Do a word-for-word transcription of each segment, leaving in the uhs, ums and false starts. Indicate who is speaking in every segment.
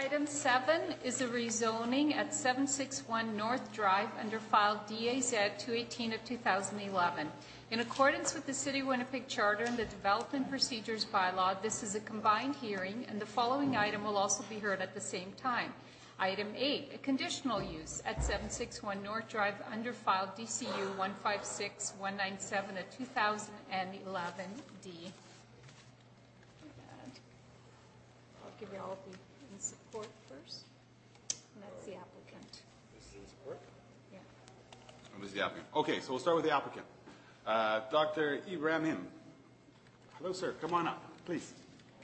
Speaker 1: Item seven is a rezoning at seven sixty-one North Drive under file D A Z two eighteen of two thousand eleven. In accordance with the City of Winnipeg Charter and the Development Procedures Bylaw, this is a combined hearing, and the following item will also be heard at the same time. Item eight, a conditional use at seven sixty-one North Drive under file D C U one five six one nine seven of two thousand eleven D. I'll give you all the in support first. And that's the applicant.
Speaker 2: This is in support?
Speaker 1: Yeah.
Speaker 3: Oh, this is the applicant. Okay, so we'll start with the applicant. Uh, Doctor Ibrahim. Hello, sir. Come on up, please.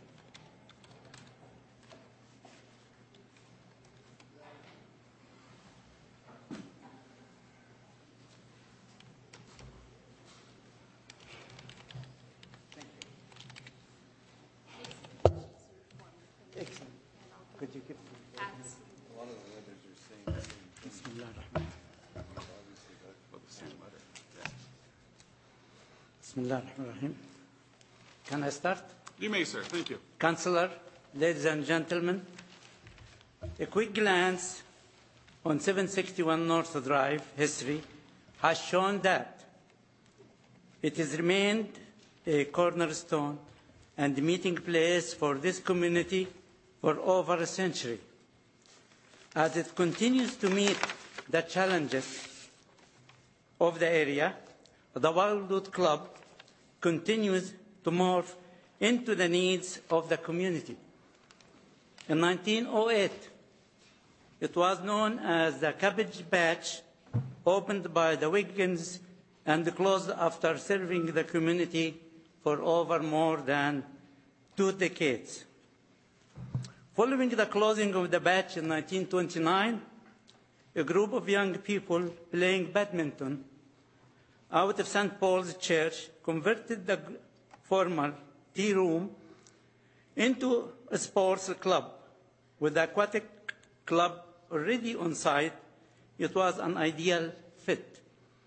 Speaker 2: Excellent. Could you give
Speaker 1: That's
Speaker 4: A lot of the letters are saying the same thing.
Speaker 2: Bismillah ar-Rahman.
Speaker 4: Obviously, that
Speaker 3: About the same letter. Yeah.
Speaker 2: Bismillah ar-Rahman ar-Rahim. Can I start?
Speaker 3: You may, sir. Thank you.
Speaker 2: Councillor, ladies and gentlemen, a quick glance on seven sixty-one North Drive history has shown that it has remained a cornerstone and meeting place for this community for over a century. As it continues to meet the challenges of the area, the Wildwood Club continues to morph into the needs of the community. In nineteen oh eight, it was known as the Cabbage Patch, opened by the Wiggins and closed after serving the community for over more than two decades. Following the closing of the batch in nineteen twenty-nine, a group of young people playing badminton out of Saint Paul's Church converted the former tea room into a sports club. With the aquatic club already on site, it was an ideal fit.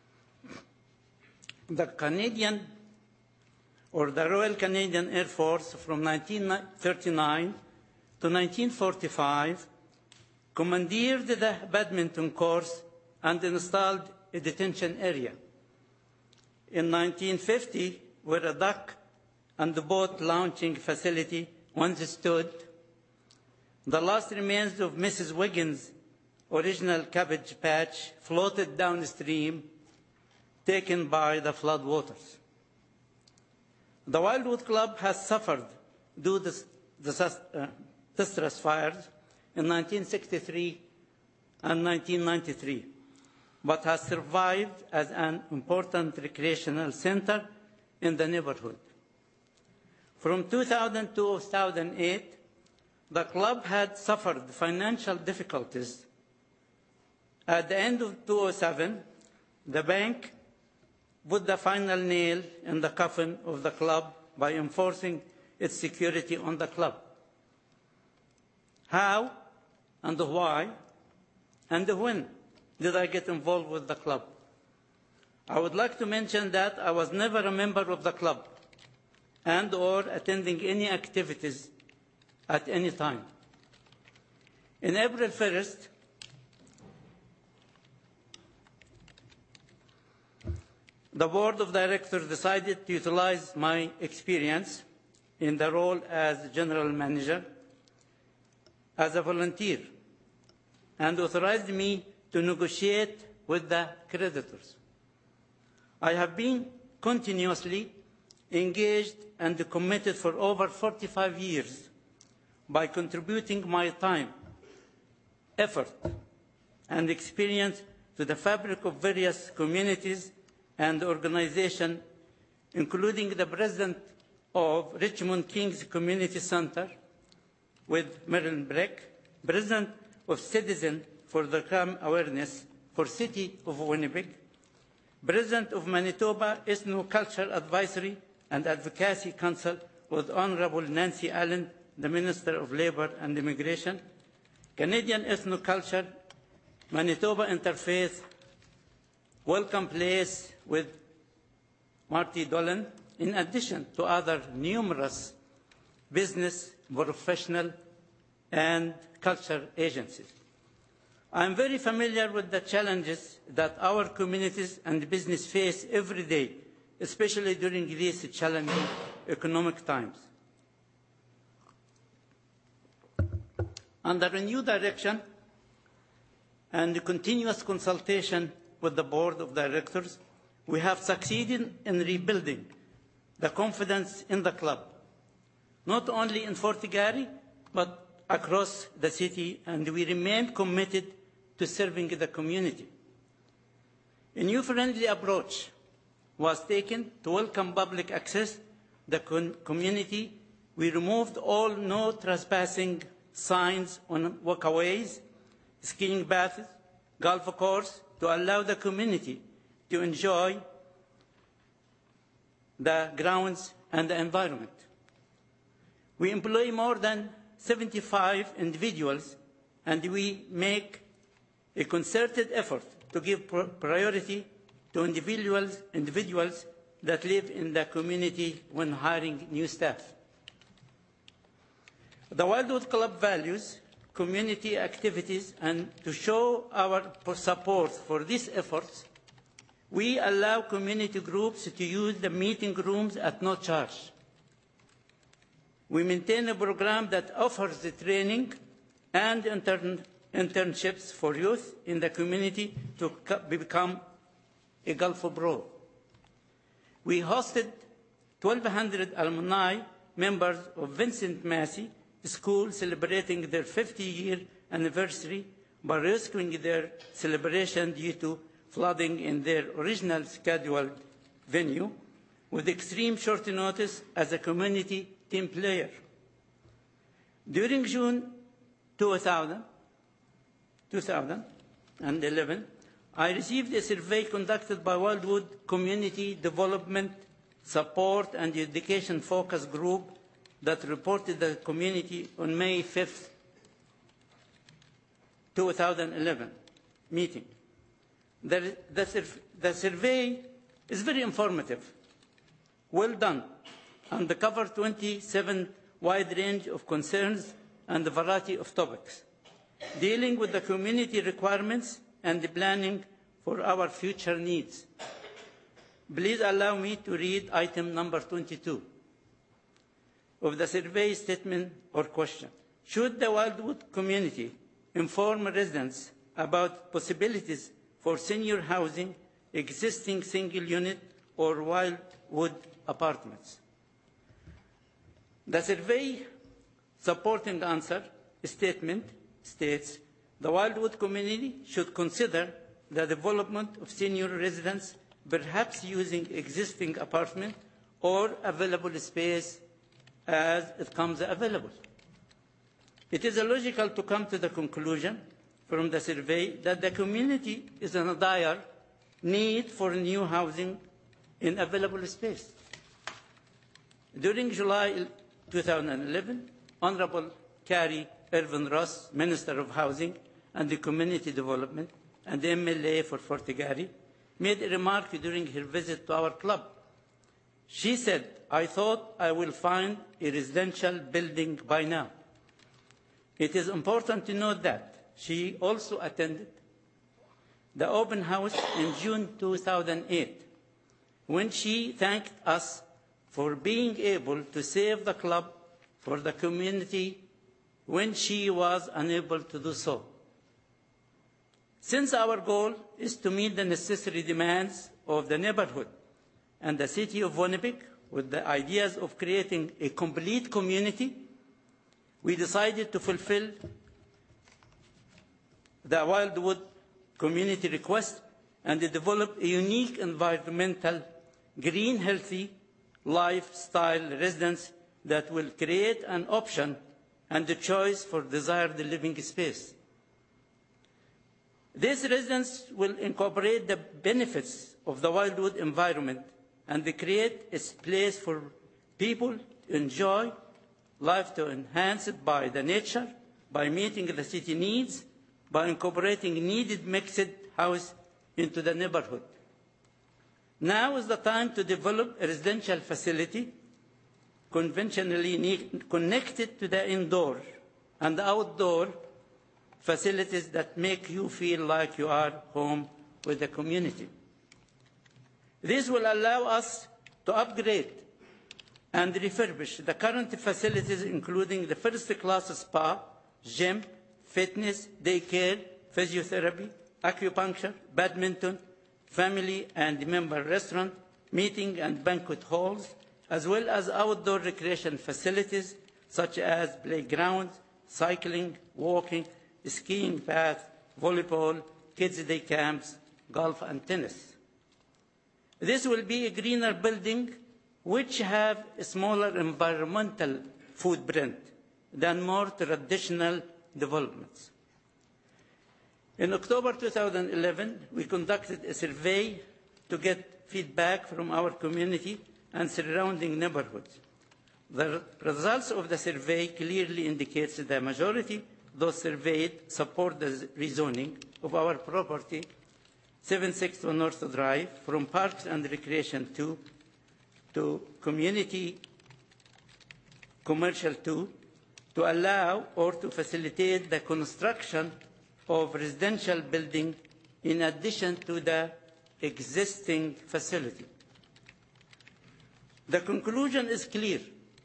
Speaker 2: The Canadian or the Royal Canadian Air Force from nineteen thirty-nine to nineteen forty-five commandeered the badminton course and installed a detention area. In nineteen fifty, where a dock and the boat launching facility once stood, the last remains of Missus Wiggins' original Cabbage Patch floated downstream, taken by the floodwaters. The Wildwood Club has suffered due to the uh, distress fires in nineteen sixty-three and nineteen ninety-three, but has survived as an important recreational center in the neighborhood. From two thousand to two thousand eight, the club had suffered financial difficulties. At the end of two thousand seven, the bank put the final nail in the coffin of the club by enforcing its security on the club. How and why and when did I get involved with the club? I would like to mention that I was never a member of the club and or attending any activities at any time. In April first, the board of directors decided to utilize my experience in the role as general manager as a volunteer and authorized me to negotiate with the creditors. I have been continuously engaged and committed for over forty-five years by contributing my time, effort, and experience to the fabric of various communities and organizations, including the president of Richmond Kings Community Center with Marilyn Breck, president of Citizen for the Crime Awareness for City of Winnipeg, president of Manitoba Ethnoculture Advisory and Advocacy Council with Honorable Nancy Allen, the Minister of Labour and Immigration, Canadian Ethnoculture, Manitoba Interfaith, Welcome Place with Marty Dolan, in addition to other numerous business, professional, and culture agencies. I am very familiar with the challenges that our communities and business face every day, especially during these challenging economic times. Under a new direction and continuous consultation with the Board of Directors, we have succeeded in rebuilding the confidence in the club, not only in Fort Garry, but across the city, and we remain committed to serving the community. A new friendly approach was taken to welcome public access to the community. We removed all no trespassing signs on walkways, skiing baths, golf courses, to allow the community to enjoy the grounds and the environment. We employ more than seventy-five individuals, and we make a concerted effort to give priority to individuals, individuals that live in the community when hiring new staff. The Wildwood Club values community activities, and to show our support for these efforts, we allow community groups to use the meeting rooms at no charge. We maintain a program that offers the training and intern internships for youth in the community to become a Gulf Pro. We hosted twelve hundred alumni members of Vincent Massey School celebrating their fifty-year anniversary by rescuing their celebration due to flooding in their original scheduled venue with extreme short notice as a community team player. During June two thousand eleven, I received a survey conducted by Wildwood Community Development Support and Education Focus Group that reported the community on May fifth, two thousand eleven meeting. The, the, the survey is very informative, well done, and covered twenty-seven wide range of concerns and a variety of topics, dealing with the community requirements and the planning for our future needs. Please allow me to read item number twenty-two of the survey statement or question. Should the Wildwood community inform residents about possibilities for senior housing, existing single unit or Wildwood apartments? The survey supporting answer statement states the Wildwood community should consider the development of senior residents, perhaps using existing apartment or available space as it comes available. It is logical to come to the conclusion from the survey that the community is in a dire need for new housing in available space. During July two thousand eleven, Honorable Carrie Irvin Ross, Minister of Housing and the Community Development and the M L A for Fort Garry, made a remark during her visit to our club. She said, "I thought I will find a residential building by now." It is important to note that she also attended the open house in June two thousand eight, when she thanked us for being able to save the club for the community when she was unable to do so. Since our goal is to meet the necessary demands of the neighborhood and the city of Winnipeg with the ideas of creating a complete community, we decided to fulfill the Wildwood community request and develop a unique environmental, green, healthy lifestyle residence that will create an option and a choice for desired living space. This residence will incorporate the benefits of the Wildwood environment and create a place for people to enjoy life, to enhance it by the nature, by meeting the city needs, by incorporating needed mixed house into the neighborhood. Now is the time to develop a residential facility conventionally connected to the indoor and outdoor facilities that make you feel like you are home with the community. This will allow us to upgrade and refurbish the current facilities, including the first-class spa, gym, fitness, daycare, physiotherapy, acupuncture, badminton, family and member restaurant, meeting and banquet halls, as well as outdoor recreation facilities such as playgrounds, cycling, walking, skiing paths, volleyball, kids' day camps, golf and tennis. This will be a greener building which have a smaller environmental footprint than more traditional developments. In October two thousand eleven, we conducted a survey to get feedback from our community and surrounding neighborhoods. The results of the survey clearly indicates that the majority of those surveyed support the rezoning of our property, seven sixty-one North Drive, from Parks and Recreation two to Community Commercial two, to allow or to facilitate the construction of residential building in addition to the existing facility. The conclusion is clear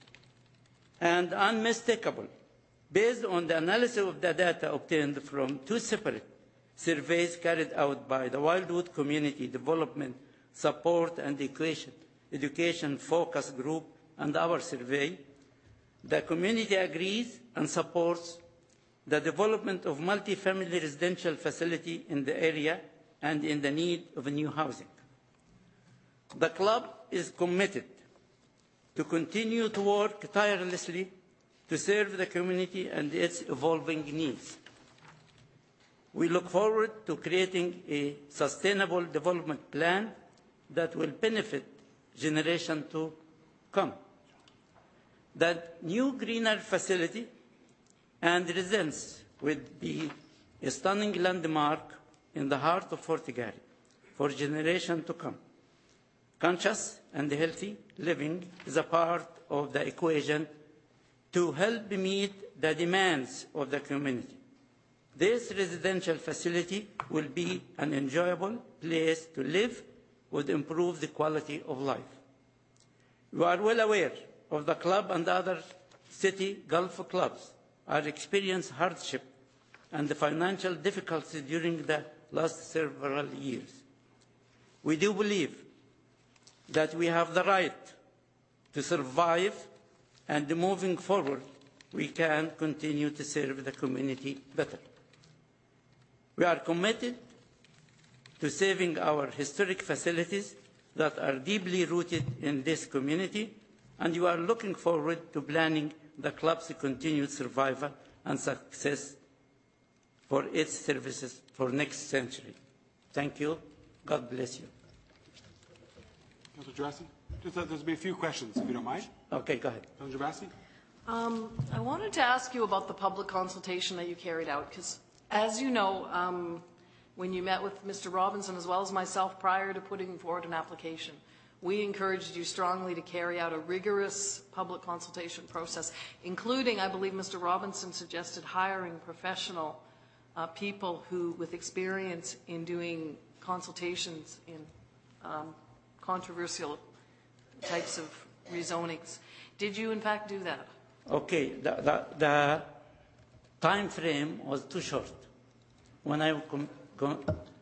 Speaker 2: and unmistakable based on the analysis of the data obtained from two separate surveys carried out by the Wildwood Community Development Support and Education, Education Focus Group and our survey. The community agrees and supports the development of multi-family residential facility in the area and in the need of new housing. The club is committed to continue to work tirelessly to serve the community and its evolving needs. We look forward to creating a sustainable development plan that will benefit generations to come. The new greener facility and residence will be a stunning landmark in the heart of Fort Garry for generations to come. Conscious and healthy living is a part of the equation to help meet the demands of the community. This residential facility will be an enjoyable place to live with improved quality of life. You are well aware of the club and other city golf clubs are experiencing hardship and the financial difficulties during the last several years. We do believe that we have the right to survive, and moving forward, we can continue to serve the community better. We are committed to saving our historic facilities that are deeply rooted in this community, and you are looking forward to planning the club's continued survival and success for its services for next century. Thank you. God bless you.
Speaker 3: Councillor Gerasi? Just, uh, there's be a few questions, if you don't mind.
Speaker 2: Okay, go ahead.
Speaker 3: Councillor Gerasi?
Speaker 5: Um, I wanted to ask you about the public consultation that you carried out, because as you know, um, when you met with Mister Robinson as well as myself prior to putting forward an application, we encouraged you strongly to carry out a rigorous public consultation process, including, I believe Mister Robinson suggested, hiring professional uh, people who, with experience in doing consultations in um, controversial types of rezonings. Did you in fact do that?
Speaker 2: Okay, the, the, the time frame was too short. When I, com com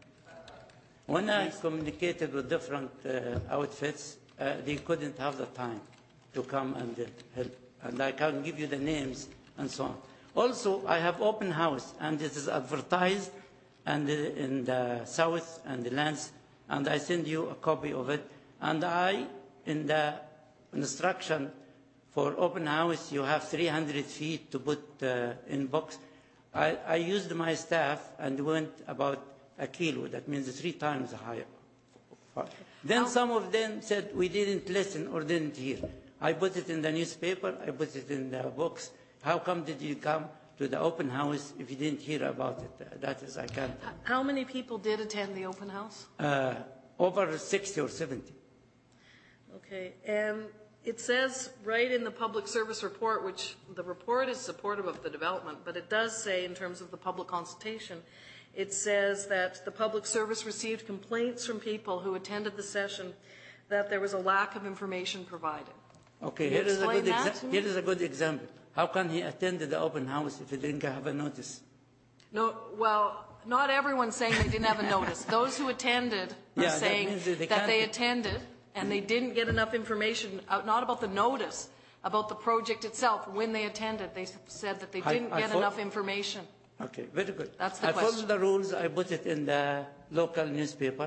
Speaker 2: when I communicated with different uh, outfits, uh, they couldn't have the time to come and uh, help. And I can give you the names and so on. Also, I have open house, and it is advertised and uh, in the south and the lands, and I send you a copy of it. And I, in the instruction for open house, you have three hundred feet to put uh, in box. I, I used my staff and went about a kilo. That means three times higher. Then some of them said we didn't listen or didn't hear. I put it in the newspaper. I put it in the books. How come did you come to the open house if you didn't hear about it? That is, I can't.
Speaker 5: How many people did attend the open house?
Speaker 2: Uh, over sixty or seventy.
Speaker 5: Okay, and it says right in the public service report, which the report is supportive of the development, but it does say in terms of the public consultation, it says that the public service received complaints from people who attended the session that there was a lack of information provided.
Speaker 2: Okay,
Speaker 5: Can you
Speaker 2: here is, a
Speaker 5: explain
Speaker 2: good
Speaker 5: that
Speaker 2: exa-
Speaker 5: to me?
Speaker 2: here is a good example. How can he attend the open house if he didn't have a notice?
Speaker 5: No, well, not everyone's saying they didn't have a notice. Those who attended are
Speaker 2: Yeah, that
Speaker 5: saying
Speaker 2: means that they
Speaker 5: that they
Speaker 2: can't-
Speaker 5: attended and they didn't get enough information, uh, not about the notice, about the project itself. When they attended, they s- said that they
Speaker 2: I-
Speaker 5: didn't
Speaker 2: I
Speaker 5: get
Speaker 2: thought-
Speaker 5: enough information.
Speaker 2: Okay, very good.
Speaker 5: That's the
Speaker 2: I
Speaker 5: question.
Speaker 2: followed the rules. I put it in the local newspaper.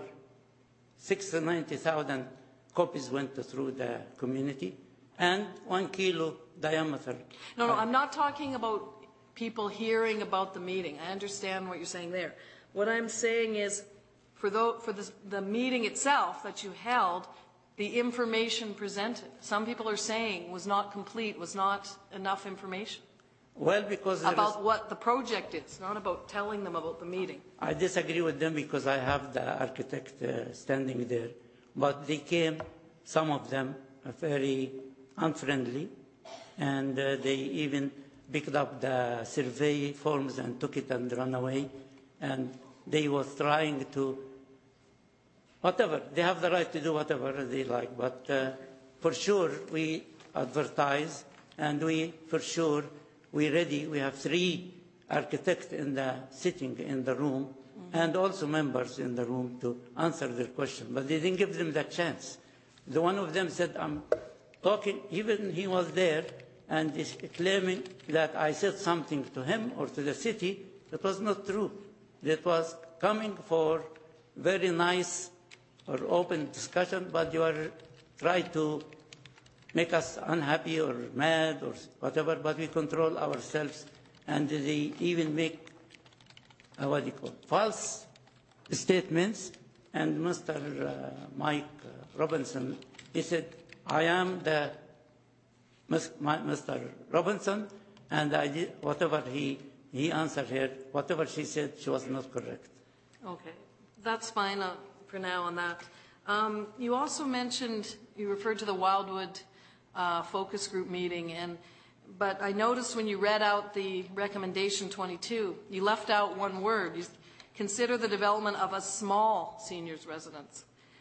Speaker 2: six hundred ninety thousand copies went through the community, and one kilo diameter.
Speaker 5: No, no, I'm not talking about people hearing about the meeting. I understand what you're saying there. What I'm saying is, for the, for the, the meeting itself that you held, the information presented, some people are saying was not complete, was not enough information
Speaker 2: Well, because there
Speaker 5: about
Speaker 2: is,
Speaker 5: what the project is, not about telling them about the meeting.
Speaker 2: I disagree with them because I have the architect uh, standing there, but they came, some of them, uh, very unfriendly, and uh, they even picked up the survey forms and took it and ran away, and they were trying to, whatever, they have the right to do whatever they like, but uh, for sure we advertise, and we, for sure, we ready, we have three architects in the sitting in the room, mm-hmm. and also members in the room to answer their question, but they didn't give them the chance. The one of them said, I'm talking, even he was there, and is claiming that I said something to him or to the city. It was not true. It was coming for very nice or open discussion, but you are trying to make us unhappy or mad or whatever, but we control ourselves, and they even make, uh, what do you call it, false statements. And Mister Uh, Mike uh, Robinson, he said, I am the Mister Robinson, and I did whatever he, he answered her, whatever she said, she was not correct.
Speaker 5: Okay, that's fine uh, for now on that. Um, you also mentioned, you referred to the Wildwood uh, focus group meeting, and but I noticed when you read out the recommendation twenty-two, you left out one word. You consider the development of a small seniors residence.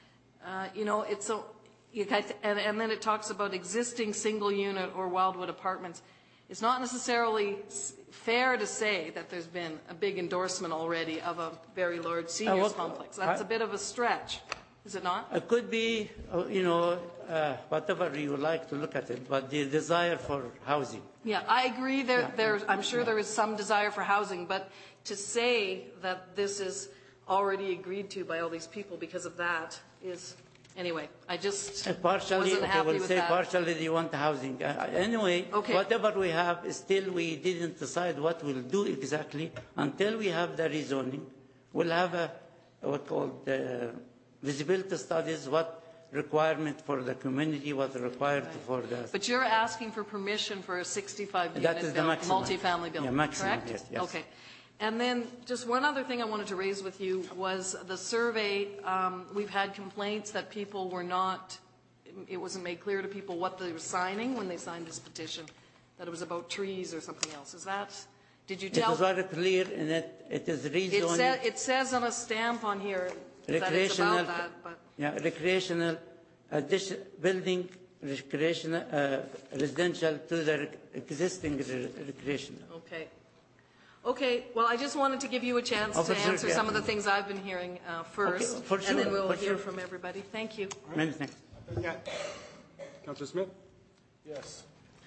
Speaker 5: Uh, you know, it's a, you, and, and then it talks about existing single unit or Wildwood apartments. It's not necessarily fair to say that there's been a big endorsement already of a very large seniors
Speaker 2: Uh, well,
Speaker 5: complex. That's
Speaker 2: I-
Speaker 5: a bit of a stretch, is it not?
Speaker 2: It could be, uh, you know, uh, whatever you like to look at it, but the desire for housing.
Speaker 5: Yeah, I agree. There, there, I'm sure there is some desire for housing, but to say that this is already agreed to by all these people because of that is, anyway, I just
Speaker 2: Uh, Partially,
Speaker 5: wasn't
Speaker 2: okay,
Speaker 5: happy
Speaker 2: we'll
Speaker 5: with
Speaker 2: say
Speaker 5: that.
Speaker 2: partially they want housing. Uh, Anyway,
Speaker 5: Okay.
Speaker 2: whatever we have, still we didn't decide what we'll do exactly until we have the rezoning. We'll have a, what called the visibility studies, what requirement for the community, what required for the...
Speaker 5: But you're asking for permission for a sixty-five
Speaker 2: That
Speaker 5: unit
Speaker 2: is the
Speaker 5: build,
Speaker 2: maximum.
Speaker 5: multifamily building,
Speaker 2: Yeah, maximum,
Speaker 5: correct?
Speaker 2: yes, yes.
Speaker 5: Okay. And then just one other thing I wanted to raise with you was the survey. Um, we've had complaints that people were not, it wasn't made clear to people what they were signing when they signed this petition, that it was about trees or something else. Is that, did you
Speaker 2: It
Speaker 5: tell?
Speaker 2: is very clear in it, it is
Speaker 5: It,
Speaker 2: rezoning.
Speaker 5: sa- it says on a stamp on here that it's
Speaker 2: Recreational,
Speaker 5: about that, but.
Speaker 2: yeah, recreational addition, building recreational, uh, residential to the rec- existing re- recreational.
Speaker 5: Okay. Okay, well, I just wanted to give you a chance
Speaker 2: Oh,
Speaker 5: to
Speaker 2: for sure,
Speaker 5: answer
Speaker 2: yeah.
Speaker 5: some of the things I've been hearing uh, first.
Speaker 2: Okay, for
Speaker 5: And
Speaker 2: sure,
Speaker 5: then we'll
Speaker 2: for
Speaker 5: hear
Speaker 2: sure.
Speaker 5: from everybody. Thank you.
Speaker 2: Many thanks.
Speaker 3: Yeah. Councillor Smith?
Speaker 4: Yes.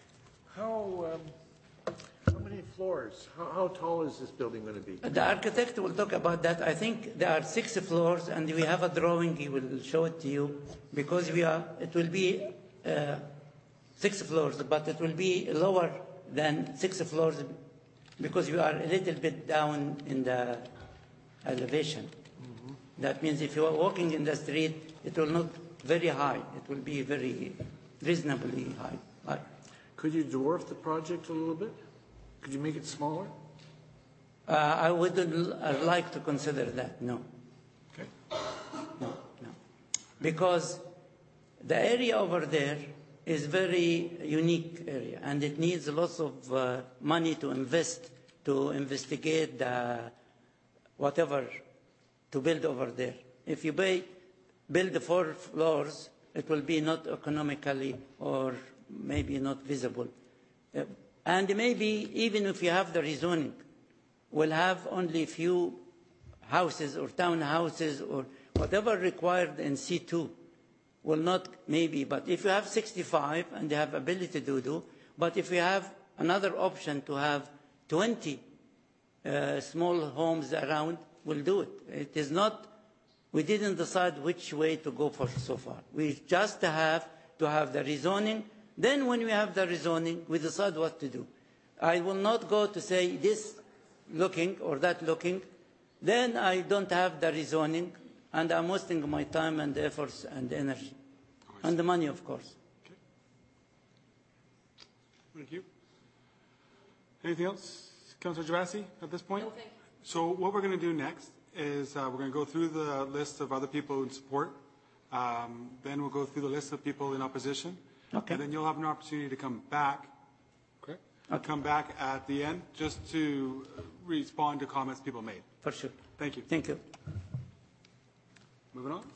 Speaker 4: How, um, how many floors? How, how tall is this building going to be?
Speaker 2: The architect will talk about that. I think there are six floors, and we have a drawing. He will show it to you because we are. It will be uh, six floors, but it will be lower than six floors because we are a little bit down in the elevation. Mm-hmm. That means if you are walking in the street, it will not very high. It will be very reasonably high. High.
Speaker 4: Could you dwarf the project a little bit? Could you make it smaller?
Speaker 2: Uh, I wouldn't uh, like to consider that. No.
Speaker 4: Okay.
Speaker 2: No, no. Because the area over there is very unique area, and it needs lots of uh, money to invest to investigate the whatever to build over there. If you buy, build the four floors, it will be not economically or maybe not visible. Uh, and maybe even if you have the rezoning, we'll have only a few houses or townhouses or whatever required in C two. Will not maybe, but if you have sixty-five and they have ability to do, but if you have another option to have twenty uh, small homes around, we'll do it. It is not, we didn't decide which way to go for so far. We just have to have the rezoning. Then when we have the rezoning, we decide what to do. I will not go to say this looking or that looking. Then I don't have the rezoning, and I'm wasting my time and efforts and energy. And the money, of course.
Speaker 3: Okay. Thank you. Anything else, Councillor Gervasi, at this point?
Speaker 5: No, thank you.
Speaker 3: So what we're going to do next is uh, we're going to go through the list of other people in support. Um, then we'll go through the list of people in opposition.
Speaker 2: Okay.
Speaker 3: And then you'll have an opportunity to come back. Okay.
Speaker 2: Okay.
Speaker 3: Come back at the end just to respond to comments people made.
Speaker 2: For sure.
Speaker 3: Thank you.
Speaker 2: Thank you.
Speaker 3: Moving on.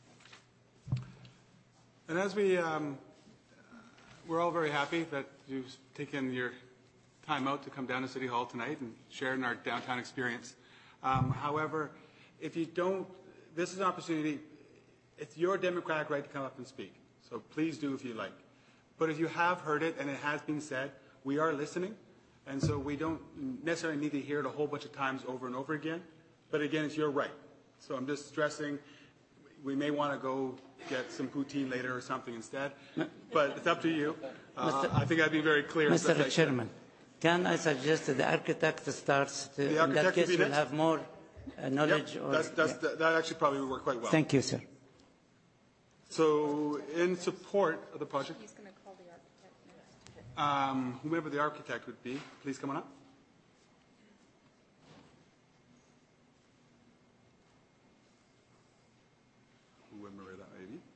Speaker 3: And as we, um, we're all very happy that you've taken your time out to come down to City Hall tonight and share in our downtown experience. Um, however, if you don't, this is an opportunity, it's your democratic right to come up and speak. So please do if you like. But if you have heard it and it has been said, we are listening. And so we don't necessarily need to hear it a whole bunch of times over and over again. But again, it's your right. So I'm just stressing, we may want to go get some poutine later or something instead. But it's up to you. Uh, I think I've been very clear.
Speaker 2: Mister Chairman, can I suggest that the architect starts to,
Speaker 3: The
Speaker 2: in that
Speaker 3: architect
Speaker 2: case,
Speaker 3: will be
Speaker 2: will
Speaker 3: next?
Speaker 2: have more uh, knowledge?
Speaker 3: Yep,
Speaker 2: or,
Speaker 3: that's, that's,
Speaker 2: yeah.
Speaker 3: that actually probably would work quite well.
Speaker 2: Thank you, sir.
Speaker 3: So in support of the project,
Speaker 1: He's going to call the architect next.
Speaker 3: um, whomever the architect would be, please come on up. Whoever that may be.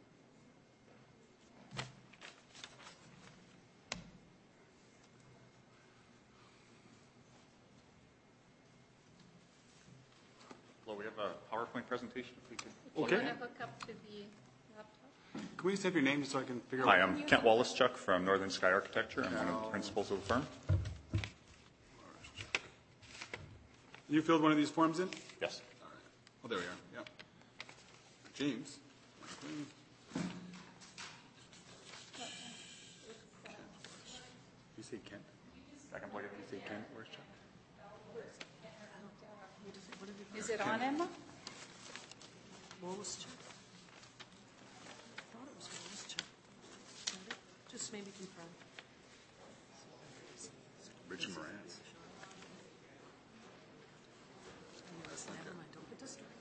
Speaker 6: Well, we have a PowerPoint presentation, if we could.
Speaker 1: Do
Speaker 3: Okay.
Speaker 1: you want to hook up to the laptop?
Speaker 3: Can we just have your name just so I can figure
Speaker 6: Hi,
Speaker 3: out?
Speaker 6: I'm Kent Wallace-Chuck from Northern Sky Architecture. I'm one of the principals of the firm.
Speaker 3: You filled one of these forms in?
Speaker 6: Yes.
Speaker 3: All right. Well, there we are. Yeah. James. You say Kent?
Speaker 6: Second plate.
Speaker 3: You say Kent? Where's Chuck?
Speaker 1: Is it on, Emma?
Speaker 5: Wallace-Chuck? I thought it was Wallace-Chuck. Is that it? Just maybe confirm.
Speaker 3: Richard Morantz.
Speaker 5: Never mind, don't get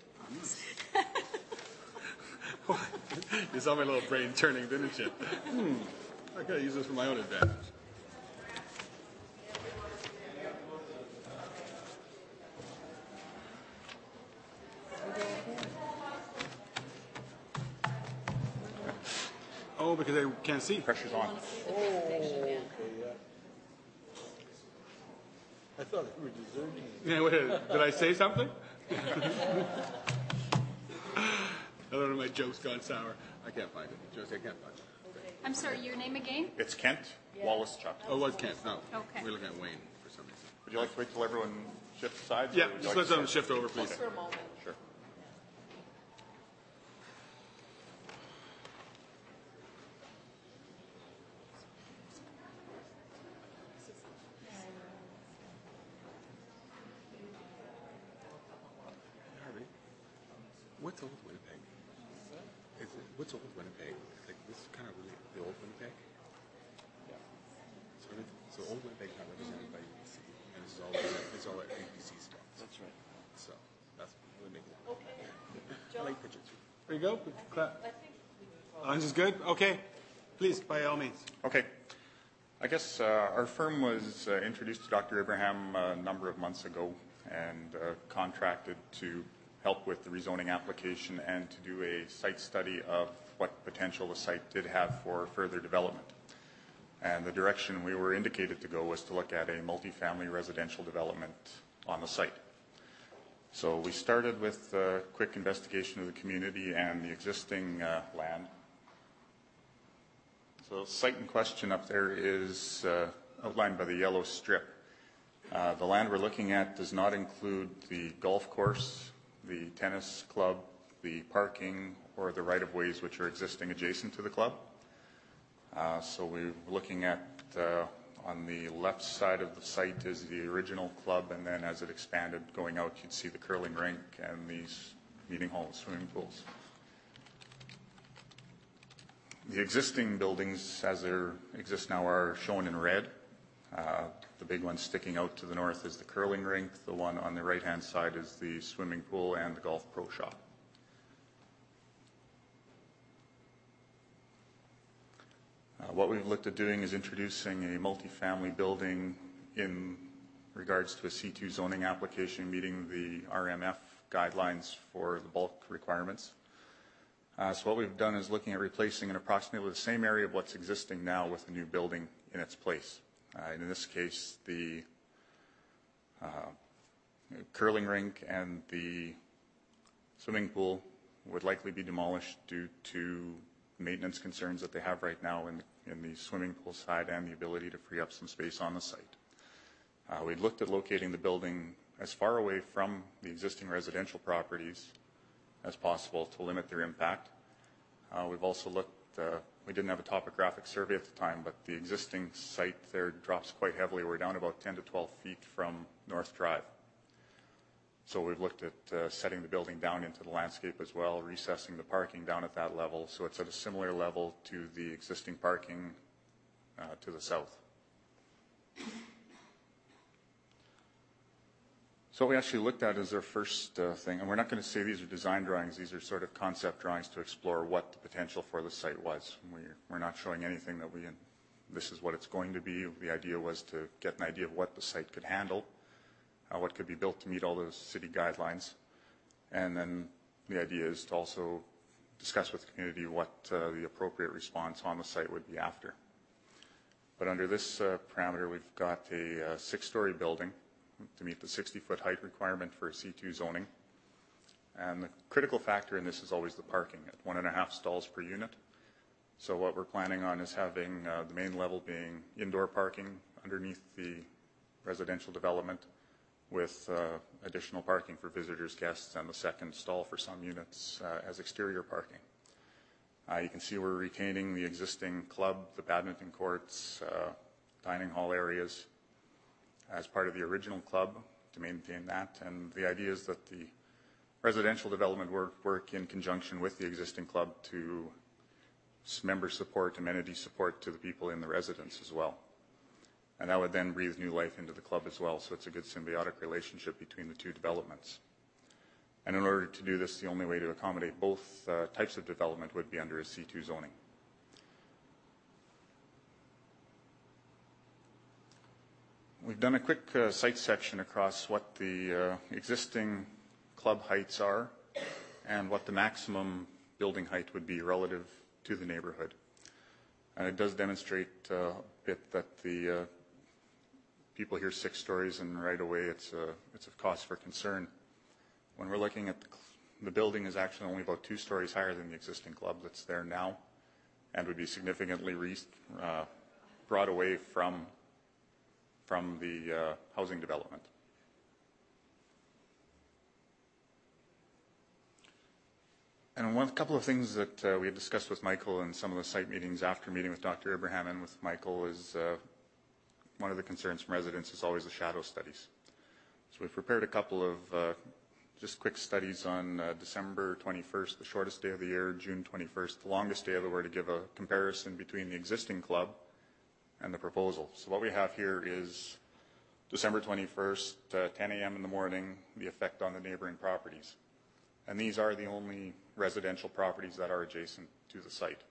Speaker 5: distracted.
Speaker 3: You saw my little brain turning, didn't you? Hmm. I gotta use this for my own advantage. Oh, because they can't see.
Speaker 6: Pressure's on.
Speaker 4: I thought we were deserting.
Speaker 3: Yeah, wait, did I say something? I don't know, my joke's gone sour. I can't find it. Josie, I can't find it.
Speaker 1: I'm sorry, your name again?
Speaker 6: It's Kent Wallace-Chuck.
Speaker 3: Oh, it was Kent. No.
Speaker 1: Okay.
Speaker 3: We're looking at Wayne for some reason.
Speaker 6: Would you like to wait till everyone shifts sides? or
Speaker 3: Yeah,
Speaker 6: would you
Speaker 3: just
Speaker 6: like
Speaker 3: let
Speaker 6: to
Speaker 3: them
Speaker 6: start?
Speaker 3: shift over, please.
Speaker 5: For a moment.
Speaker 6: Sure.
Speaker 3: Harvey, what's old Winnipeg? Is it, what's old Winnipeg? It's like this is kind of really the old Winnipeg. Yeah. So, it, so old Winnipeg's not represented by U B C, and this is all it's all U B C stuff. That's right. So that's really making it. Okay. I like pictures. There you go. Clap. Oh, this is good. Okay. Please, by all means.
Speaker 6: Okay. I guess uh, our firm was uh, introduced to Doctor Abraham a number of months ago and uh, contracted to help with the rezoning application and to do a site study of what potential the site did have for further development. And the direction we were indicated to go was to look at a multifamily residential development on the site. So we started with a quick investigation of the community and the existing uh, land. So the site in question up there is uh, outlined by the yellow strip. Uh, the land we're looking at does not include the golf course, the tennis club, the parking, or the right-of-ways which are existing adjacent to the club. Uh, so we're looking at, uh, on the left side of the site is the original club, and then as it expanded going out, you'd see the curling rink and these meeting halls, swimming pools. The existing buildings as they exist now are shown in red. Uh, the big one sticking out to the north is the curling rink. The one on the right-hand side is the swimming pool and the golf pro shop. Uh, what we've looked at doing is introducing a multifamily building in regards to a C two zoning application meeting the R M F guidelines for the bulk requirements. Uh, so what we've done is looking at replacing in approximately the same area of what's existing now with a new building in its place. Uh, and in this case, the uh, curling rink and the swimming pool would likely be demolished due to maintenance concerns that they have right now in the, in the swimming pool side and the ability to free up some space on the site. Uh, we looked at locating the building as far away from the existing residential properties as possible to limit their impact. Uh, we've also looked, uh, we didn't have a topographic survey at the time, but the existing site there drops quite heavily. We're down about ten to twelve feet from North Drive. So we've looked at uh, setting the building down into the landscape as well, recessing the parking down at that level, so it's at a similar level to the existing parking uh, to the south. So what we actually looked at is our first uh, thing, and we're not going to say these are design drawings, these are sort of concept drawings to explore what the potential for the site was. We're, we're not showing anything that we, this is what it's going to be. The idea was to get an idea of what the site could handle, Uh, what could be built to meet all those city guidelines. And then the idea is to also discuss with the community what uh, the appropriate response on the site would be after. But under this uh, parameter, we've got a uh, six-story building to meet the sixty-foot height requirement for C two zoning. And the critical factor in this is always the parking at one and a half stalls per unit. So what we're planning on is having uh, the main level being indoor parking underneath the residential development, with uh, additional parking for visitors, guests, and the second stall for some units uh, as exterior parking. Uh, you can see we're retaining the existing club, the badminton courts, uh, dining hall areas as part of the original club to maintain that. And the idea is that the residential development work, work in conjunction with the existing club to member support, amenity support to the people in the residence as well. And that would then breathe new life into the club as well, so it's a good symbiotic relationship between the two developments. And in order to do this, the only way to accommodate both uh, types of development would be under a C two zoning. We've done a quick uh, site section across what the uh, existing club heights are and what the maximum building height would be relative to the neighborhood. And it does demonstrate uh, a bit that the uh, people hear six stories and right away it's a, it's a cause for concern. When we're looking at the, the building is actually only about two stories higher than the existing club that's there now and would be significantly re, uh, brought away from, from the uh, housing development. And one a couple of things that uh, we had discussed with Michael in some of the site meetings after meeting with Doctor Abraham and with Michael is uh, one of the concerns from residents is always the shadow studies. So we've prepared a couple of uh, just quick studies on uh, December twenty-first, the shortest day of the year, June twenty-first, the longest day of the year, to give a comparison between the existing club and the proposal. So what we have here is December twenty-first, uh, ten a m in the morning, the effect on the neighboring properties. And these are the only residential properties that are adjacent to the site.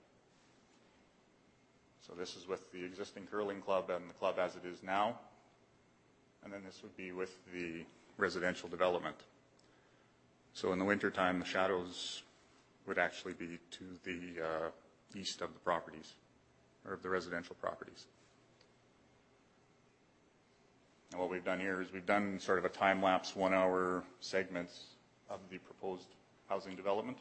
Speaker 6: So this is with the existing curling club and the club as it is now. And then this would be with the residential development. So in the wintertime, the shadows would actually be to the uh, east of the properties, or of the residential properties. And what we've done here is we've done sort of a time-lapse one-hour segments of the proposed housing development.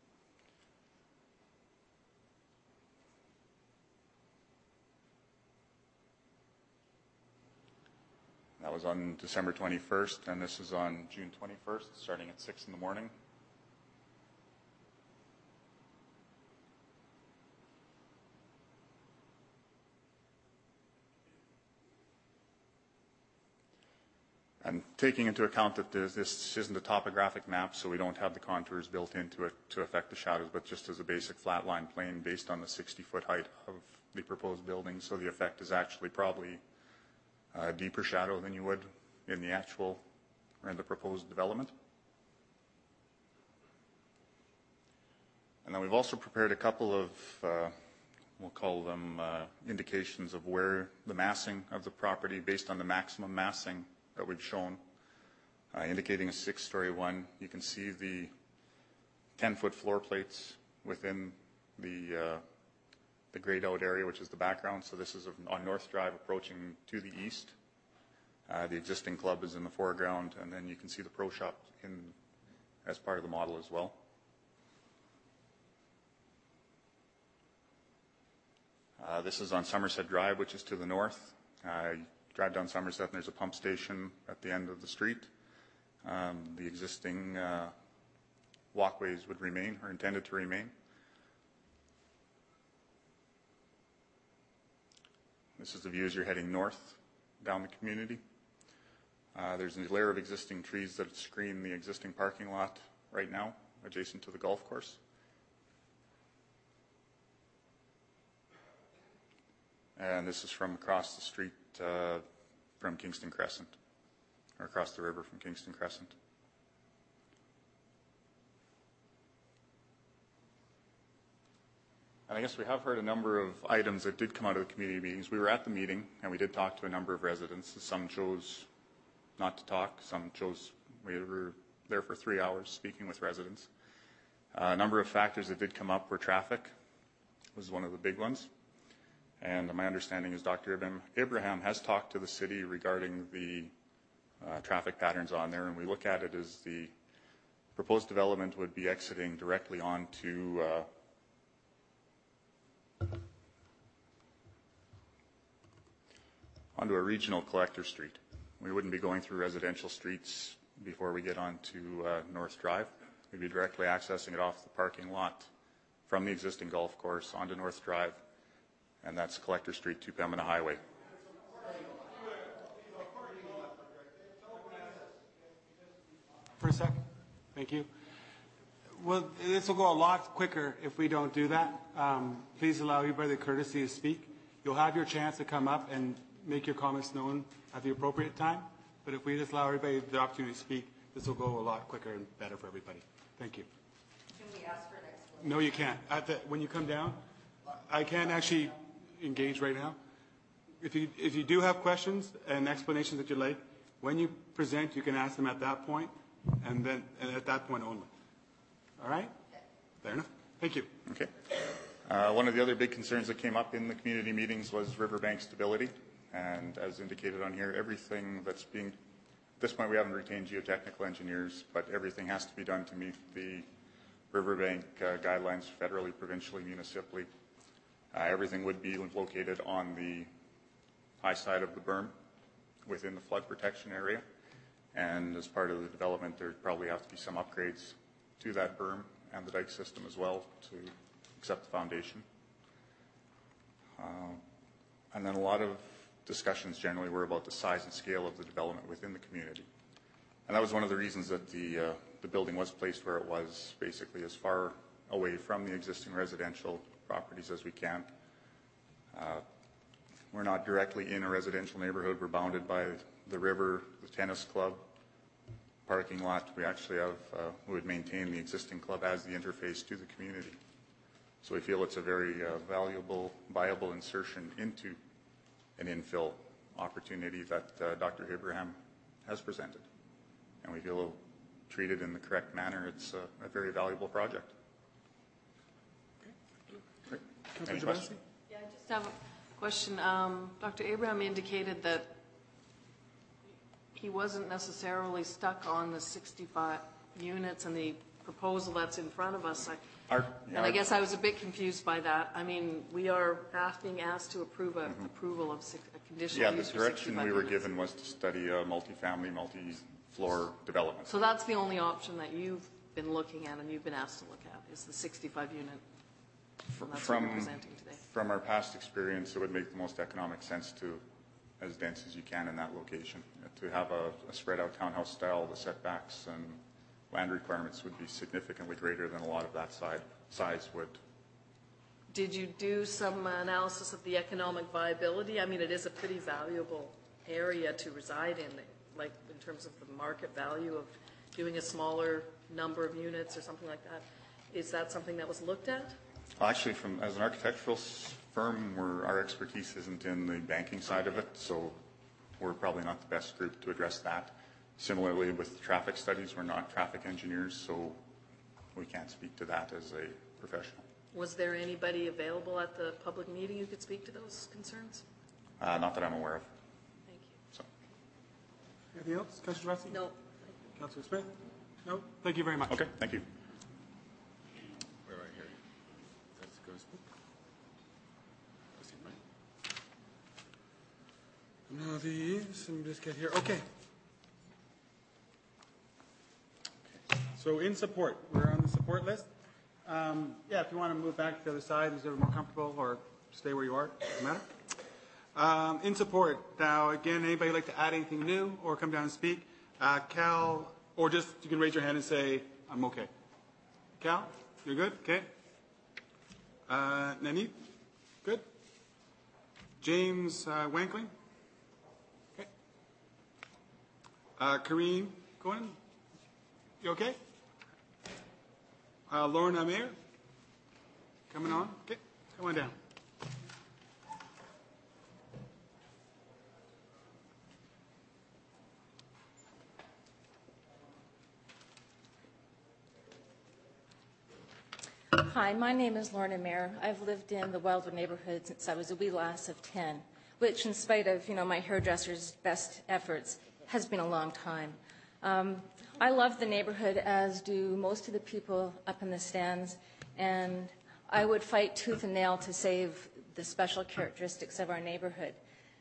Speaker 6: That was on December twenty-first, and this is on June twenty-first, starting at six in the morning. And taking into account that this isn't a topographic map, so we don't have the contours built into it to affect the shadows, but just as a basic flat line plane based on the sixty-foot height of the proposed building, so the effect is actually probably a deeper shadow than you would in the actual or in the proposed development. And then we've also prepared a couple of, uh, we'll call them uh, indications of where the massing of the property based on the maximum massing that we've shown, uh, indicating a six-story one. You can see the ten-foot floor plates within the uh, the grayed out area, which is the background. So this is on North Drive approaching to the east. Uh, the existing club is in the foreground, and then you can see the pro shop in as part of the model as well. Uh, this is on Somerset Drive, which is to the north. Uh, you drive down Somerset, and there's a pump station at the end of the street. Um, the existing uh, walkways would remain, or intended to remain. This is the view as you're heading north down the community. Uh, there's a layer of existing trees that screen the existing parking lot right now, adjacent to the golf course. And this is from across the street uh, from Kingston Crescent, or across the river from Kingston Crescent. And I guess we have heard a number of items that did come out of the community meetings. We were at the meeting, and we did talk to a number of residents. Some chose not to talk. Some chose, we were there for three hours speaking with residents. Uh, a number of factors that did come up were traffic was one of the big ones. And my understanding is Doctor Abraham has talked to the city regarding the uh, traffic patterns on there, and we look at it as the proposed development would be exiting directly onto uh, onto a regional collector street. We wouldn't be going through residential streets before we get onto uh, North Drive. We'd be directly accessing it off the parking lot from the existing golf course onto North Drive, and that's Collector Street to Pembina Highway.
Speaker 3: For a sec. Thank you. Well, this will go a lot quicker if we don't do that. Um, please allow everybody the courtesy to speak. You'll have your chance to come up and make your comments known at the appropriate time. But if we just allow everybody the opportunity to speak, this will go a lot quicker and better for everybody. Thank you.
Speaker 7: Can we ask for an explanation?
Speaker 3: No, you can't. At the, when you come down, I can't actually engage right now. If you, if you do have questions and explanations that you'd like, when you present, you can ask them at that point, and then and at that point only. All right? Okay. Fair enough. Thank you.
Speaker 6: Okay. Uh, one of the other big concerns that came up in the community meetings was riverbank stability. And as indicated on here, everything that's being, at this point we haven't retained geotechnical engineers, but everything has to be done to meet the riverbank uh, guidelines federally, provincially, municipally. Uh, everything would be located on the high side of the berm within the flood protection area. And as part of the development, there'd probably have to be some upgrades to that berm and the dike system as well to accept the foundation. Uh, and then a lot of discussions generally were about the size and scale of the development within the community. And that was one of the reasons that the, uh, the building was placed where it was, basically as far away from the existing residential properties as we can. Uh, we're not directly in a residential neighborhood. We're bounded by the river, the tennis club, parking lot. We actually have, uh, we would maintain the existing club as the interface to the community. So we feel it's a very uh, valuable, viable insertion into an infill opportunity that uh, Doctor Abraham has presented. And we feel treated in the correct manner. It's a, a very valuable project. Okay. Any questions?
Speaker 5: Yeah, I just have a question. Um, Doctor Abraham indicated that he wasn't necessarily stuck on the sixty-five units and the proposal that's in front of us. I-
Speaker 6: Our-
Speaker 5: And I guess I was a bit confused by that. I mean, we are asked, being asked to approve a approval of six- a conditional
Speaker 6: Yeah, the
Speaker 5: use for
Speaker 6: direction
Speaker 5: sixty-five
Speaker 6: we were
Speaker 5: units.
Speaker 6: given was to study a multifamily, multi-floor development.
Speaker 5: So that's the only option that you've been looking at and you've been asked to look at, is the sixty-five unit. And that's what
Speaker 6: From,
Speaker 5: you're presenting today.
Speaker 6: from our past experience, it would make the most economic sense to, as dense as you can in that location. To have a, a spread out townhouse style, the setbacks and land requirements would be significantly greater than a lot of that side, size would.
Speaker 5: Did you do some analysis of the economic viability? I mean, it is a pretty valuable area to reside in, like in terms of the market value of doing a smaller number of units or something like that. Is that something that was looked at?
Speaker 6: Actually, from, as an architectural s- firm, we're, our expertise isn't in the banking side of it, so we're probably not the best group to address that. Similarly, with traffic studies, we're not traffic engineers, so we can't speak to that as a professional.
Speaker 5: Was there anybody available at the public meeting who could speak to those concerns?
Speaker 6: Uh, not that I'm aware of.
Speaker 5: Thank you.
Speaker 6: So.
Speaker 3: Anything else? Councillor Rossi?
Speaker 5: No.
Speaker 3: Councillor Smith? No? Thank you very much.
Speaker 6: Okay, thank you.
Speaker 4: Where are here? That's go speak. Go see mine.
Speaker 3: No, these, let me just get here. Okay. So in support, we're on the support list. Um, yeah, if you want to move back to the other side, is everyone more comfortable, or stay where you are? Doesn't matter. Um, in support, now again, anybody like to add anything new or come down and speak? Uh, Cal, or just you can raise your hand and say, I'm okay. Cal, you're good? Okay. Uh, Nanit, good? James uh, Wankling? Okay. Uh, Kareem Cohen, you okay? Uh, Lauren Amir, coming on. Okay, come on down.
Speaker 8: Hi, my name is Lorna Mayer. I've lived in the Wildwood neighborhood since I was a wee lass of ten, which, in spite of, you know, my hairdresser's best efforts, has been a long time. Um, I love the neighborhood, as do most of the people up in the stands, and I would fight tooth and nail to save the special characteristics of our neighborhood.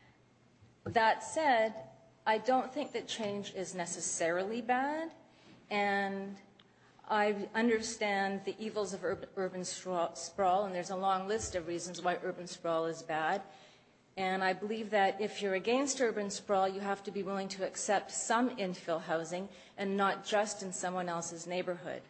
Speaker 8: That said, I don't think that change is necessarily bad, and I understand the evils of urban, urban sprawl, and there's a long list of reasons why urban sprawl is bad. And I believe that if you're against urban sprawl, you have to be willing to accept some infill housing and not just in someone else's neighborhood.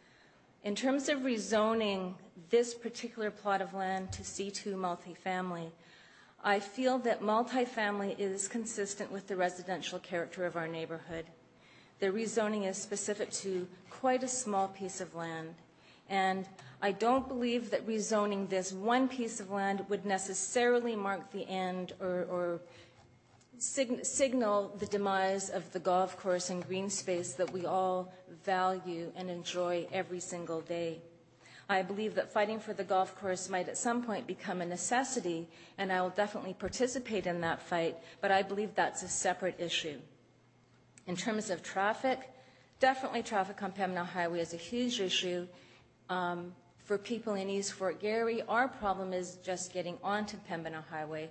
Speaker 8: In terms of rezoning this particular plot of land to C two multifamily, I feel that multifamily is consistent with the residential character of our neighborhood. The rezoning is specific to quite a small piece of land, and I don't believe that rezoning this one piece of land would necessarily mark the end or, or sig- signal the demise of the golf course and green space that we all value and enjoy every single day. I believe that fighting for the golf course might at some point become a necessity, and I will definitely participate in that fight, but I believe that's a separate issue. In terms of traffic, definitely traffic on Pembina Highway is a huge issue. Um, for people in East Fort Garry, our problem is just getting onto Pembina Highway.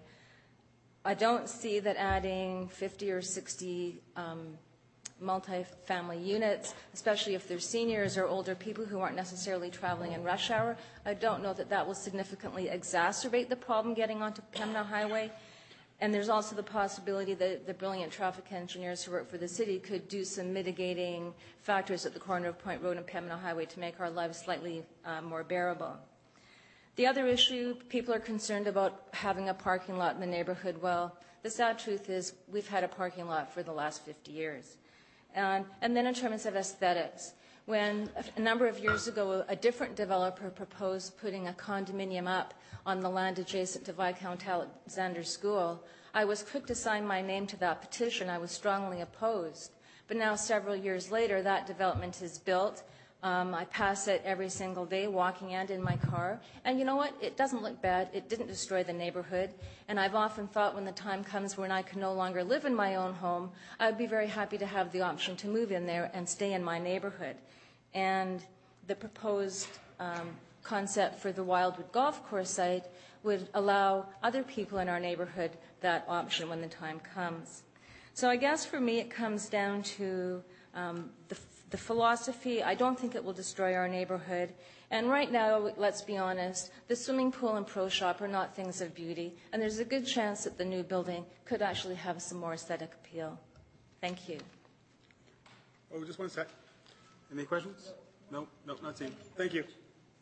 Speaker 8: I don't see that adding fifty or sixty um, multi-family units, especially if they're seniors or older people who aren't necessarily traveling in rush hour, I don't know that that will significantly exacerbate the problem getting onto Pembina Highway. And there's also the possibility that the brilliant traffic engineers who work for the city could do some mitigating factors at the corner of Point Road and Pembina Highway to make our lives slightly uh, more bearable. The other issue, people are concerned about having a parking lot in the neighborhood. Well, the sad truth is we've had a parking lot for the last fifty years. And, and then in terms of aesthetics, when a number of years ago a different developer proposed putting a condominium up on the land adjacent to Viscount Alexander School, I was quick to sign my name to that petition. I was strongly opposed. But now, several years later, that development is built. Um, I pass it every single day, walking and in my car. And you know what? It doesn't look bad. It didn't destroy the neighborhood. And I've often thought when the time comes when I can no longer live in my own home, I'd be very happy to have the option to move in there and stay in my neighborhood. And the proposed um, concept for the Wildwood Golf Course site would allow other people in our neighborhood that option when the time comes. So I guess for me it comes down to um, the The philosophy. I don't think it will destroy our neighborhood. And right now, let's be honest, the swimming pool and pro shop are not things of beauty, and there's a good chance that the new building could actually have some more aesthetic appeal. Thank you.
Speaker 3: Oh, just one sec. Any questions? No, no, not seen. Thank you.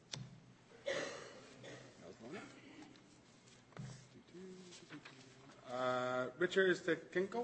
Speaker 3: Uh, Richard Stekinko.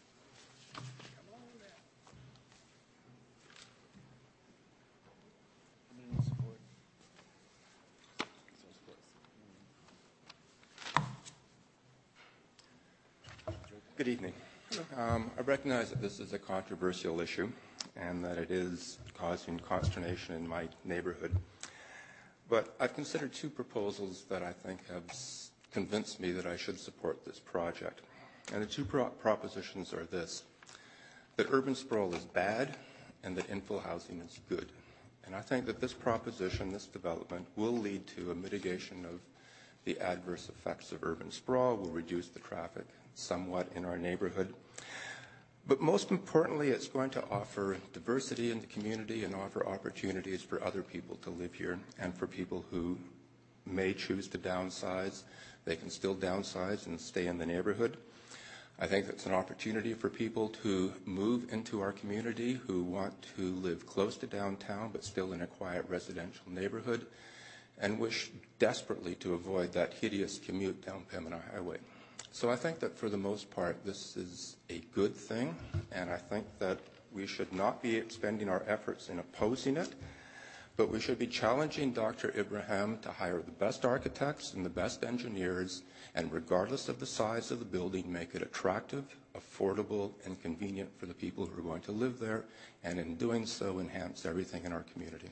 Speaker 9: Good evening. Um, I recognize that this is a controversial issue and that it is causing consternation in my neighborhood. But I've considered two proposals that I think have s- convinced me that I should support this project. And the two pro- propositions are this, that urban sprawl is bad and that infill housing is good. And I think that this proposition, this development, will lead to a mitigation of the adverse effects of urban sprawl, will reduce the traffic somewhat in our neighborhood. But most importantly, it's going to offer diversity in the community and offer opportunities for other people to live here and for people who may choose to downsize. They can still downsize and stay in the neighborhood. I think it's an opportunity for people to move into our community who want to live close to downtown but still in a quiet residential neighborhood and wish desperately to avoid that hideous commute down Pembina Highway. So I think that for the most part, this is a good thing, and I think that we should not be expending our efforts in opposing it, but we should be challenging Doctor Ibrahim to hire the best architects and the best engineers, and regardless of the size of the building, make it attractive, affordable, and convenient for the people who are going to live there, and in doing so, enhance everything in our community.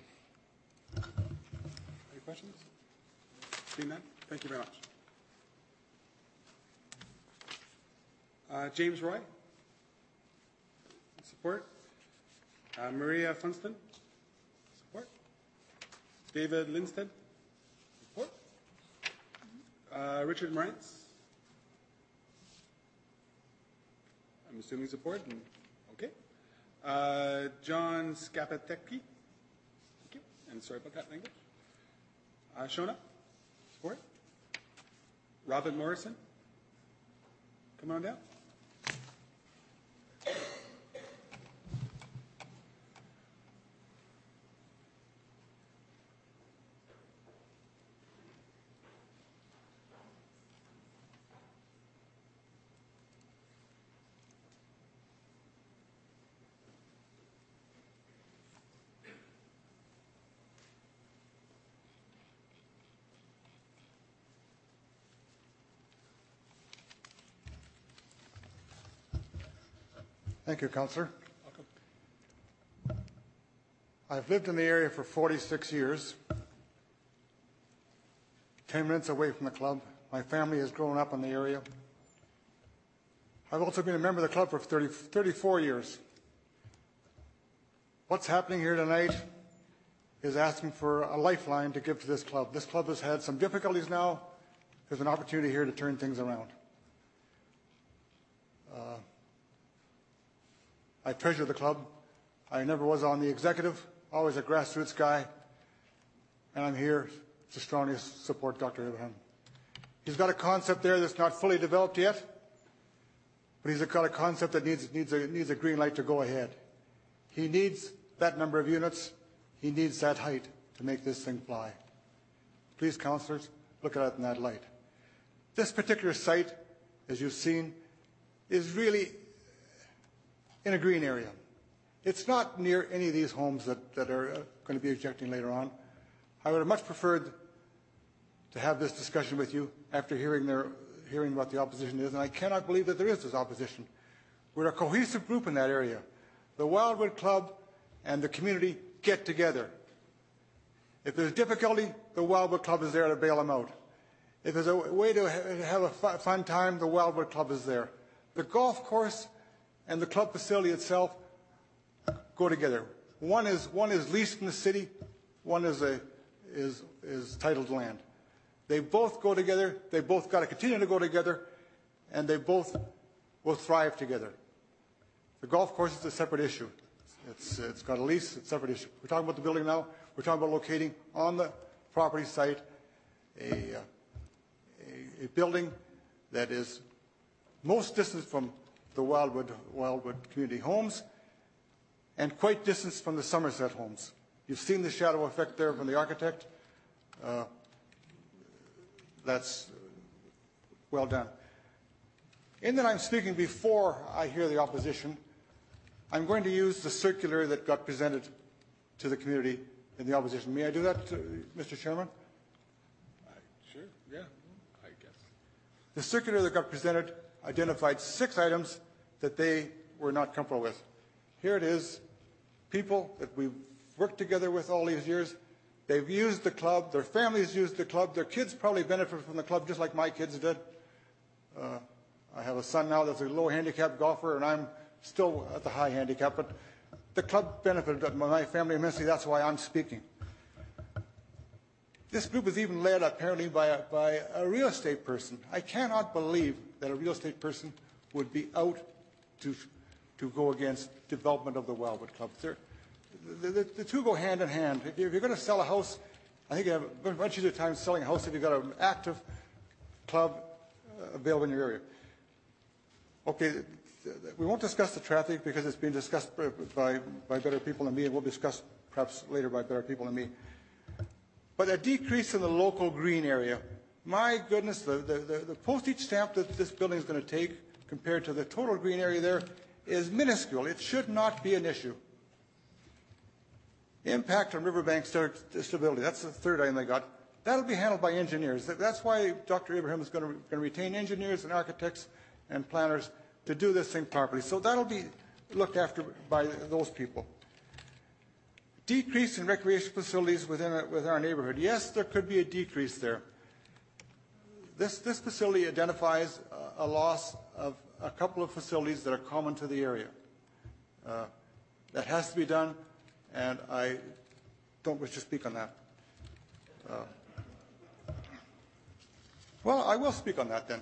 Speaker 3: Any questions? Seeing none? Thank you very much. Uh, James Roy. Support. Uh, Maria Funston. Support. David Lindstedt. Support. Uh, Richard Morantz. I'm assuming support. And, okay. Uh, John Scapatecki. Thank you. And sorry about that language. Uh, Shona. Support. Robin Morrison. Come on down.
Speaker 10: Thank you, Councillor. Welcome. I've lived in the area for forty-six years, ten minutes away from the club. My family has grown up in the area. I've also been a member of the club for thirty, thirty-four years. What's happening here tonight is asking for a lifeline to give to this club. This club has had some difficulties now. There's an opportunity here to turn things around. Uh, I treasure the club. I never was on the executive, always a grassroots guy, and I'm here to strongly support Doctor Ibrahim. He's got a concept there that's not fully developed yet, but he's got a concept that needs, needs, a, needs a green light to go ahead. He needs that number of units. He needs that height to make this thing fly. Please, councillors, look at it in that light. This particular site, as you've seen, is really in a green area. It's not near any of these homes that, that are uh, going to be ejecting later on. I would have much preferred to have this discussion with you after hearing, their, hearing what the opposition is, and I cannot believe that there is this opposition. We're a cohesive group in that area. The Wildwood Club and the community get together. If there's difficulty, the Wildwood Club is there to bail them out. If there's a way to have a fun time, the Wildwood Club is there. The golf course and the club facility itself go together. One is, one is leased from the city, one is, a, is, is titled land. They both go together, they both got to continue to go together, and they both will thrive together. The golf course is a separate issue. It's, it's got a lease, it's a separate issue. We're talking about the building now. We're talking about locating on the property site a, uh, a, a building that is most distant from the Wildwood, Wildwood Community Homes and quite distant from the Somerset Homes. You've seen the shadow effect there from the architect. Uh, that's well done. In that I'm speaking before I hear the opposition, I'm going to use the circular that got presented to the community in the opposition. May I do that, uh, Mister Chairman?
Speaker 3: Sure, yeah, I guess.
Speaker 10: The circular that got presented identified six items that they were not comfortable with. Here it is. People that we've worked together with all these years, they've used the club, their families used the club, their kids probably benefit from the club just like my kids did. Uh, I have a son now that's a low handicap golfer, and I'm still at the high handicap, but the club benefited my family immensely. That's why I'm speaking. This group is even led apparently by a, by a real estate person. I cannot believe that a real estate person would be out to, to go against development of the Wildwood Club. The, the, the two go hand in hand. If you're going to sell a house, I think you have a much easier time selling a house if you've got an active club available in your area. Okay, we won't discuss the traffic because it's being discussed by, by better people than me, and we'll discuss perhaps later by better people than me. But a decrease in the local green area, my goodness, the, the, the, the postage stamp that this building is going to take compared to the total green area there is minuscule. It should not be an issue. Impact on riverbank stability, that's the third item they got. That'll be handled by engineers. That's why Doctor Abraham is going to, going to retain engineers and architects and planners to do this thing properly. So that'll be looked after by those people. Decrease in recreation facilities within, a, within our neighborhood. Yes, there could be a decrease there. This, this facility identifies a, a loss of a couple of facilities that are common to the area. Uh, that has to be done, and I don't wish to speak on that. Uh, well, I will speak on that then.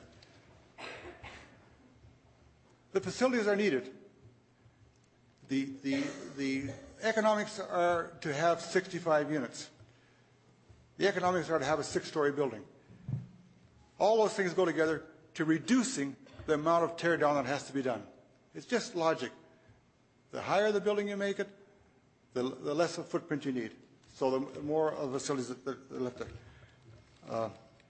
Speaker 10: The facilities are needed. The, the, the economics are to have sixty-five units. The economics are to have a six-story building. All those things go together to reducing the amount of tear down that has to be done. It's just logic. The higher the building you make it, the, the less of footprint you need. So the more of the facilities that are left there. Uh,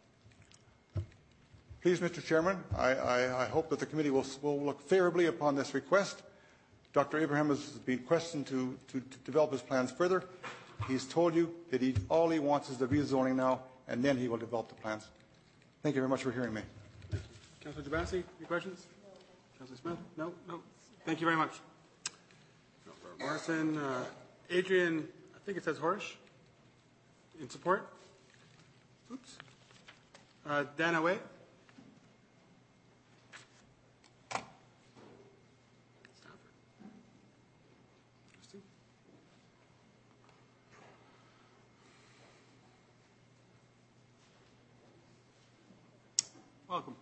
Speaker 10: Please, Mister Chairman, I, I, I hope that the committee will, will look favorably upon this request. Doctor Abraham has been questioned to, to, to develop his plans further. He's told you that he, all he wants is the rezoning now, and then he will develop the plans. Thank you very much for hearing me.
Speaker 3: Councilor Jabassi, any questions? No. Councilor Smith? No? No. Thank you very much. Morrison, uh, Adrian, I think it says Horish, in support. Oops. Uh, Dana Way. Welcome.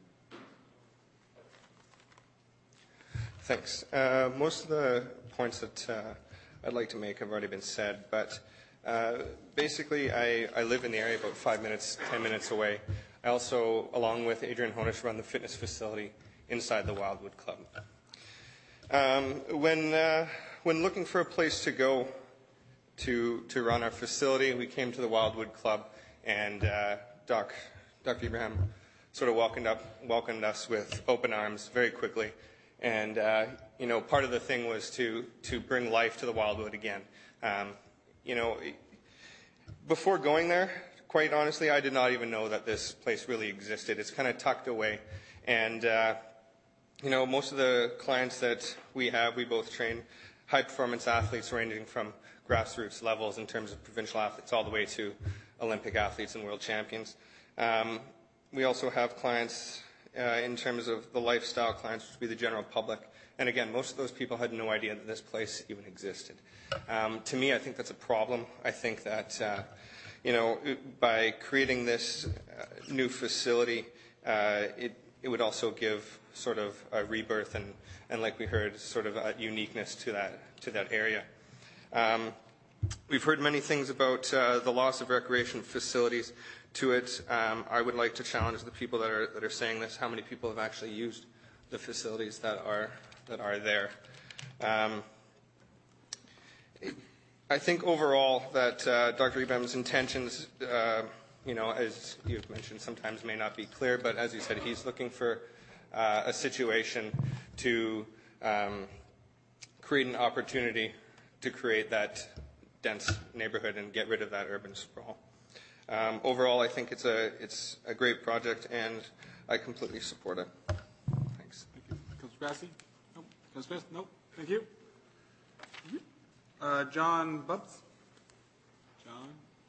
Speaker 11: Thanks. Uh, most of the points that uh, I'd like to make have already been said, but uh, basically I, I live in the area about five minutes, ten minutes away. I also, along with Adrian Honish, run the fitness facility inside the Wildwood Club. Um, when, uh, when looking for a place to go to, to run our facility, we came to the Wildwood Club, and uh, Doc, Doctor Abraham sort of welcomed, up, welcomed us with open arms very quickly. And, uh, you know, part of the thing was to, to bring life to the Wildwood again. Um, you know, before going there, quite honestly, I did not even know that this place really existed. It's kind of tucked away. And, uh, you know, most of the clients that we have, we both train high-performance athletes ranging from grassroots levels in terms of provincial athletes all the way to Olympic athletes and world champions. Um, we also have clients uh, in terms of the lifestyle clients, which would be the general public. And again, most of those people had no idea that this place even existed. Um, to me, I think that's a problem. I think that, uh, you know, by creating this uh, new facility, uh, it, it would also give sort of a rebirth and, and like we heard, sort of a uniqueness to that, to that area. Um, we've heard many things about uh, the loss of recreation facilities to it. Um, I would like to challenge the people that are, that are saying this. How many people have actually used the facilities that are, that are there? Um, I think overall that uh, Doctor Ibrahim's intentions, uh, you know, as you've mentioned, sometimes may not be clear, but as you said, he's looking for uh, a situation to um, create an opportunity to create that dense neighborhood and get rid of that urban sprawl. Um, overall, I think it's a it's a great project, and I completely support it. Thanks.
Speaker 3: Thank you. Councilor Grassi? No. Councilor Smith? No. Thank you. Uh, John Bubs? John?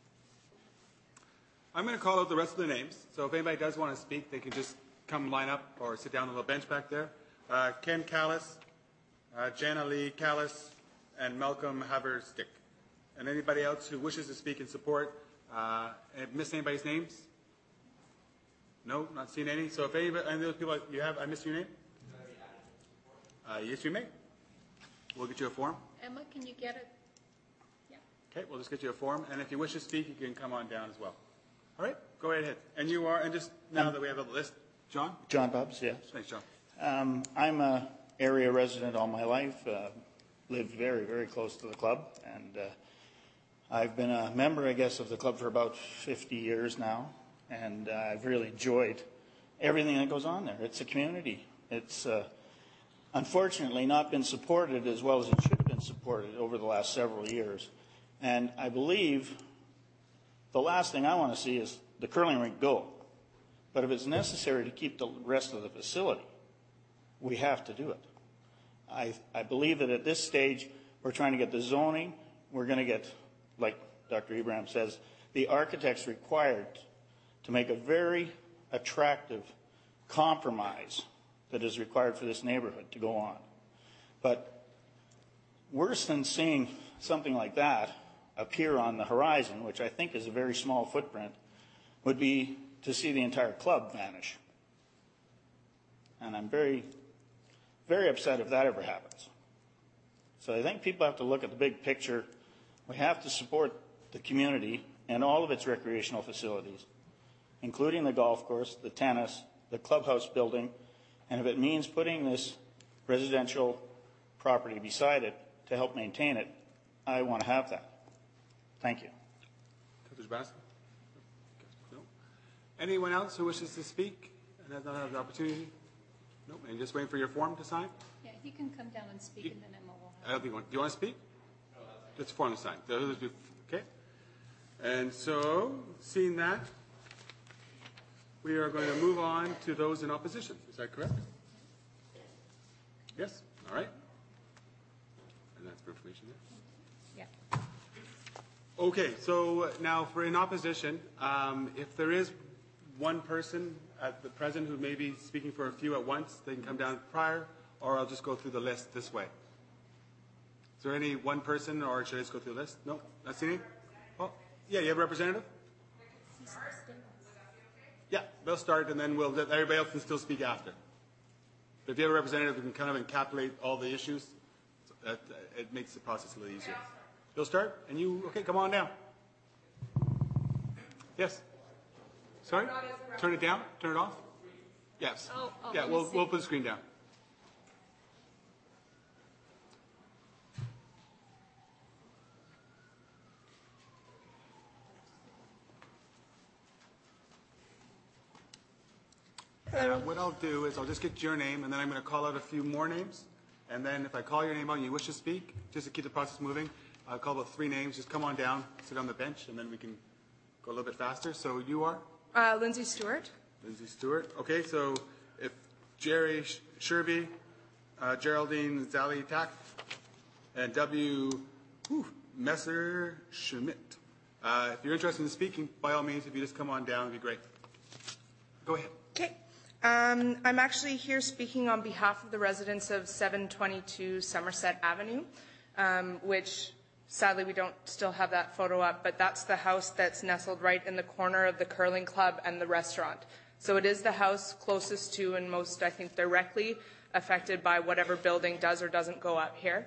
Speaker 3: I'm going to call out the rest of the names. So if anybody does want to speak, they can just come line up or sit down on the little bench back there. Uh, Ken Callis, uh, Jana Lee Callis, and Malcolm Haverstick. And anybody else who wishes to speak in support, uh, miss anybody's names? No, not seen any. So if anybody, any of those people you have, I missed your name? Uh, yes, you may. We'll get you a form.
Speaker 1: Emma, can you get it? Yeah.
Speaker 3: Okay, we'll just get you a form. And if you wish to speak, you can come on down as well. All right, go right ahead. And you are, and just now um, that we have a list, John?
Speaker 12: John Bubs, yes.
Speaker 3: Thanks, John.
Speaker 12: Um, I'm a area resident all my life. Uh, lived very, very close to the club, and uh, I've been a member, I guess, of the club for about fifty years now, and uh, I've really enjoyed everything that goes on there. It's a community. It's uh, unfortunately not been supported as well as it should have been supported over the last several years, and I believe the last thing I want to see is the curling rink go, but if it's necessary to keep the rest of the facility, we have to do it. I, I believe that at this stage, we're trying to get the zoning. We're going to get, like Doctor Ibrahim says, the architects required to make a very attractive compromise that is required for this neighborhood to go on. But worse than seeing something like that appear on the horizon, which I think is a very small footprint, would be to see the entire club vanish. And I'm very very upset if that ever happens. So I think people have to look at the big picture. We have to support the community and all of its recreational facilities, including the golf course, the tennis, the clubhouse building, and if it means putting this residential property beside it to help maintain it, I want to have that. Thank you.
Speaker 3: No. Anyone else who wishes to speak and has not had the opportunity? No, and just waiting for your form to sign?
Speaker 1: Yeah, he can come down and speak, you, and then Emma will have
Speaker 3: I don't think you want, do you want to speak? No, just a form to sign. Okay. And so, seeing that, we are going to move on to those in opposition. Is that correct? Yes? All right. And that's for information there?
Speaker 1: Yeah.
Speaker 3: Okay, so now for in opposition, um, if there is one person at the present who may be speaking for a few at once, they can come down prior, or I'll just go through the list this way. Is there any one person, or should I just go through the list? No? Not seeing any? Oh, yeah, you have a representative? Yeah, they'll start, and then we'll, everybody else can still speak after. But if you have a representative who can kind of encapsulate all the issues, that, it makes the process a little easier. They'll start, and you, okay, come on down. Yes? Sorry? Turn it down? Turn it off? Yes.
Speaker 1: Oh, oh,
Speaker 3: yeah, we'll, we'll put the screen down. Uh, what I'll do is I'll just get your name, and then I'm going to call out a few more names. And then if I call your name out and you wish to speak, just to keep the process moving, I'll call about three names. Just come on down, sit on the bench, and then we can go a little bit faster. So you are?
Speaker 13: Uh, Lindsay Stewart.
Speaker 3: Lindsay Stewart. Okay, so if Jerry Sherby, uh, Geraldine Zali Tak, and W. Whew, Messerschmidt. Uh, if you're interested in speaking, by all means, if you just come on down, it'd be great. Go ahead.
Speaker 13: Okay. Um, I'm actually here speaking on behalf of the residents of seven twenty-two Somerset Avenue, um, which sadly we don't still have that photo up, but that's the house that's nestled right in the corner of the curling club and the restaurant. So it is the house closest to and most, I think, directly affected by whatever building does or doesn't go up here.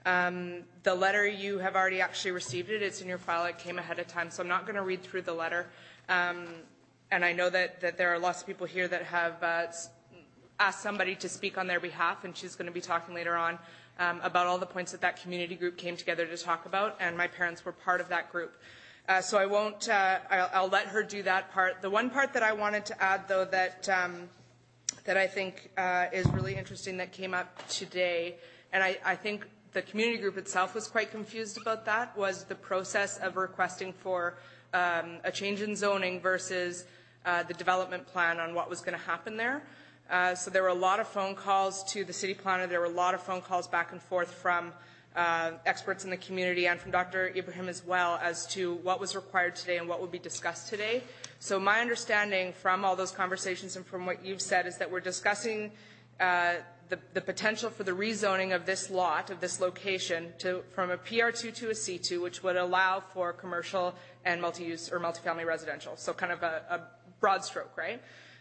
Speaker 13: Um, the letter, you have already actually received it. It's in your file. It came ahead of time, so I'm not going to read through the letter. Um, and I know that, that there are lots of people here that have uh, asked somebody to speak on their behalf, and she's going to be talking later on um, about all the points that that community group came together to talk about, and my parents were part of that group. Uh, so I won't, uh, I'll, I'll let her do that part. The one part that I wanted to add, though, that, um, that I think uh, is really interesting that came up today, and I, I think the community group itself was quite confused about that, was the process of requesting for um, a change in zoning versus uh, the development plan on what was going to happen there. Uh, so there were a lot of phone calls to the city planner. There were a lot of phone calls back and forth from uh, experts in the community and from Doctor Ibrahim as well as to what was required today and what would be discussed today. So my understanding from all those conversations and from what you've said is that we're discussing uh, The, the potential for the rezoning of this lot, of this location, to, from a P R two to a C two, which would allow for commercial and multi-use or multifamily residential. So kind of a, a broad stroke, right?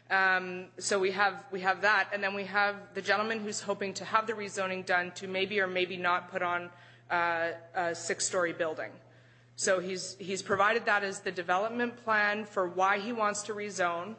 Speaker 13: Um, so we have, we have that. And then we have the gentleman who's hoping to have the rezoning done to maybe or maybe not put on uh, a six-story building. So he's, he's provided that as the development plan for why he wants to rezone.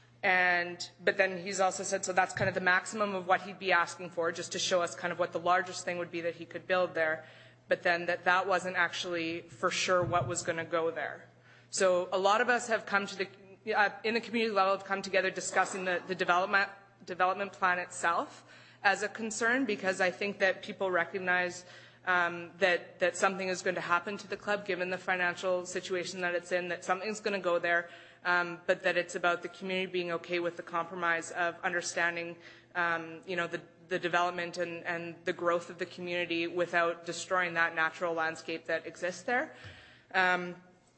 Speaker 13: And, but then he's also said, so that's kind of the maximum of what he'd be asking for, just to show us kind of what the largest thing would be that he could build there. But then that that wasn't actually for sure what was going to go there. So a lot of us have come to the, uh, in the community level, have come together discussing the, the development, development plan itself as a concern, because I think that people recognize um, that, that something is going to happen to the club, given the financial situation that it's in, that something's going to go there. Um, but that it's about the community being okay with the compromise of understanding, um, you know, the, the development and, and the growth of the community without destroying that natural landscape that exists there. Um,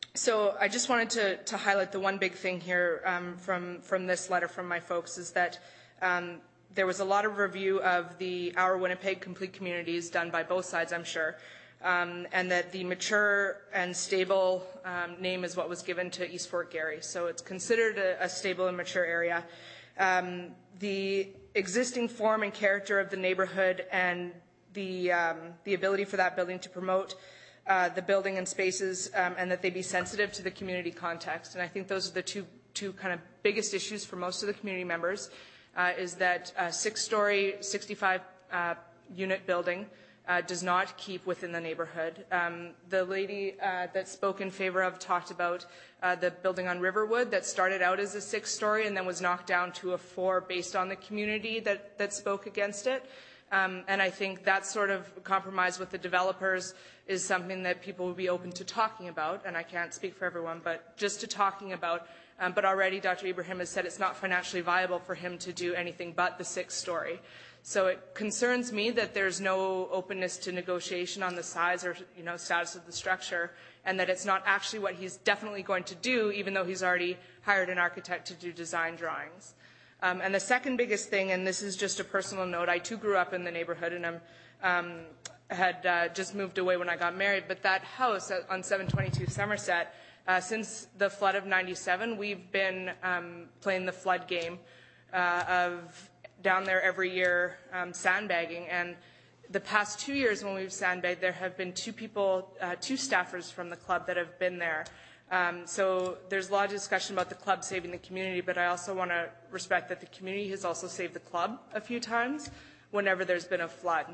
Speaker 13: so I just wanted to, to highlight the one big thing here um, from, from this letter from my folks is that um, there was a lot of review of the Our Winnipeg Complete Communities done by both sides, I'm sure. Um, and that the mature and stable um, name is what was given to East Fort Garry. So it's considered a, a stable and mature area. Um, the existing form and character of the neighborhood and the, um, the ability for that building to promote uh, the building and spaces um, and that they be sensitive to the community context. And I think those are the two, two kind of biggest issues for most of the community members, uh, is that a six-story, sixty-five uh, unit building Uh, does not keep within the neighborhood. Um, the lady uh, that spoke in favor of talked about uh, the building on Riverwood that started out as a six-story and then was knocked down to a four based on the community that, that spoke against it. Um, and I think that sort of compromise with the developers is something that people would be open to talking about, and I can't speak for everyone, but just to talking about. Um, but already Doctor Ibrahim has said it's not financially viable for him to do anything but the six-story. So it concerns me that there's no openness to negotiation on the size or, you know, status of the structure, and that it's not actually what he's definitely going to do, even though he's already hired an architect to do design drawings. Um, and the second biggest thing, and this is just a personal note, I too grew up in the neighborhood, and I'm, um, had uh, just moved away when I got married, but that house on seven twenty-two Somerset, uh, since the flood of ninety-seven, we've been um, playing the flood game uh, of down there every year um, sandbagging, and the past two years when we've sandbagged, there have been two people, uh, two staffers from the club that have been there. Um, so there's a lot of discussion about the club saving the community, but I also want to respect that the community has also saved the club a few times whenever there's been a flood.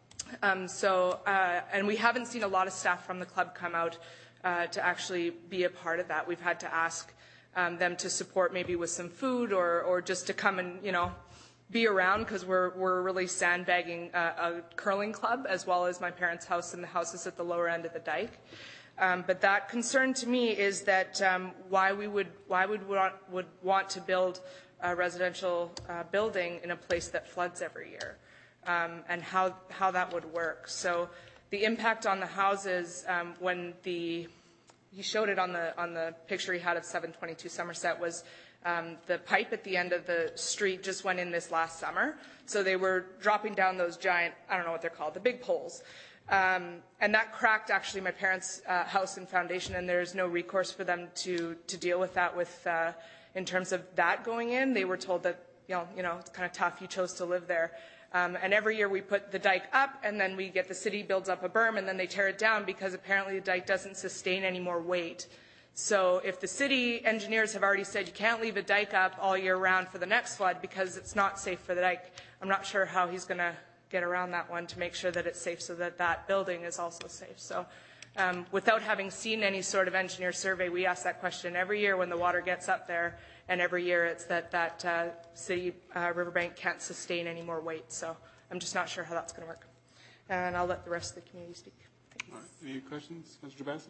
Speaker 13: Um, so, uh, and we haven't seen a lot of staff from the club come out uh, to actually be a part of that. We've had to ask um, them to support maybe with some food or, or just to come and, you know, be around, because we're, we're really sandbagging a, a curling club as well as my parents' house and the houses at the lower end of the dike. Um, but that concern to me is that um, why we would why would want, would want to build a residential uh, building in a place that floods every year, um, and how how that would work. So the impact on the houses um, when the, he showed it on the, on the picture he had of seven twenty-two Somerset was um, the pipe at the end of the street just went in this last summer. So they were dropping down those giant, I don't know what they're called, the big poles. Um, and that cracked actually my parents' uh, house and foundation, and there's no recourse for them to, to deal with that with, uh, in terms of that going in. They were told that, you know, you know, it's kind of tough, you chose to live there. Um, and every year we put the dike up, and then we get the city builds up a berm, and then they tear it down because apparently the dike doesn't sustain any more weight. So if the city engineers have already said you can't leave a dike up all year round for the next flood because it's not safe for the dike, I'm not sure how he's going to get around that one to make sure that it's safe so that that building is also safe. So um, without having seen any sort of engineer survey, we ask that question every year when the water gets up there, and every year it's that that uh, city uh, riverbank can't sustain any more weight. So I'm just not sure how that's going to work. And I'll let the rest of the community speak.
Speaker 3: All right. Any questions, Mister Jabassi?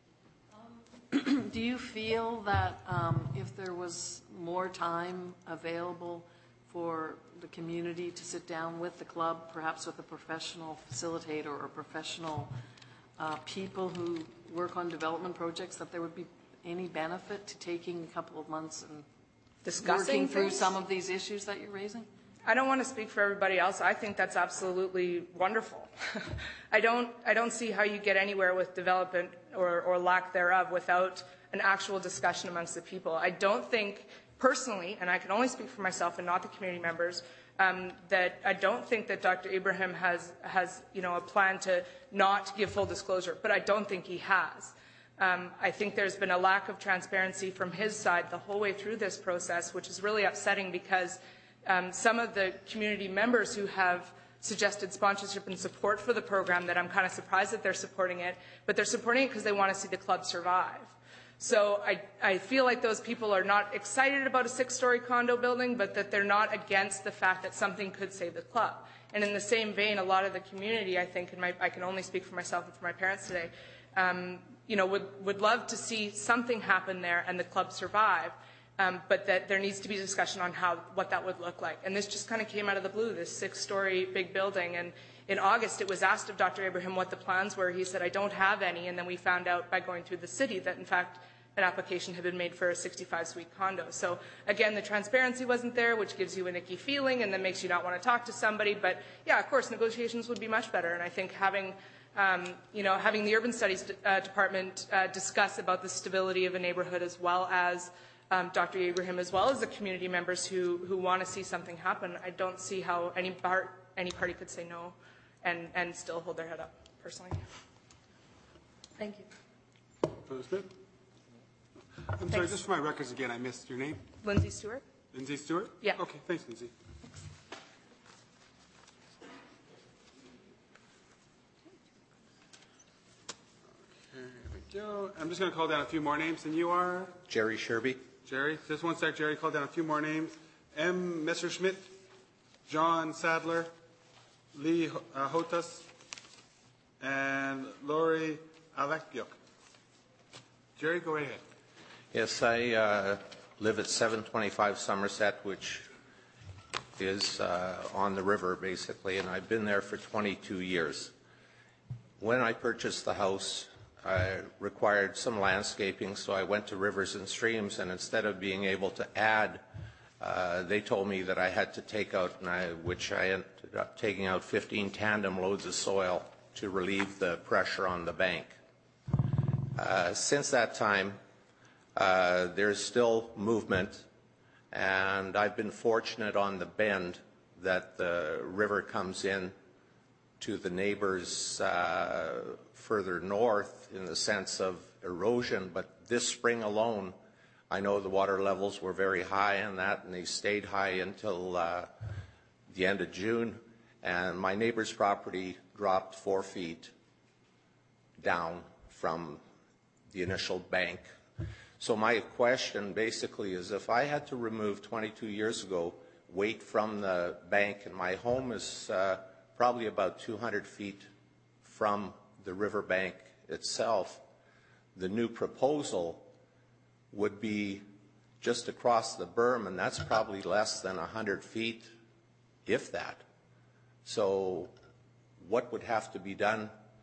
Speaker 5: Do you feel that um, if there was more time available for the community to sit down with the club, perhaps with a professional facilitator or professional uh, people who work on development projects, that there would be any benefit to taking a couple of months and
Speaker 13: discussing
Speaker 5: working through
Speaker 13: things?
Speaker 5: some of these issues that you're raising?
Speaker 13: I don't want to speak for everybody else. I think that's absolutely wonderful. I don't I don't see how you get anywhere with development or, or lack thereof without an actual discussion amongst the people. I don't think personally, and I can only speak for myself and not the community members, um, that I don't think that Doctor Abraham has has you know a plan to not give full disclosure, but I don't think he has. Um, I think there's been a lack of transparency from his side the whole way through this process, which is really upsetting because Um, some of the community members who have suggested sponsorship and support for the program, that I'm kind of surprised that they're supporting it, but they're supporting it because they want to see the club survive. So I, I feel like those people are not excited about a six-story condo building, but that they're not against the fact that something could save the club. And in the same vein, a lot of the community, I think, and my, I can only speak for myself and for my parents today, um, you know, would, would love to see something happen there and the club survive. Um, but that there needs to be discussion on how what that would look like. And this just kind of came out of the blue, this six-story big building. And in August, it was asked of Doctor Abraham what the plans were. He said, I don't have any. And then we found out by going through the city that, in fact, an application had been made for a sixty-five suite condo. So, again, the transparency wasn't there, which gives you an icky feeling and then makes you not want to talk to somebody. But, yeah, of course, negotiations would be much better. And I think having, um, you know, having the Urban Studies uh, Department uh, discuss about the stability of a neighborhood as well as Um, Doctor Abraham, as well as the community members who, who want to see something happen, I don't see how any part, any party could say no and, and still hold their head up, personally. Thank you.
Speaker 3: Elizabeth? I'm
Speaker 13: Thanks.
Speaker 3: sorry, just for my records again, I missed your name.
Speaker 13: Lindsay Stewart?
Speaker 3: Lindsay Stewart?
Speaker 13: Yeah.
Speaker 3: Okay, thanks, Lindsay. Go. I'm just going to call down a few more names, and you are?
Speaker 14: Jerry Sherby.
Speaker 3: Jerry. Just one sec, Jerry. Call down a few more names. M. Messerschmidt, John Sadler, Lee uh, Hotas, and Lori Alekyuk. Jerry, go right ahead.
Speaker 14: Yes, I uh, live at seven twenty-five Somerset, which is uh, on the river, basically, and I've been there for twenty-two years. When I purchased the house, I required some landscaping, so I went to Rivers and Streams, and instead of being able to add, uh, they told me that I had to take out, and I, which I ended up taking out fifteen tandem loads of soil to relieve the pressure on the bank. Uh, since that time, uh, there's still movement, and I've been fortunate on the bend that the river comes in to the neighbors uh, further north in the sense of erosion, but this spring alone, I know the water levels were very high in that, and they stayed high until uh, the end of June, and my neighbor's property dropped four feet down from the initial bank. So my question basically is, if I had to remove twenty-two years ago weight from the bank, and my home is uh, probably about two hundred feet from the riverbank itself, the new proposal would be just across the berm, and that's probably less than one hundred feet, if that. So what would have to be done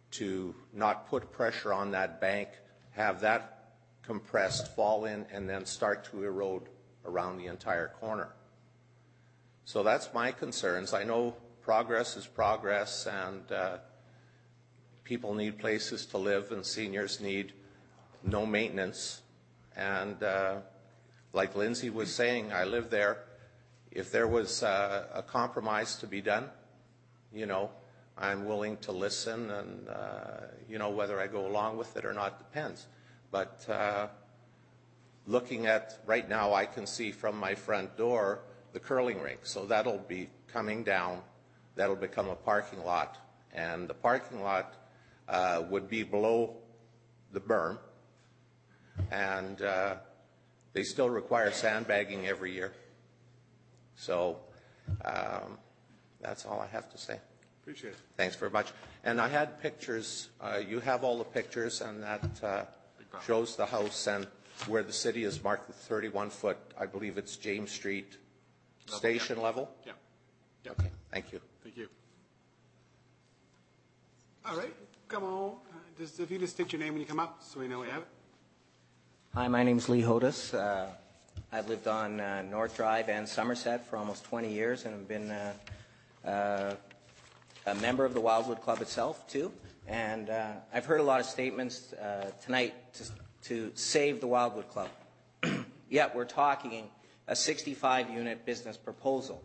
Speaker 14: to not put pressure on that bank, have that compressed, fall in, and then start to erode around the entire corner. So that's my concerns. I know progress is progress, and uh, people need places to live, and seniors need no maintenance. And uh, like Lindsay was saying, I live there. If there was uh, a compromise to be done, you know, I'm willing to listen, and, uh, you know, whether I go along with it or not depends. But uh, looking at, right now, I can see from my front door the curling rink. So that'll be coming down. That'll become a parking lot. And the parking lot uh, would be below the berm. And uh, they still require sandbagging every year. So um, that's all I have to say.
Speaker 3: Appreciate it.
Speaker 14: Thanks very much. And I had pictures. Uh, you have all the pictures, and that uh, shows the house and where the city is marked with thirty-one foot. I believe it's James Street level, station
Speaker 3: yeah.
Speaker 14: level.
Speaker 3: Yeah. yeah.
Speaker 14: Okay. Thank you.
Speaker 3: Thank you. All right. Come on. Uh, just, if you just state your name when you come up, so we know we have it.
Speaker 15: Hi, my name is Lee Hodis. Uh, I've lived on uh, North Drive and Somerset for almost twenty years, and have been uh, uh, a member of the Wildwood Club itself, too. And uh, I've heard a lot of statements uh, tonight to, to save the Wildwood Club. Yet we're talking a sixty-five unit business proposal.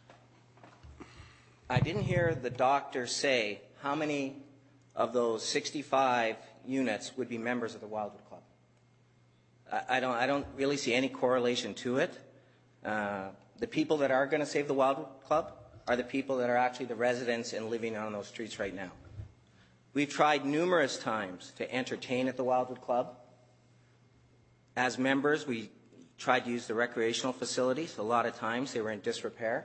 Speaker 15: I didn't hear the doctor say how many of those sixty-five units would be members of the Wildwood Club. I don't, I don't really see any correlation to it. Uh, the people that are going to save the Wildwood Club are the people that are actually the residents and living on those streets right now. We've tried numerous times to entertain at the Wildwood Club. As members, we tried to use the recreational facilities. A lot of times they were in disrepair.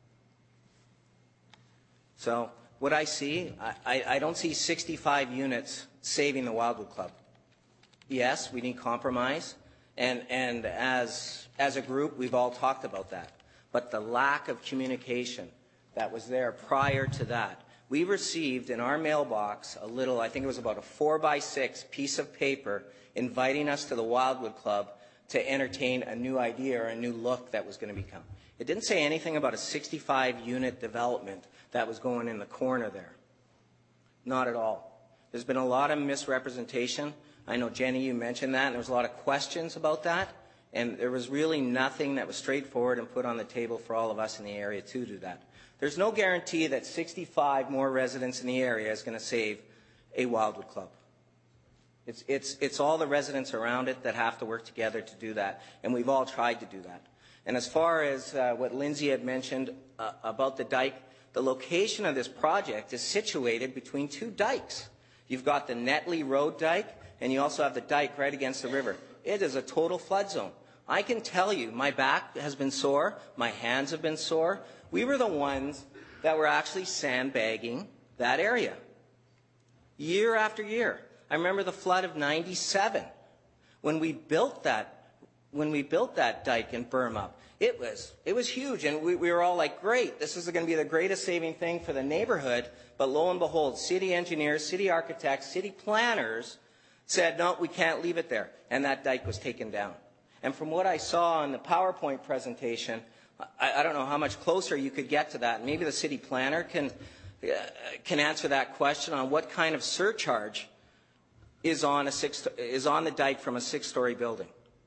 Speaker 15: So what I see, I, I, I don't see sixty-five units saving the Wildwood Club. Yes, we need compromise, and, and as, as a group, we've all talked about that. But the lack of communication that was there prior to that, we received in our mailbox a little, I think it was about a four by six piece of paper inviting us to the Wildwood Club to entertain a new idea or a new look that was going to become. It didn't say anything about a sixty-five unit development that was going in the corner there. Not at all. There's been a lot of misrepresentation. I know, Jenny, you mentioned that, and there was a lot of questions about that, and there was really nothing that was straightforward and put on the table for all of us in the area to do that. There's no guarantee that sixty-five more residents in the area is going to save a Wildwood Club. It's, it's, it's all the residents around it that have to work together to do that, and we've all tried to do that. And as far as uh, what Lindsay had mentioned uh, about the dike, the location of this project is situated between two dikes. You've got the Netley Road dike, and you also have the dike right against the river. It is a total flood zone. I can tell you, my back has been sore, my hands have been sore. We were the ones that were actually sandbagging that area, year after year. I remember the flood of ninety-seven, when we built that, when we built that dike and berm up. It was, it was huge, and we, we were all like, great, this is going to be the greatest saving thing for the neighborhood. But lo and behold, city engineers, city architects, city planners said, no, we can't leave it there. And that dike was taken down. And from what I saw in the PowerPoint presentation, I, I don't know how much closer you could get to that. Maybe the city planner can, uh, can answer that question on what kind of surcharge is on, a six, is on the dike from a six-story building.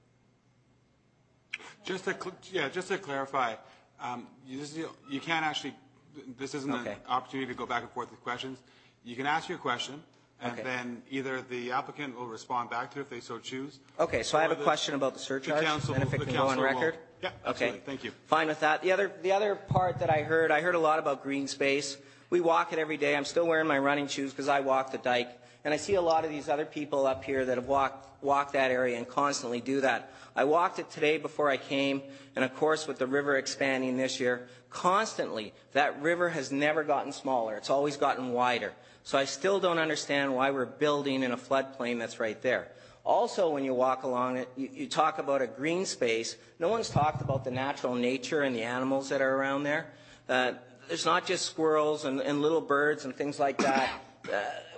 Speaker 3: Just to, yeah, just to clarify, um, you, this is, you can't actually, this isn't okay. An opportunity to go back and forth with questions. You can ask your question, and okay. then either the applicant will respond back to it if they so choose.
Speaker 15: Okay, so I have a the, question about the surcharge, the council, and if it can go on record.
Speaker 3: Will, yeah, absolutely. Okay. Thank you.
Speaker 15: Fine with that. The other, the other part that I heard, I heard a lot about green space. We walk it every day. I'm still wearing my running shoes because I walk the dike. And I see a lot of these other people up here that have walked, walked that area and constantly do that. I walked it today before I came, and of course with the river expanding this year, constantly, that river has never gotten smaller. It's always gotten wider. So I still don't understand why we're building in a floodplain that's right there. Also, when you walk along it, you, you talk about a green space. No one's talked about the natural nature and the animals that are around there. Uh, there's not just squirrels and, and little birds and things like that. Uh,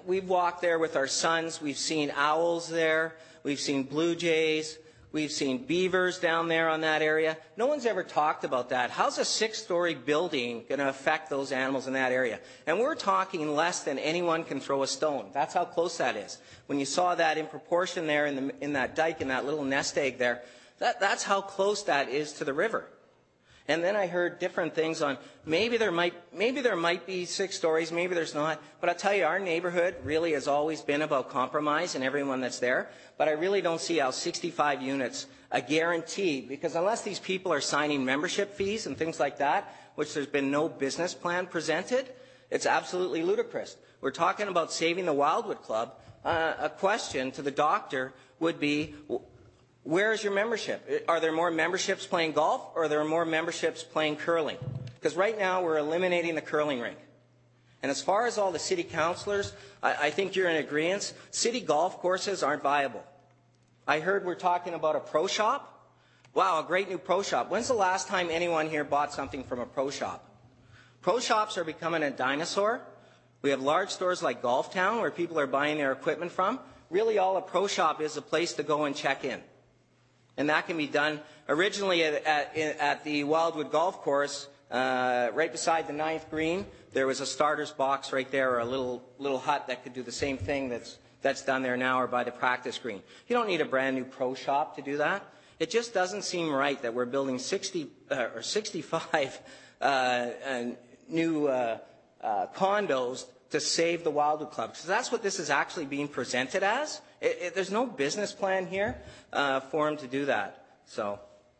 Speaker 15: we've walked there with our sons. We've seen owls there. We've seen blue jays. We've seen beavers down there on that area. No one's ever talked about that. How's a six-story building going to affect those animals in that area? And we're talking less than anyone can throw a stone. That's how close that is. When you saw that in proportion there in, the, in that dike, in that little nest egg there, that, that's how close that is to the river. And then I heard different things on maybe there might maybe there might be six stories, maybe there's not. But I'll tell you, our neighborhood really has always been about compromise and everyone that's there. But I really don't see how sixty-five units, a guarantee, because unless these people are signing membership fees and things like that, which there's been no business plan presented, it's absolutely ludicrous. We're talking about saving the Wildwood Club. Uh, a question to the doctor would be, where is your membership? Are there more memberships playing golf, or are there more memberships playing curling? Because right now we're eliminating the curling rink. And as far as all the city councillors, I, I think you're in agreement. City golf courses aren't viable. I heard we're talking about a pro shop. Wow, a great new pro shop. When's the last time anyone here bought something from a pro shop? Pro shops are becoming a dinosaur. We have large stores like Golf Town where people are buying their equipment from. Really all a pro shop is a place to go and check in. And that can be done originally at, at, at the Wildwood Golf Course, uh, right beside the ninth green. There was a starter's box right there, or a little little hut that could do the same thing that's that's done there now, or by the practice green. You don't need a brand new pro shop to do that. It just doesn't seem right that we're building sixty uh, or sixty-five uh, uh, new uh, uh, condos to save the Wildwood Club. Because that's what this is actually being presented as. It, it, there's no business plan here uh, for him to do that. So,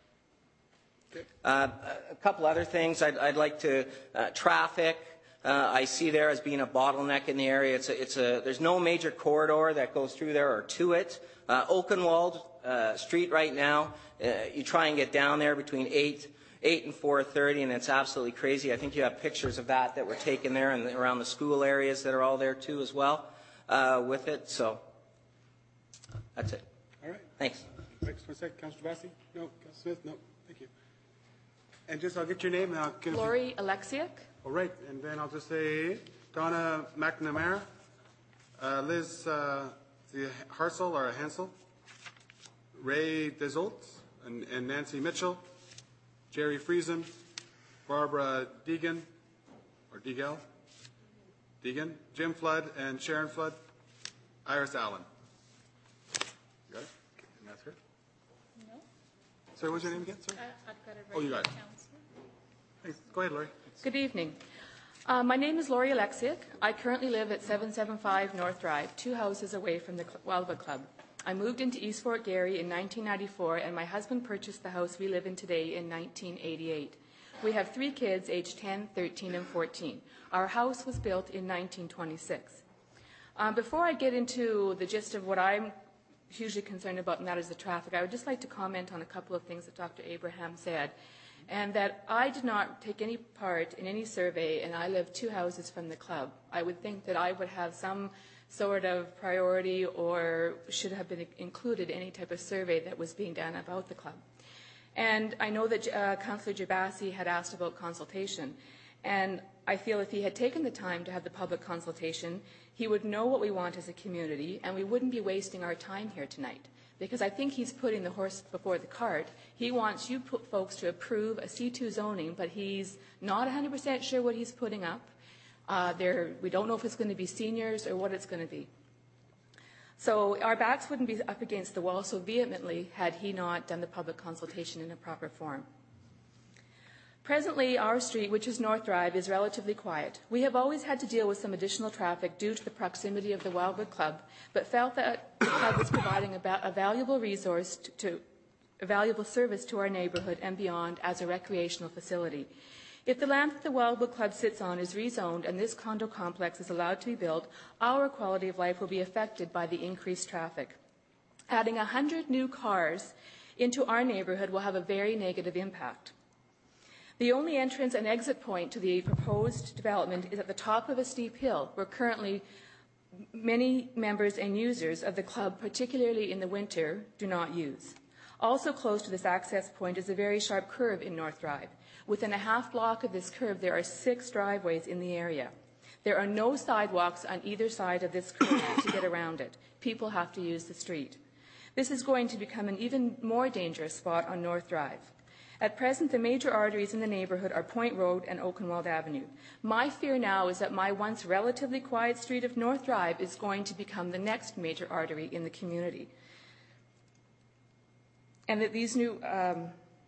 Speaker 15: uh, a couple other things I'd, I'd like to, uh, traffic, uh, I see there as being a bottleneck in the area. It's a, it's a, there's no major corridor that goes through there or to it. Uh, Oakenwald uh, Street right now, uh, you try and get down there between eight and four thirty, and it's absolutely crazy. I think you have pictures of that that were taken there and around the school areas that are all there too as well uh, with it. So that's it.
Speaker 3: All right.
Speaker 15: Thanks.
Speaker 3: Next one sec. Councillor Bassey? No. Councillor Smith? No. Thank you. And just I'll get your name and I'll give
Speaker 5: Lori Alexiak.
Speaker 3: All right. And then I'll just say Donna McNamara, uh, Liz uh, Harsel or Hansel, Ray Desolt, and, and Nancy Mitchell, Jerry Friesen, Barbara Deegan, or Deagle, Deegan, Jim Flood, and Sharon Flood, Iris Allen. You got it? Okay, and that's her?
Speaker 1: No.
Speaker 3: Sorry, what's your name again? Sorry?
Speaker 1: Uh, I've got it right.
Speaker 3: Oh, you got it.
Speaker 1: Counselor.
Speaker 3: Thanks. Go ahead, Lori.
Speaker 16: Good evening. Uh, my name is Lori Alexiak. I currently live at seven seventy-five North Drive, two houses away from the Wildwood Club. I moved into East Fort Garry in nineteen ninety-four, and my husband purchased the house we live in today in nineteen eighty-eight. We have three kids, aged ten, thirteen, and fourteen. Our house was built in nineteen twenty-six. Um, before I get into the gist of what I'm hugely concerned about, and that is the traffic, I would just like to comment on a couple of things that Doctor Abraham said, and that I did not take any part in any survey, and I live two houses from the club. I would think that I would have some sort of priority or should have been included in any type of survey that was being done about the club. And I know that uh, Councillor Jabassi had asked about consultation, and I feel if he had taken the time to have the public consultation, he would know what we want as a community, and we wouldn't be wasting our time here tonight. Because I think he's putting the horse before the cart. He wants you folks to approve a C two zoning, but he's not one hundred percent sure what he's putting up. Uh, there, we don't know if it's going to be seniors or what it's going to be. So our backs wouldn't be up against the wall so vehemently had he not done the public consultation in a proper form. Presently, our street, which is North Drive, is relatively quiet. We have always had to deal with some additional traffic due to the proximity of the Wildwood Club, but felt that the club was providing a, a valuable resource to, to a valuable service to our neighborhood and beyond as a recreational facility. If the land that the Wildwood Club sits on is rezoned and this condo complex is allowed to be built, our quality of life will be affected by the increased traffic. Adding one hundred new cars into our neighborhood will have a very negative impact. The only entrance and exit point to the proposed development is at the top of a steep hill, where currently many members and users of the club, particularly in the winter, do not use. Also close to this access point is a very sharp curve in North Drive. Within a half block of this curve, there are six driveways in the area. There are no sidewalks on either side of this corridor to get around it. People have to use the street. This is going to become an even more dangerous spot on North Drive. At present, the major arteries in the neighbourhood are Point Road and Oakenwald Avenue. My fear now is that my once relatively quiet street of North Drive is going to become the next major artery in the community. And that these new, um,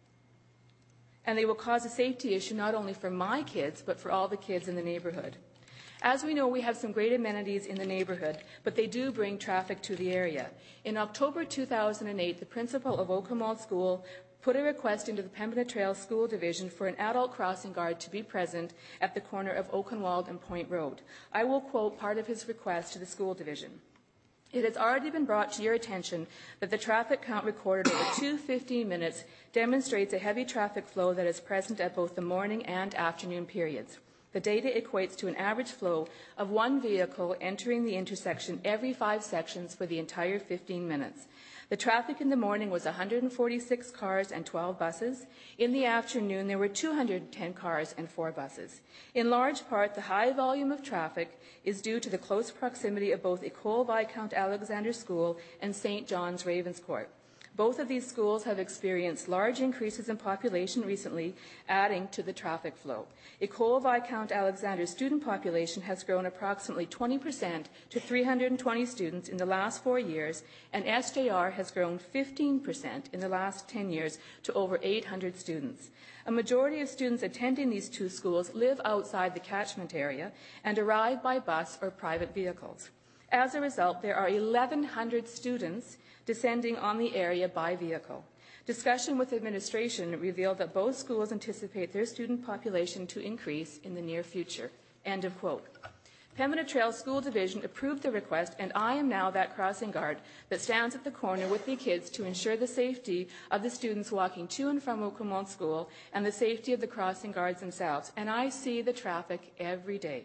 Speaker 16: and they will cause a safety issue not only for my kids, but for all the kids in the neighbourhood. As we know, we have some great amenities in the neighbourhood, but they do bring traffic to the area. In October two thousand eight, the principal of Oakenwald School put a request into the Pembina Trail School Division for an adult crossing guard to be present at the corner of Oakenwald and Point Road. I will quote part of his request to the school division. It has already been brought to your attention that the traffic count recorded over two fifteen minutes demonstrates a heavy traffic flow that is present at both the morning and afternoon periods. The data equates to an average flow of one vehicle entering the intersection every five sections for the entire fifteen minutes. The traffic in the morning was one hundred forty-six cars and twelve buses. In the afternoon, there were two hundred ten cars and four buses. In large part, the high volume of traffic is due to the close proximity of both Ecole Viscount Alexander School and Saint John's Ravenscourt. Both of these schools have experienced large increases in population recently, adding to the traffic flow. Ecole Viscount Alexander's student population has grown approximately twenty percent to three hundred twenty students in the last four years, and S J R has grown fifteen percent in the last ten years to over eight hundred students. A majority of students attending these two schools live outside the catchment area and arrive by bus or private vehicles. As a result, there are eleven hundred students descending on the area by vehicle. Discussion with administration revealed that both schools anticipate their student population to increase in the near future. End of quote. Pembina Trail School Division approved the request, and I am now that crossing guard that stands at the corner with the kids to ensure the safety of the students walking to and from Oakenwald School and the safety of the crossing guards themselves. And I see the traffic every day.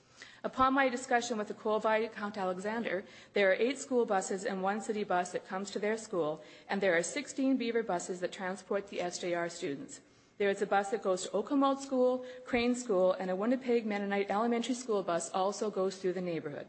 Speaker 16: Upon my discussion with the Ecole Viscount Alexander, there are eight school buses and one city bus that comes to their school, and there are sixteen Beaver buses that transport the S J R students. There is a bus that goes to Oakenwald School, Crane School, and a Winnipeg Mennonite Elementary School bus also goes through the neighbourhood.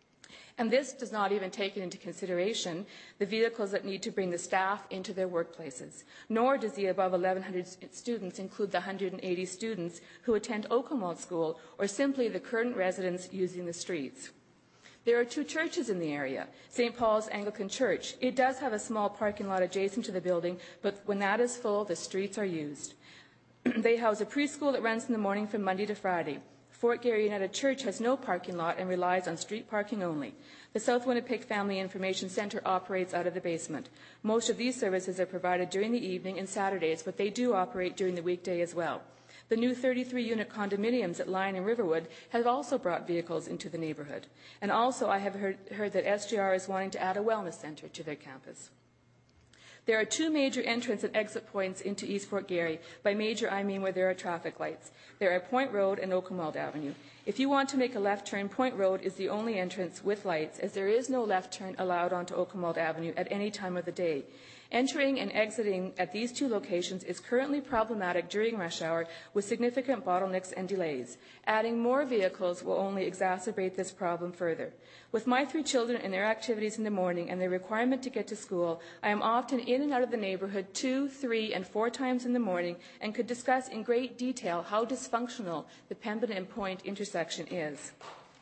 Speaker 16: And this does not even take into consideration the vehicles that need to bring the staff into their workplaces. Nor does the above eleven hundred students include the one hundred eighty students who attend Oakenwald School or simply the current residents using the streets. There are two churches in the area. Saint Paul's Anglican Church. It does have a small parking lot adjacent to the building, but when that is full, the streets are used. They house a preschool that runs in the morning from Monday to Friday. Fort Garry United Church has no parking lot and relies on street parking only. The South Winnipeg Family Information Centre operates out of the basement. Most of these services are provided during the evening and Saturdays, but they do operate during the weekday as well. The new thirty-three unit condominiums at Lyon and Riverwood have also brought vehicles into the neighbourhood. And also I have heard, heard that S J R is wanting to add a wellness centre to their campus. There are two major entrance and exit points into East Fort Garry. By major, I mean where there are traffic lights. There are Point Road and Oakenwald Avenue. If you want to make a left turn, Point Road is the only entrance with lights, as there is no left turn allowed onto Oakenwald Avenue at any time of the day. Entering and exiting at these two locations is currently problematic during rush hour with significant bottlenecks and delays. Adding more vehicles will only exacerbate this problem further. With my three children and their activities in the morning and their requirement to get to school, I am often in and out of the neighbourhood two, three, and four times in the morning and could discuss in great detail how dysfunctional the Pembina and Point intersection is.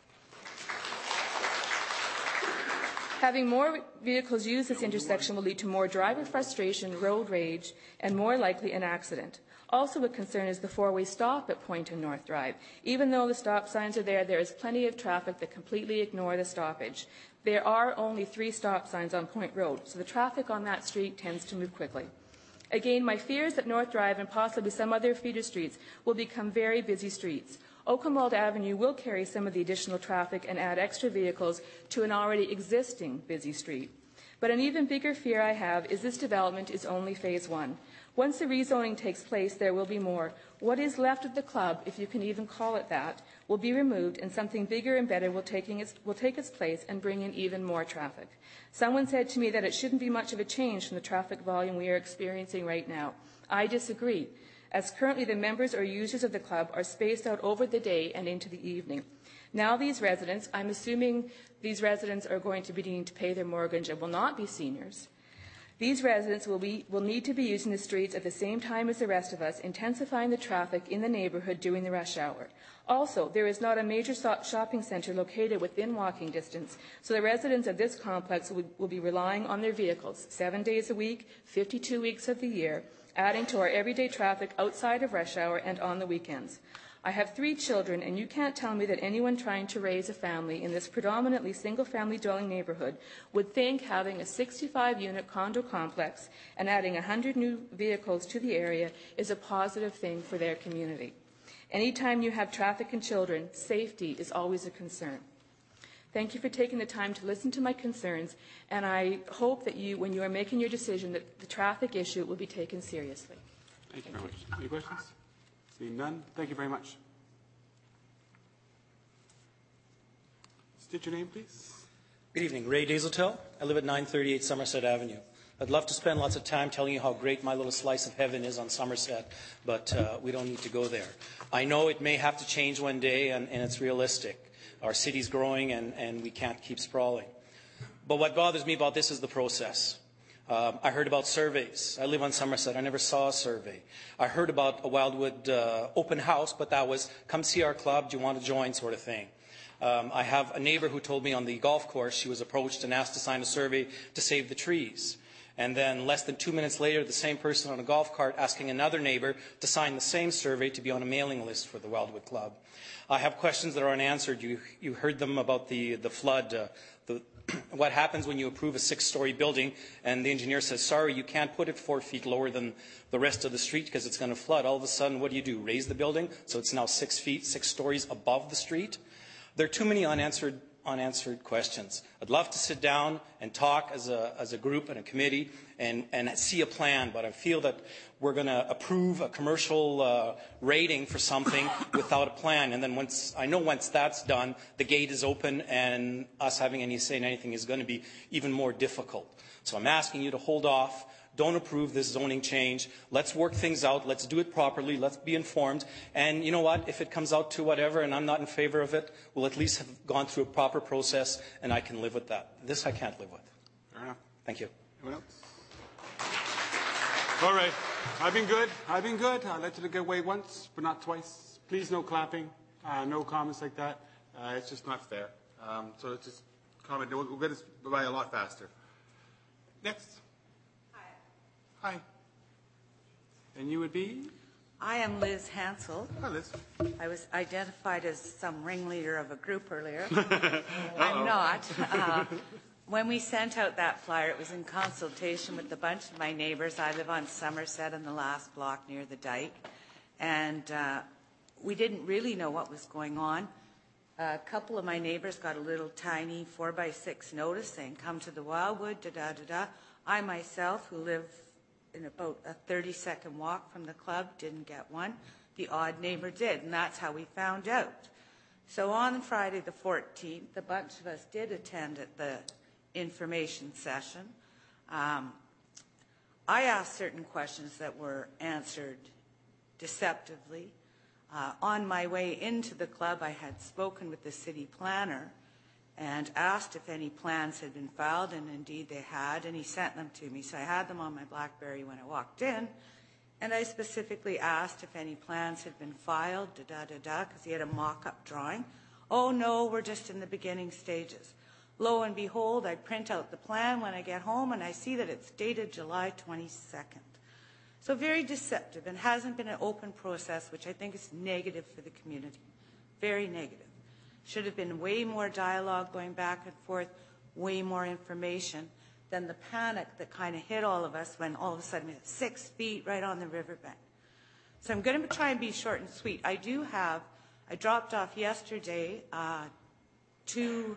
Speaker 16: Having more vehicles use this intersection will lead to more driver frustration, road rage, and more likely an accident. Also a concern is the four-way stop at Point and North Drive. Even though the stop signs are there, there is plenty of traffic that completely ignore the stoppage. There are only three stop signs on Point Road, so the traffic on that street tends to move quickly. Again, my fear is that North Drive and possibly some other feeder streets will become very busy streets. Oakenwald Avenue will carry some of the additional traffic and add extra vehicles to an already existing busy street. But an even bigger fear I have is this development is only phase one. Once the rezoning takes place, there will be more. What is left of the club, if you can even call it that, will be removed and something bigger and better will, taking its, will take its place and bring in even more traffic. Someone said to me that it shouldn't be much of a change from the traffic volume we are experiencing right now. I disagree, as currently the members or users of the club are spaced out over the day and into the evening. Now these residents, I'm assuming these residents are going to be needing to pay their mortgage and will not be seniors. These residents will, be, will need to be using the streets at the same time as the rest of us, intensifying the traffic in the neighbourhood during the rush hour. Also, there is not a major shopping centre located within walking distance, so the residents of this complex will, will be relying on their vehicles seven days a week, fifty-two weeks of the year, adding to our everyday traffic outside of rush hour and on the weekends. I have three children, and you can't tell me that anyone trying to raise a family in this predominantly single-family dwelling neighbourhood would think having a sixty-five unit condo complex and adding one hundred new vehicles to the area is a positive thing for their community. Anytime you have traffic and children, safety is always a concern. Thank you for taking the time to listen to my concerns, and I hope that you, when you are making your decision, that the traffic issue will be taken seriously.
Speaker 3: Thank you very much. Any questions? Seeing none, thank you very much. State your name, please.
Speaker 17: Good evening. Ray Dazeltel. I live at nine thirty-eight Somerset Avenue. I'd love to spend lots of time telling you how great my little slice of heaven is on Somerset, but uh, we don't need to go there. I know it may have to change one day, and, and it's realistic. Our city's growing, and, and we can't keep sprawling. But what bothers me about this is the process. Um, I heard about surveys. I live on Somerset. I never saw a survey. I heard about a Wildwood uh, open house, but that was, come see our club, do you want to join, sort of thing. Um, I have a neighbor who told me on the golf course she was approached and asked to sign a survey to save the trees. And then less than two minutes later, the same person on a golf cart asking another neighbor to sign the same survey to be on a mailing list for the Wildwood Club. I have questions that are unanswered. You, you heard them about the, the flood, uh, the, what happens when you approve a six-story building and the engineer says, sorry, you can't put it four feet lower than the rest of the street because it's going to flood. All of a sudden, what do you do? Raise the building so it's now six feet, six stories above the street? There are too many unanswered unanswered questions. I'd love to sit down and talk as a, as a group and a committee and, and see a plan, but I feel that we're going to approve a commercial uh, rating for something without a plan. And then once, I know once that's done, the gate is open and us having any say in anything is going to be even more difficult. So I'm asking you to hold off. Don't approve this zoning change. Let's work things out. Let's do it properly. Let's be informed. And you know what? If it comes out to whatever and I'm not in favor of it, we'll at least have gone through a proper process and I can live with that. This I can't live with.
Speaker 3: Fair enough.
Speaker 17: Thank you.
Speaker 3: Anyone else? All right. I've been good. I've been good. I let it get away once, but not twice. Please, no clapping. Uh, no comments like that. Uh, it's just not fair. Um, so it's just comment. We'll, we'll get this by a lot faster. Next. Hi. And you would be?
Speaker 7: I am Liz Hansel.
Speaker 3: Hi, Liz.
Speaker 7: I was identified as some ringleader of a group earlier. I'm not. Uh, when we sent out that flyer, it was in consultation with a bunch of my neighbors. I live on Somerset in the last block near the dike. And uh, we didn't really know what was going on. A couple of my neighbors got a little tiny four by six notice saying, come to the Wildwood, da-da-da-da. I myself, who live in about a thirty second walk from the club, didn't get one. The odd neighbor did, and that's how we found out. So on Friday the fourteenth, a bunch of us did attend at the information session. Um, I asked certain questions that were answered deceptively. Uh, on my way into the club, I had spoken with the city planner and asked if any plans had been filed, and indeed they had, and he sent them to me. So I had them on my BlackBerry when I walked in, and I specifically asked if any plans had been filed, da-da-da-da, because he had a mock-up drawing. Oh, no, we're just in the beginning stages. Lo and behold, I print out the plan when I get home, and I see that it's dated July twenty-second. So very deceptive, and hasn't been an open process, which I think is negative for the community. Very negative. Should have been way more dialogue going back and forth, way more information than the panic that kind of hit all of us when all of a sudden we have six feet right on the riverbank. So I'm going to try and be short and sweet. I do have, I dropped off yesterday uh, to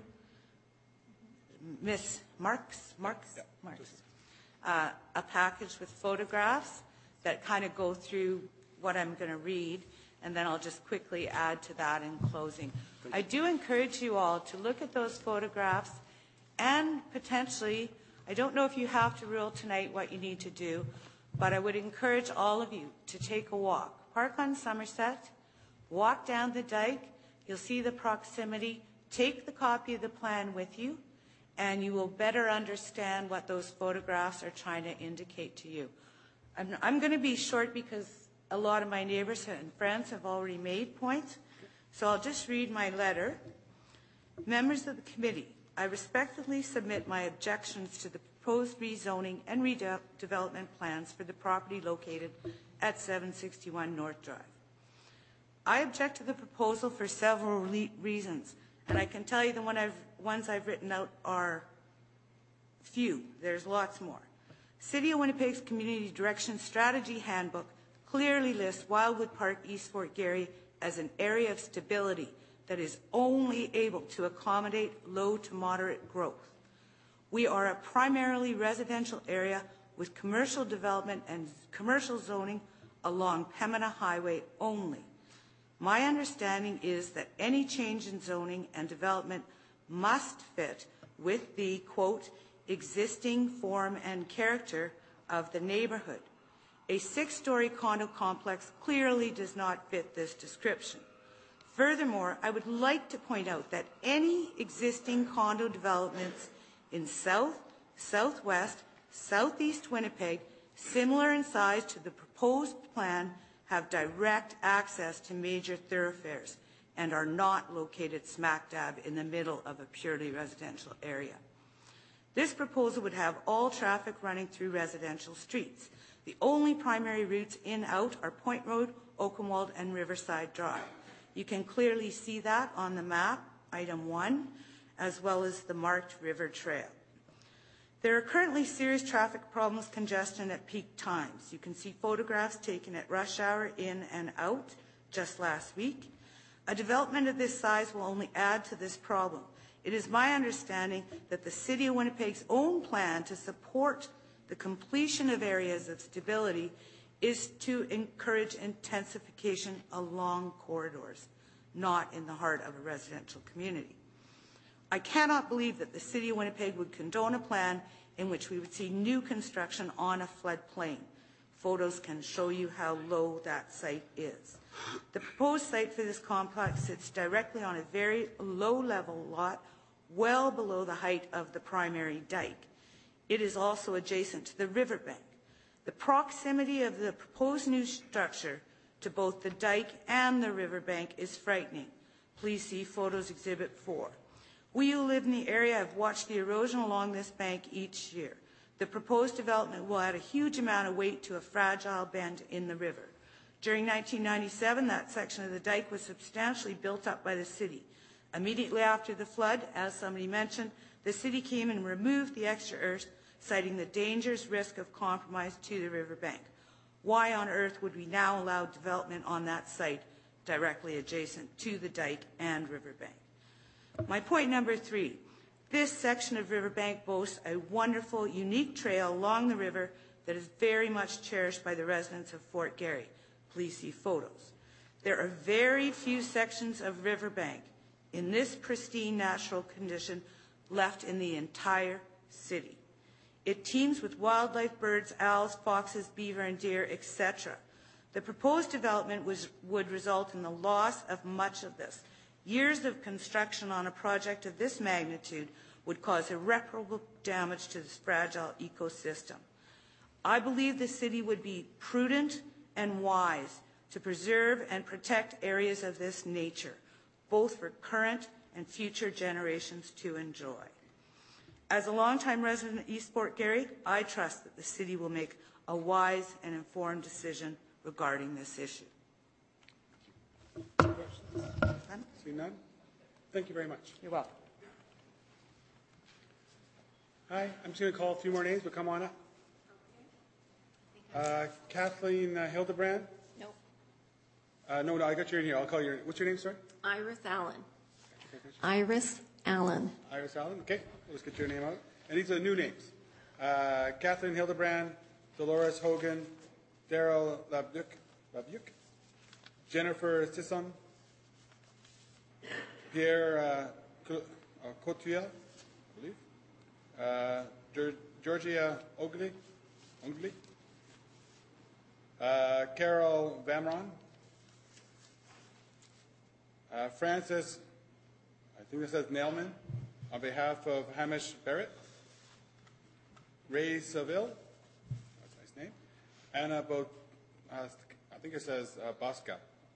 Speaker 7: Miss Marks, Marks, Marks, uh, a package with photographs that kind of go through what I'm going to read, and then I'll just quickly add to that in closing. I do encourage you all to look at those photographs and potentially, I don't know if you have to rule tonight what you need to do, but I would encourage all of you to take a walk. Park on Somerset, walk down the dike, You'll see the proximity. Take the copy of the plan with you, and you will better understand what those photographs are trying to indicate to you. I'm, I'm going to be short because a lot of my neighbors and friends have already made points, so I'll just read my letter. Members of the committee, I respectfully submit my objections to the proposed rezoning and redevelopment plans for the property located at seven sixty-one North Drive. I object to the proposal for several reasons, and I can tell you the one I've, ones I've written out are few. There's lots more. City of Winnipeg's Community Direction Strategy Handbook clearly lists Wildwood Park, East Fort Garry as an area of stability that is only able to accommodate low to moderate growth. We are a primarily residential area with commercial development and commercial zoning along Pembina Highway only. My understanding is that any change in zoning and development must fit with the, quote, existing form and character of the neighborhood. A six-story condo complex clearly does not fit this description. Furthermore, I would like to point out that any existing condo developments in South, Southwest, Southeast Winnipeg, similar in size to the proposed plan, have direct access to major thoroughfares and are not located smack dab in the middle of a purely residential area. This proposal would have all traffic running through residential streets. The only primary routes in-out are Point Road, Oakenwald, and Riverside Drive. You can clearly see that on the map, item one, as well as the marked River Trail. There are currently serious traffic problems, congestion at peak times. You can see photographs taken at rush hour in and out just last week. A development of this size will only add to this problem. It is my understanding that the City of Winnipeg's own plan to support the completion of areas of stability is to encourage intensification along corridors, not in the heart of a residential community. I cannot believe that the City of Winnipeg would condone a plan in which we would see new construction on a floodplain. Photos can show you how low that site is. The proposed site for this complex sits directly on a very low-level lot, well below the height of the primary dike. It is also adjacent to the riverbank. The proximity of the proposed new structure to both the dike and the riverbank is frightening. Please see photos exhibit four. We who live in the area have watched the erosion along this bank each year. The proposed development will add a huge amount of weight to a fragile bend in the river. During nineteen ninety-seven, that section of the dike was substantially built up by the city. Immediately after the flood, as somebody mentioned, the city came and removed the extra earth, citing the dangerous risk of compromise to the riverbank. Why on earth would we now allow development on that site directly adjacent to the dike and riverbank? My point number three, this section of riverbank boasts a wonderful, unique trail along the river that is very much cherished by the residents of Fort Garry. Please see photos. There are very few sections of riverbank in this pristine natural condition left in the entire city. It teems with wildlife, birds, owls, foxes, beaver, and deer, et cetera. The proposed development was, would result in the loss of much of this. Years of construction on a project of this magnitude would cause irreparable damage to this fragile ecosystem. I believe the city would be prudent and wise to preserve and protect areas of this nature, both for current and future generations to enjoy. As a longtime resident of East Fort Garry, I trust that the city will make a wise and informed decision regarding this issue.
Speaker 3: See none? Thank you very much.
Speaker 7: You're welcome.
Speaker 3: Hi, I'm just going to call a few more names, but come on up. Uh, Kathleen uh, Hildebrand?
Speaker 18: No.
Speaker 3: Uh, no, no, I got your name here. I'll call your. What's your name, sorry?
Speaker 18: Iris Allen. Iris Allen.
Speaker 3: Iris Allen. Okay, let's get your name out. And these are the new names. Uh, Kathleen Hildebrand, Dolores Hogan, Daryl Labyuk, Labyuk, Jennifer Sisson, Pierre uh, Cotuel, I believe, uh, Geor- Georgia Ogley, Ogley, uh, Carol Vamron, Uh, Francis, I think this says Nailman, on behalf of Hamish Barrett. Ray Seville, that's a nice name. Anna Bo, uh, I think it says uh, Bosca.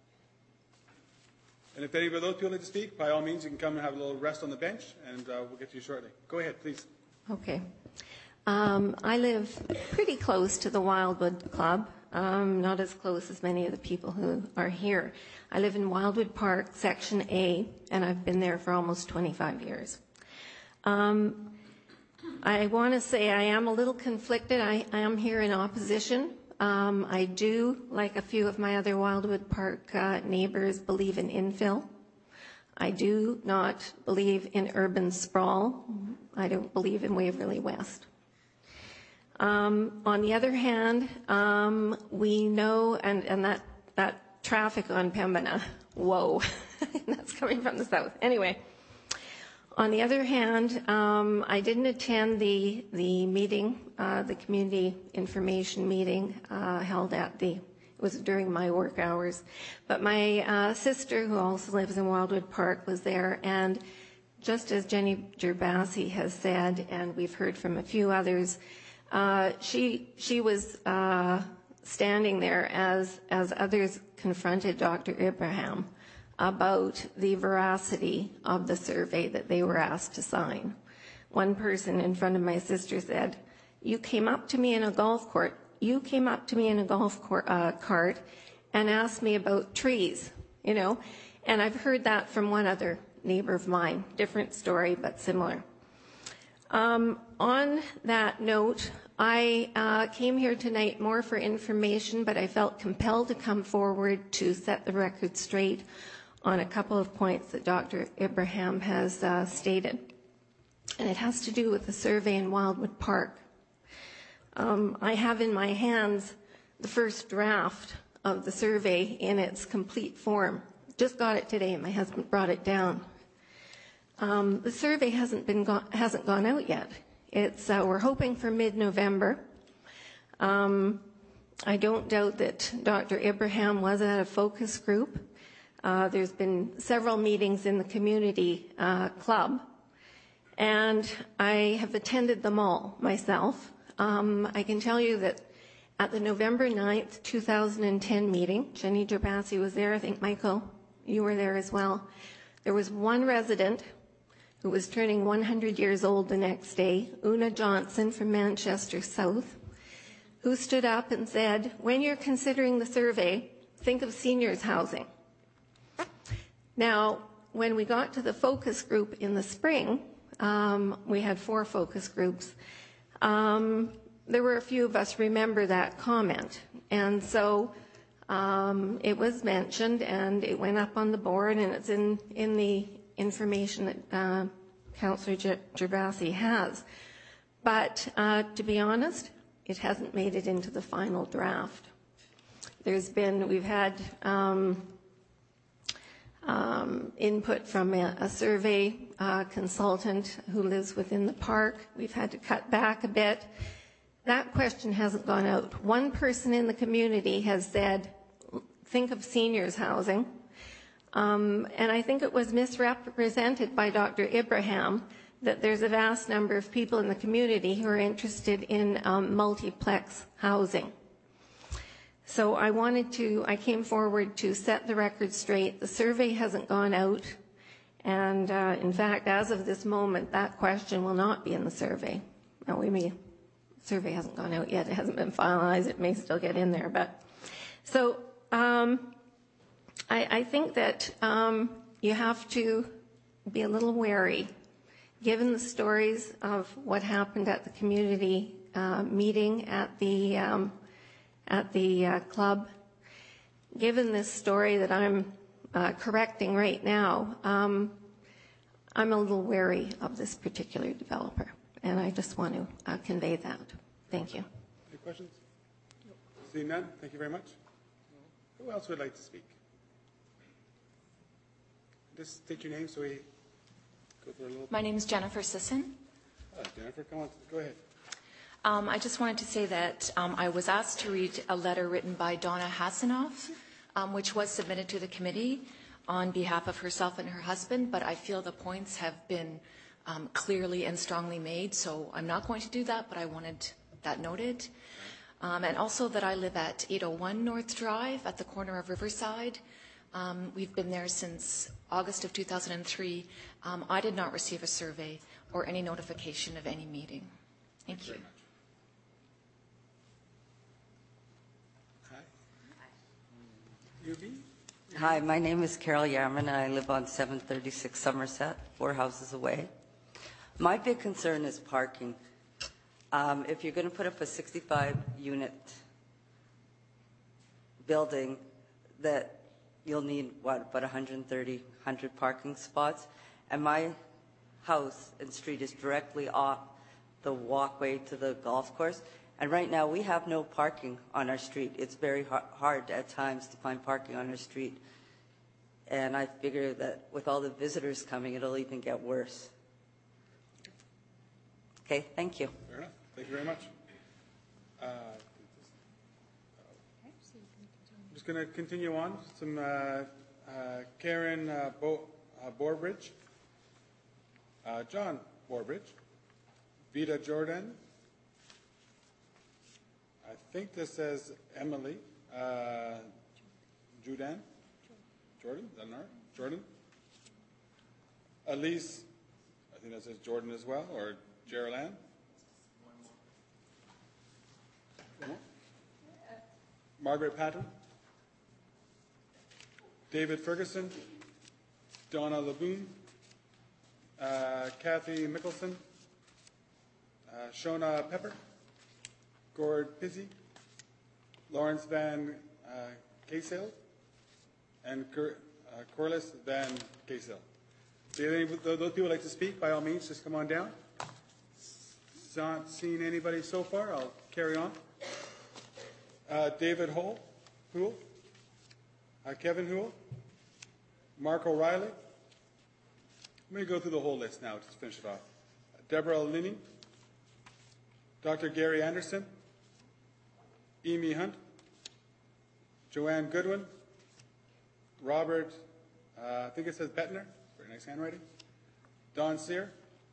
Speaker 3: And if any of those people need to speak, by all means, you can come and have a little rest on the bench, and uh, we'll get to you shortly. Go ahead, please.
Speaker 18: Okay. Um, I live pretty close to the Wildwood Club, um, not as close as many of the people who are here. I live in Wildwood Park, Section A, and I've been there for almost twenty-five years. Um, I want to say I am a little conflicted. I, I am here in opposition. Um, I do, like a few of my other Wildwood Park uh, neighbors, believe in infill. I do not believe in urban sprawl. I don't believe in Waverly West. Um, on the other hand, um, we know, and, and that, that traffic on Pembina, whoa, that's coming from the south. Anyway, on the other hand, um, I didn't attend the, the meeting, uh, the community information meeting uh, held at the, it was during my work hours, but my uh, sister, who also lives in Wildwood Park, was there, and just as Jenny Gerbasi has said, and we've heard from a few others, Uh, she she was uh, standing there as as others confronted Doctor Ibrahim about the veracity of the survey that they were asked to sign. One person in front of my sister said, "You came up to me in a golf court. You came up to me in a golf court, uh, cart and asked me about trees, you know." And I've heard that from one other neighbor of mine, different story but similar. Um, on that note, I uh, came here tonight more for information, but I felt compelled to come forward to set the record straight on a couple of points that Doctor Ibrahim has uh, stated. And it has to do with the survey in Wildwood Park. Um, I have in my hands the first draft of the survey in its complete form. Just got it today, and my husband brought it down. Um, the survey hasn't been go- hasn't gone out yet. It's uh, we're hoping for mid-November. Um, I don't doubt that Doctor Ibrahim was at a focus group. Uh, there's been several meetings in the community uh, club, and I have attended them all myself. Um, I can tell you that at the November ninth, two thousand ten meeting, Jenny Gerbasi was there. I think, Michael, you were there as well. There was one resident who was turning one hundred years old the next day, Una Johnson from Manchester South, who stood up and said, "When you're considering the survey, think of seniors housing." Now, when we got to the focus group in the spring, um, we had four focus groups, um, there were a few of us remember that comment. And so um, it was mentioned, and it went up on the board, and it's in, in the information that uh, Councillor Gerbasi has. But uh, to be honest, it hasn't made it into the final draft. There's been, we've had um, um, input from a, a survey uh, consultant who lives within the park. We've had to cut back a bit. That question hasn't gone out. One person in the community has said, think of seniors housing. Um, and I think it was misrepresented by Doctor Ibrahim that there's a vast number of people in the community who are interested in um, multiplex housing. So I wanted to, I came forward to set the record straight. The survey hasn't gone out. And uh, in fact, as of this moment, that question will not be in the survey. Now, we may, the survey hasn't gone out yet. It hasn't been finalized. It may still get in there. But so, um, I, I think that um, you have to be a little wary, given the stories of what happened at the community uh, meeting at the um, at the uh, club. Given this story that I'm uh, correcting right now, um, I'm a little wary of this particular developer, and I just want to uh, convey that. Thank you.
Speaker 3: Any questions? Seeing none, thank you very much. Who else would like to speak? Just state your name so we go through a little.
Speaker 19: My name is Jennifer Sisson.
Speaker 3: Hi, Jennifer, come on, go ahead.
Speaker 19: Um, I just wanted to say that um, I was asked to read a letter written by Donna Hassanoff, um, which was submitted to the committee. on behalf of herself and her husband, but I feel the points have been um, clearly and strongly made, so I'm not going to do that, but I wanted that noted. Um, and also that I live at eight oh one North Drive at the corner of Riverside. Um, we've been there since August of two thousand three. Um, I did not receive a survey or any notification of any meeting. Thank you.
Speaker 20: Hi, my name is Carol Yaman, and I live on seven thirty-six Somerset, four houses away. My big concern is parking. Um, if you're going to put up a sixty-five unit building, that you'll need, what, about one hundred thirty, one hundred parking spots. And my house and street is directly off the walkway to the golf course. And right now, we have no parking on our street. It's very ha- hard at times to find parking on our street. And I figure that with all the visitors coming, it'll even get worse. Okay, thank you.
Speaker 3: Fair enough. Thank you very much. Uh, I'm just going to continue on. Some uh, uh, Karen uh, Bo- uh, Borbridge, uh, John Borbridge, Vita Jordan. I think this says Emily uh, Judan. Jordan, is that right? Jordan. Elise, I think that says Jordan as well, or Gerald Ann. Margaret Patton, David Ferguson, Donna Laboon, uh, Kathy Mickelson, uh, Shona Pepper, Gord Pizzi, Lawrence Van uh, Kaysel, and Cor- uh, Corliss Van Kaysel. Do any of those people like to speak? By all means, just come on down. Not seen anybody so far. I'll carry on. Uh, David Hull, Hool, uh, Kevin Hool, Mark O'Reilly. Let me go through the whole list now just to finish it off. Deborah Linning, Doctor Gary Anderson, Amy Hunt, Joanne Goodwin, Robert, uh, I think it says Bettner, very nice handwriting, Don Sear,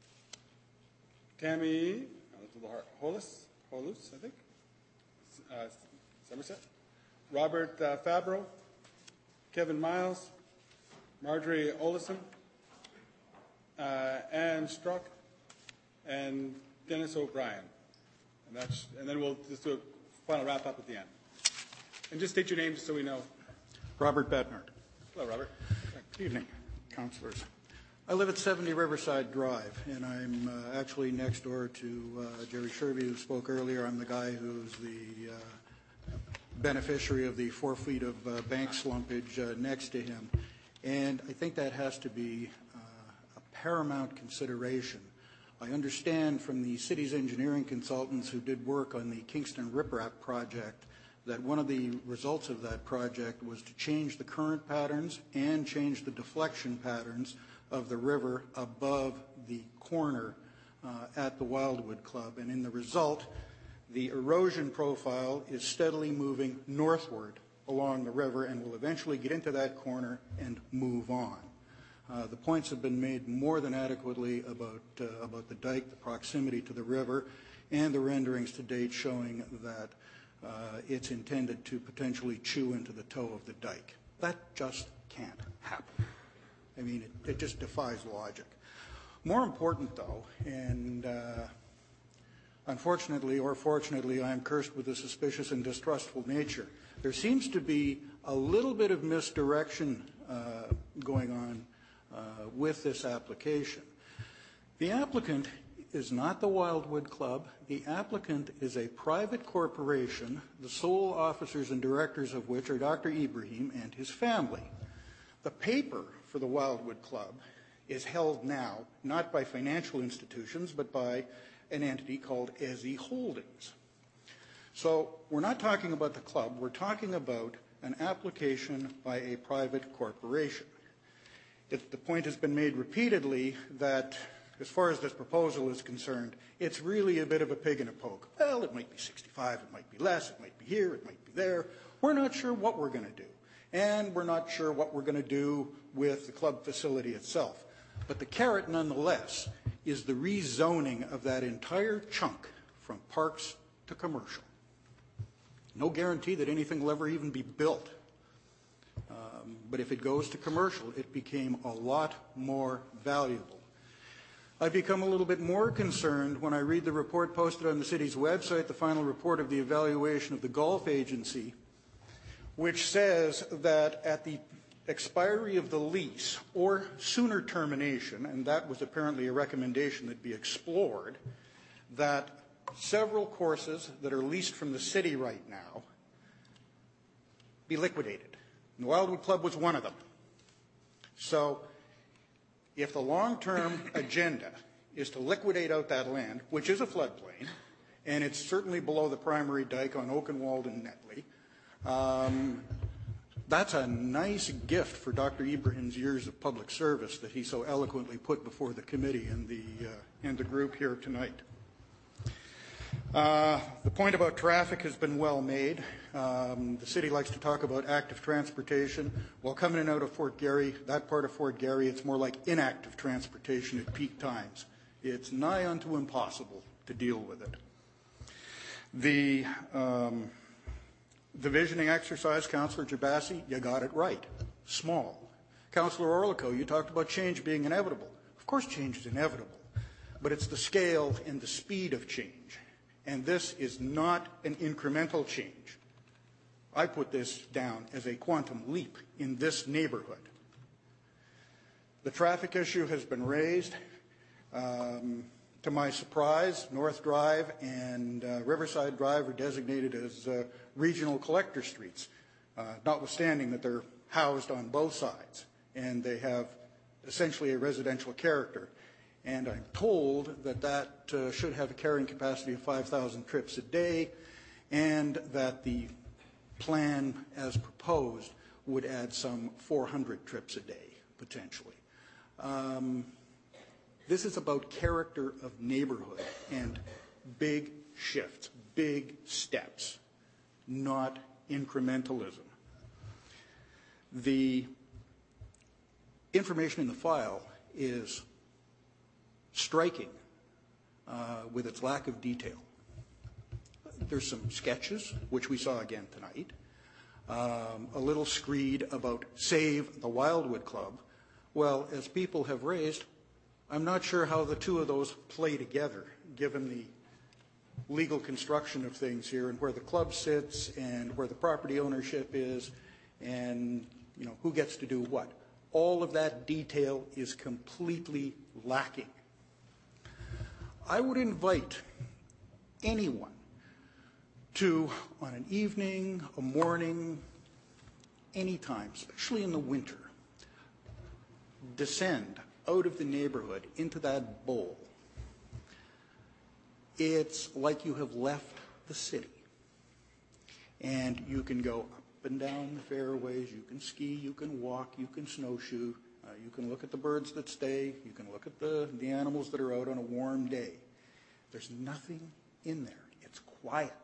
Speaker 3: Tammy Holus, Holus, I think, uh, Somerset, Robert uh, Fabro, Kevin Miles, Marjorie Olison, uh, Anne Struck, and Dennis O'Brien. And, that's, and then we'll just do a final wrap up at the end. And just state your name just so we know.
Speaker 21: Robert Bettner.
Speaker 3: Hello, Robert.
Speaker 21: Good evening, councillors. I live at seventy Riverside Drive, and I'm uh, actually next door to uh, Jerry Sherby, who spoke earlier. I'm the guy who's the uh, beneficiary of the four feet of uh, bank slumpage uh, next to him. And I think that has to be uh, a paramount consideration. I understand from the city's engineering consultants who did work on the Kingston Riprap project that one of the results of that project was to change the current patterns and change the deflection patterns of the river above the corner uh, at the Wildwood Club. And in the result, the erosion profile is steadily moving northward along the river and will eventually get into that corner and move on. Uh, the points have been made more than adequately about, uh, about the dike, the proximity to the river, and the renderings to date showing that uh, it's intended to potentially chew into the toe of the dike. That just can't happen. I mean, it, it just defies logic. More important, though, and uh, unfortunately or fortunately, I am cursed with a suspicious and distrustful nature. There seems to be a little bit of misdirection uh, going on uh, with this application. The applicant is not the Wildwood Club. The applicant is a private corporation, the sole officers and directors of which are Doctor Ibrahim and his family. The paper for the Wildwood Club is held now not by financial institutions but by an entity called Ezi Holdings. So we're not talking about the club, we're talking about an application by a private corporation. It, the point has been made repeatedly that as far as this proposal is concerned, it's really a bit of a pig in a poke. Well, it might be sixty-five, it might be less, it might be here, it might be there. We're not sure what we're going to do. and we're not sure what we're going to do with the club facility itself. But the carrot, nonetheless, is the rezoning of that entire chunk from parks to commercial. No guarantee that anything will ever even be built. Um, but if it goes to commercial, it became a lot more valuable. I become a little bit more concerned when I read the report posted on the city's website, the final report of the evaluation of the golf agency, which says that at the expiry of the lease or sooner termination, and that was apparently a recommendation that be explored, that several courses that are leased from the city right now be liquidated. And the Wildwood Club was one of them. So if the long-term agenda is to liquidate out that land, which is a floodplain, and it's certainly below the primary dike on Oakenwald and Netley, um, that's a nice gift for Doctor Ibrahim's years of public service that he so eloquently put before the committee and the, uh, and the group here tonight. Uh, the point about traffic has been well made. Um, the city likes to talk about active transportation. Well, coming in and out of Fort Garry, that part of Fort Garry, it's more like inactive transportation at peak times. It's nigh unto impossible to deal with it. The, um, the visioning exercise, Councillor Jabassi, you got it right. Small. Councillor Orlico, you talked about change being inevitable. Of course change is inevitable, but it's the scale and the speed of change. And this is not an incremental change. I put this down as a quantum leap in this neighborhood. The traffic issue has been raised. Um, to my surprise, North Drive and uh, Riverside Drive are designated as uh, regional collector streets, uh, notwithstanding that they're housed on both sides, and they have essentially a residential character. And I'm told that that uh, should have a carrying capacity of five thousand trips a day, and that the plan as proposed would add some four hundred trips a day, potentially. Um, this is about character of neighborhood and big shifts, big steps, not incrementalism. The information in the file is striking uh, with its lack of detail. There's some sketches, which we saw again tonight, um, a little screed about Save the Wildwood Club. Well, as people have raised, I'm not sure how the two of those play together, given the legal construction of things here and where the club sits and where the property ownership is and, you know, who gets to do what. All of that detail is completely lacking. I would invite anyone to, on an evening, a morning, anytime, especially in the winter, descend out of the neighborhood into that bowl. It's like you have left the city. And you can go up and down the fairways, you can ski, you can walk, you can snowshoe, uh, you can look at the birds that stay, you can look at the, the animals that are out on a warm day. There's nothing in there. It's quiet.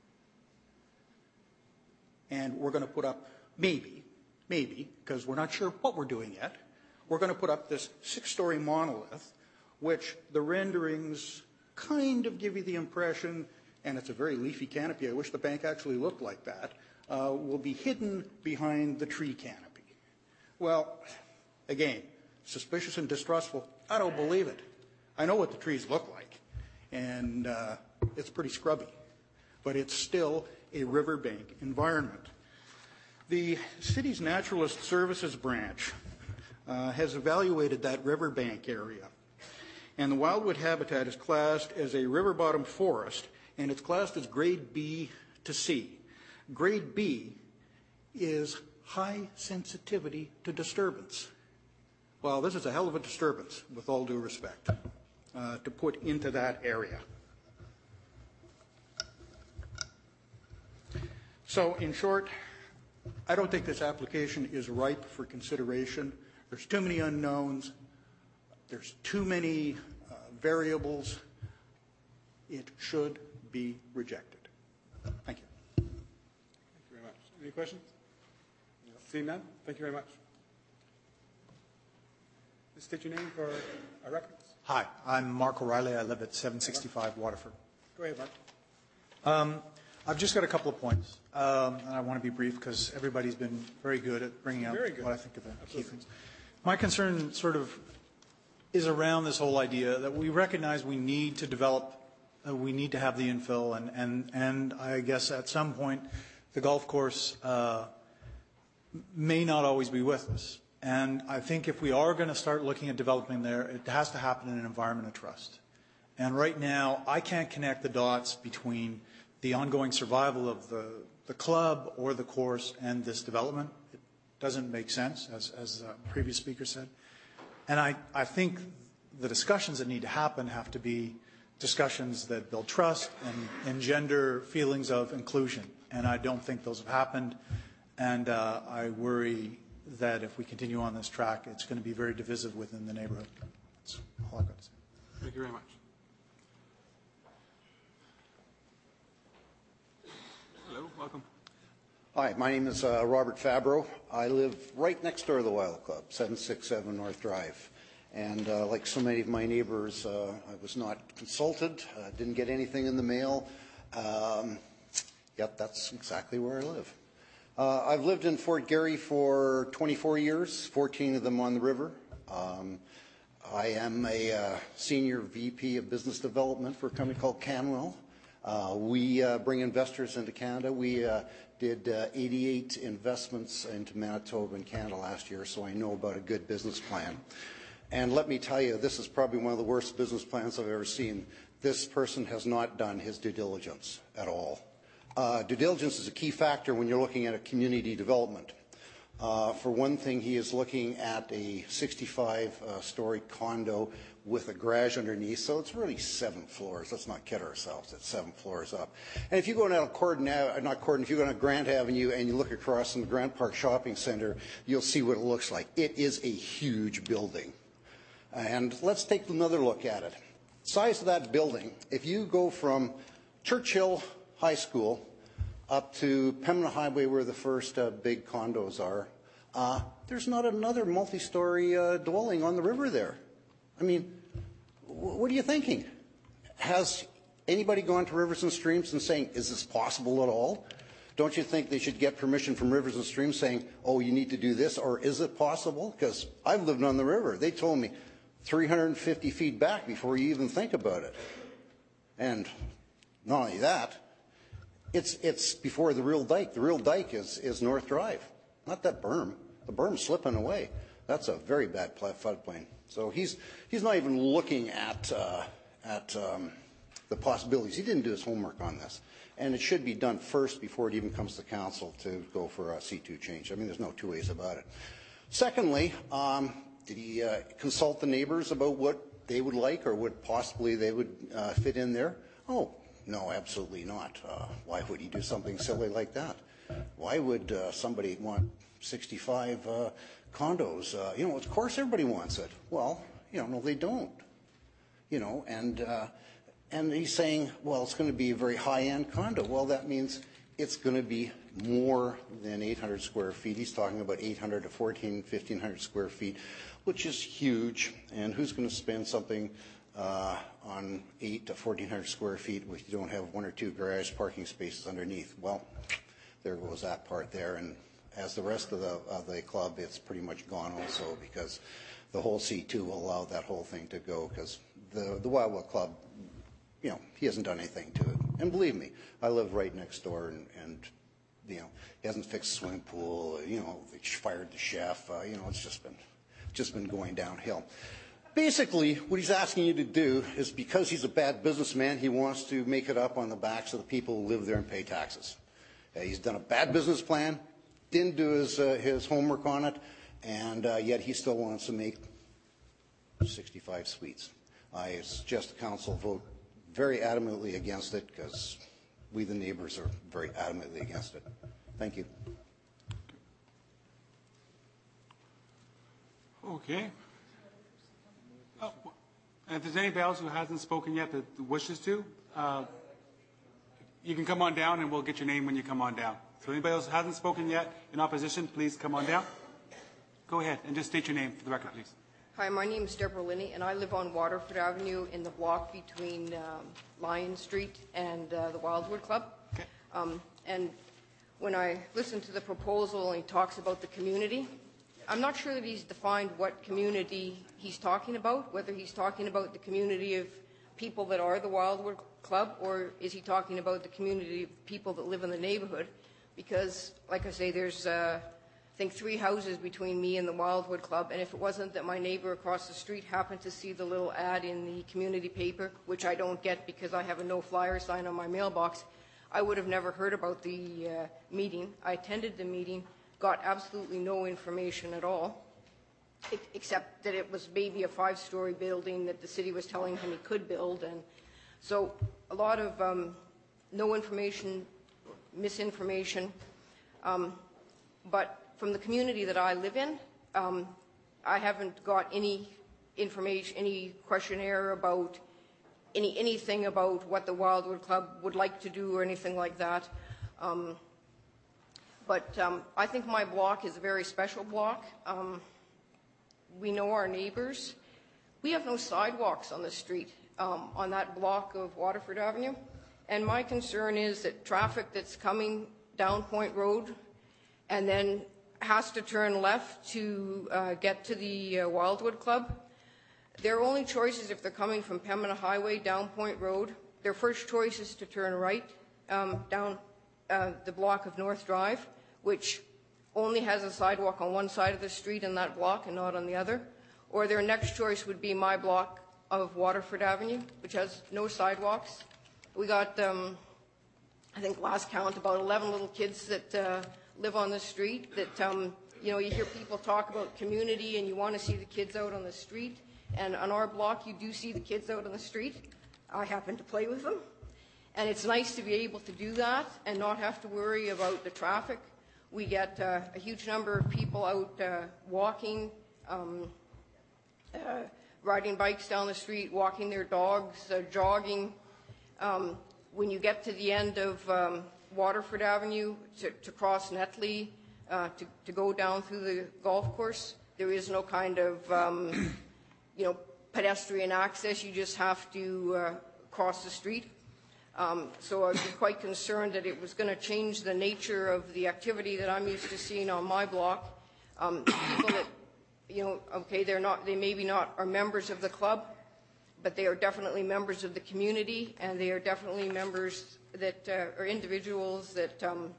Speaker 21: And we're going to put up, maybe, maybe, because we're not sure what we're doing yet, we're going to put up this six-story monolith, which the renderings kind of give you the impression, and it's a very leafy canopy, I wish the bank actually looked like that, uh, will be hidden behind the tree canopy. Well, again, suspicious and distrustful, I don't believe it. I know what the trees look like, and uh, it's pretty scrubby, but it's still a riverbank environment. The city's Naturalist Services branch uh, has evaluated that riverbank area, and the wildwood habitat is classed as a river bottom forest, and it's classed as grade B to C. Grade B is high sensitivity to disturbance. Well, this is a hell of a disturbance, with all due respect, uh, to put into that area. So, in short, I don't think this application is ripe for consideration. There's too many unknowns. There's too many uh, variables. It should be rejected. Thank you.
Speaker 3: Thank you very much. Any questions? Seeing none, thank you very much. Just state your name for our records.
Speaker 2: Hi, I'm Mark O'Reilly. I live at seven sixty-five Waterford.
Speaker 3: Go ahead, Mark.
Speaker 2: Um, I've just got a couple of points, um, and I want to be brief because everybody's been very good at bringing out
Speaker 3: Very good.
Speaker 2: what I think are the
Speaker 3: Absolutely.
Speaker 2: key things. My concern sort of is around this whole idea that we recognize we need to develop, uh, we need to have the infill, and, and, and I guess at some point the golf course uh, may not always be with us. And I think if we are going to start looking at developing there, it has to happen in an environment of trust. And right now, I can't connect the dots between the ongoing survival of the, the club or the course and this development. It doesn't make sense, as, as the previous speaker said. And I, I think the discussions that need to happen have to be discussions that build trust and engender feelings of inclusion. And I don't think those have happened. And uh, I worry that if we continue on this track, it's going to be very divisive within the neighborhood. That's all I've got to say.
Speaker 3: Thank you very much. Hello, welcome.
Speaker 22: Hi, my name is uh, Robert Fabro. I live right next door to the Wild Club, seven sixty-seven North Drive. And uh, like so many of my neighbors, uh, I was not consulted, uh, didn't get anything in the mail. Um, yep, that's exactly where I live. Uh, I've lived in Fort Garry for twenty-four years, fourteen of them on the river. Um, I am a uh, senior V P of business development for a company called Canwell. Uh, we uh, bring investors into Canada. We uh, did uh, eighty-eight investments into Manitoba and Canada last year, so I know about a good business plan. And let me tell you, this is probably one of the worst business plans I've ever seen. This person has not done his due diligence at all. Uh, due diligence is a key factor when you're looking at a community development. Uh, for one thing, he is looking at a sixty-five story condo with a garage underneath, so it's really seven floors. Let's not kid ourselves, it's seven floors up. And if you go down Corden, not Corden, if you go down Grant Avenue and you look across from the Grant Park Shopping Center, you'll see what it looks like. It is a huge building. And let's take another look at it. Size of that building, if you go from Churchill High School up to Pembina Highway where the first uh, big condos are, uh, there's not another multi-story uh, dwelling on the river there. I mean, what are you thinking? Has anybody gone to Rivers and Streams and saying, is this possible at all? Don't you think they should get permission from Rivers and Streams saying, oh, you need to do this, or is it possible? Because I've lived on the river. They told me three hundred fifty feet back before you even think about it. And not only that, it's, it's before the real dike. The real dike is, is North Drive, not that berm. The berm's slipping away. That's a very bad floodplain. So he's, he's not even looking at, uh, at um, the possibilities. He didn't do his homework on this. And it should be done first before it even comes to council to go for a C two change. I mean, there's no two ways about it. Secondly, um, did he uh, consult the neighbors about what they would like or what possibly they would uh, fit in there? Oh, no, absolutely not. Uh, why would he do something silly like that? Why would uh, somebody want sixty-five uh, condos? Uh, you know, of course everybody wants it. Well, you know, no, they don't. You know, and uh, and he's saying, well, it's going to be a very high-end condo. Well, that means it's going to be more than eight hundred square feet. He's talking about eight hundred to fourteen, fifteen hundred square feet, which is huge. And who's going to spend something uh, on eight to fourteen hundred square feet if you don't have one or two garage parking spaces underneath? Well, there goes that part there. And as the rest of the, of the club, it's pretty much gone also because the whole C two will allow that whole thing to go because the, the Wildwood Club, you know, he hasn't done anything to it. And believe me, I live right next door, and, and you know, he hasn't fixed the swimming pool. You know, they fired the chef. Uh, you know, it's just been, just been going downhill. Basically, what he's asking you to do is because he's a bad businessman, he wants to make it up on the backs of the people who live there and pay taxes. Uh, he's done a bad business plan, didn't do his uh, his homework on it, and uh, yet he still wants to make sixty-five suites. I suggest the council vote very adamantly against it because we, the neighbors, are very adamantly against it. Thank you.
Speaker 3: Okay. Oh, and if there's anybody else who hasn't spoken yet that wishes to, uh, you can come on down and we'll get your name when you come on down. So anybody else who hasn't spoken yet in opposition, please come on down. Go ahead and just state your name for the record, please.
Speaker 4: Hi, my name is Deborah Linney, and I live on Waterford Avenue in the block between um, Lion Street and uh, the Wildwood Club.
Speaker 3: Okay.
Speaker 4: Um, and when I listen to the proposal and he talks about the community, I'm not sure that he's defined what community he's talking about, whether he's talking about the community of people that are the Wildwood Club, or is he talking about the community of people that live in the neighborhood? Because, like I say, there's, uh, I think, three houses between me and the Wildwood Club, and if it wasn't that my neighbor across the street happened to see the little ad in the community paper, which I don't get because I have a no-flyer sign on my mailbox, I would have never heard about the uh, meeting. I attended the meeting, got absolutely no information at all, except that it was maybe a five-story building that the city was telling him he could build, and so a lot of um, no information, misinformation. Um, but from the community that I live in, um, I haven't got any information, any questionnaire about any anything about what the Wildwood Club would like to do or anything like that. Um, but um, I think my block is a very special block. Um, we know our neighbors. We have no sidewalks on the street um, on that block of Waterford Avenue. And my concern is that traffic that's coming down Point Road and then has to turn left to uh, get to the uh, Wildwood Club, their only choice is if they're coming from Pembina Highway down Point Road, their first choice is to turn right um, down uh, the block of North Drive, which only has a sidewalk on one side of the street in that block and not on the other. Or their next choice would be my block of Waterford Avenue, which has no sidewalks. We got, um, I think last count, about eleven little kids that uh, live on the street that, um, you know, you hear people talk about community and you want to see the kids out on the street. And on our block, you do see the kids out on the street. I happen to play with them. And it's nice to be able to do that and not have to worry about the traffic. We get uh, a huge number of people out uh, walking, um, uh, riding bikes down the street, walking their dogs, uh, jogging. Um, when you get to the end of um, Waterford Avenue to, to cross Netley, uh, to, to go down through the golf course, there is no kind of um, you know, pedestrian access. You just have to uh, cross the street. Um, so I'd be quite concerned that it was going to change the nature of the activity that I'm used to seeing on my block. Um, people that, you know, okay, they're not, they maybe not are members of the club, but they are definitely members of the community, and they are definitely members that uh, are individuals that um,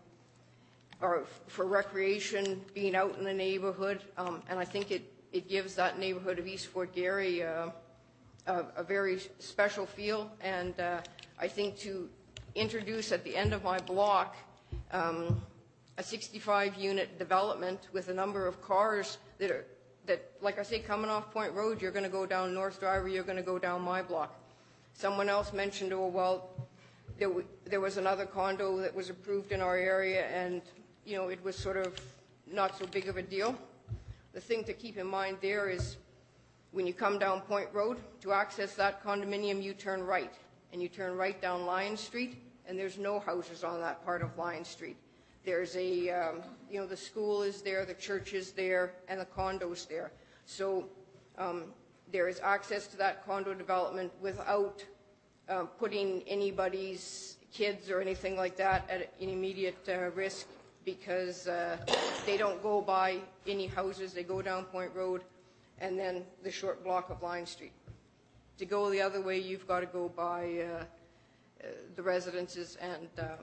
Speaker 4: are for recreation, being out in the neighborhood, um, and I think it, it gives that neighborhood of East Fort Garry uh, a, a very special feel, and uh, I think to introduce at the end of my block um, a sixty-five unit development with a number of cars that are, that, like I say, coming off Point Road, you're going to go down North Drive or you're going to go down my block. Someone else mentioned, oh, well, there, w there was another condo that was approved in our area and, you know, it was sort of not so big of a deal. The thing to keep in mind there is when you come down Point Road, to access that condominium, you turn right. And you turn right down Lion Street, and there's no houses on that part of Lion Street. There's a, um, you know, the school is there, the church is there, and the condo's there. So um, there is access to that condo development without uh, putting anybody's kids or anything like that at an immediate uh, risk, because uh, they don't go by any houses. They go down Point Road and then the short block of Lion Street. To go the other way, you've got to go by uh, uh, the residences, and um,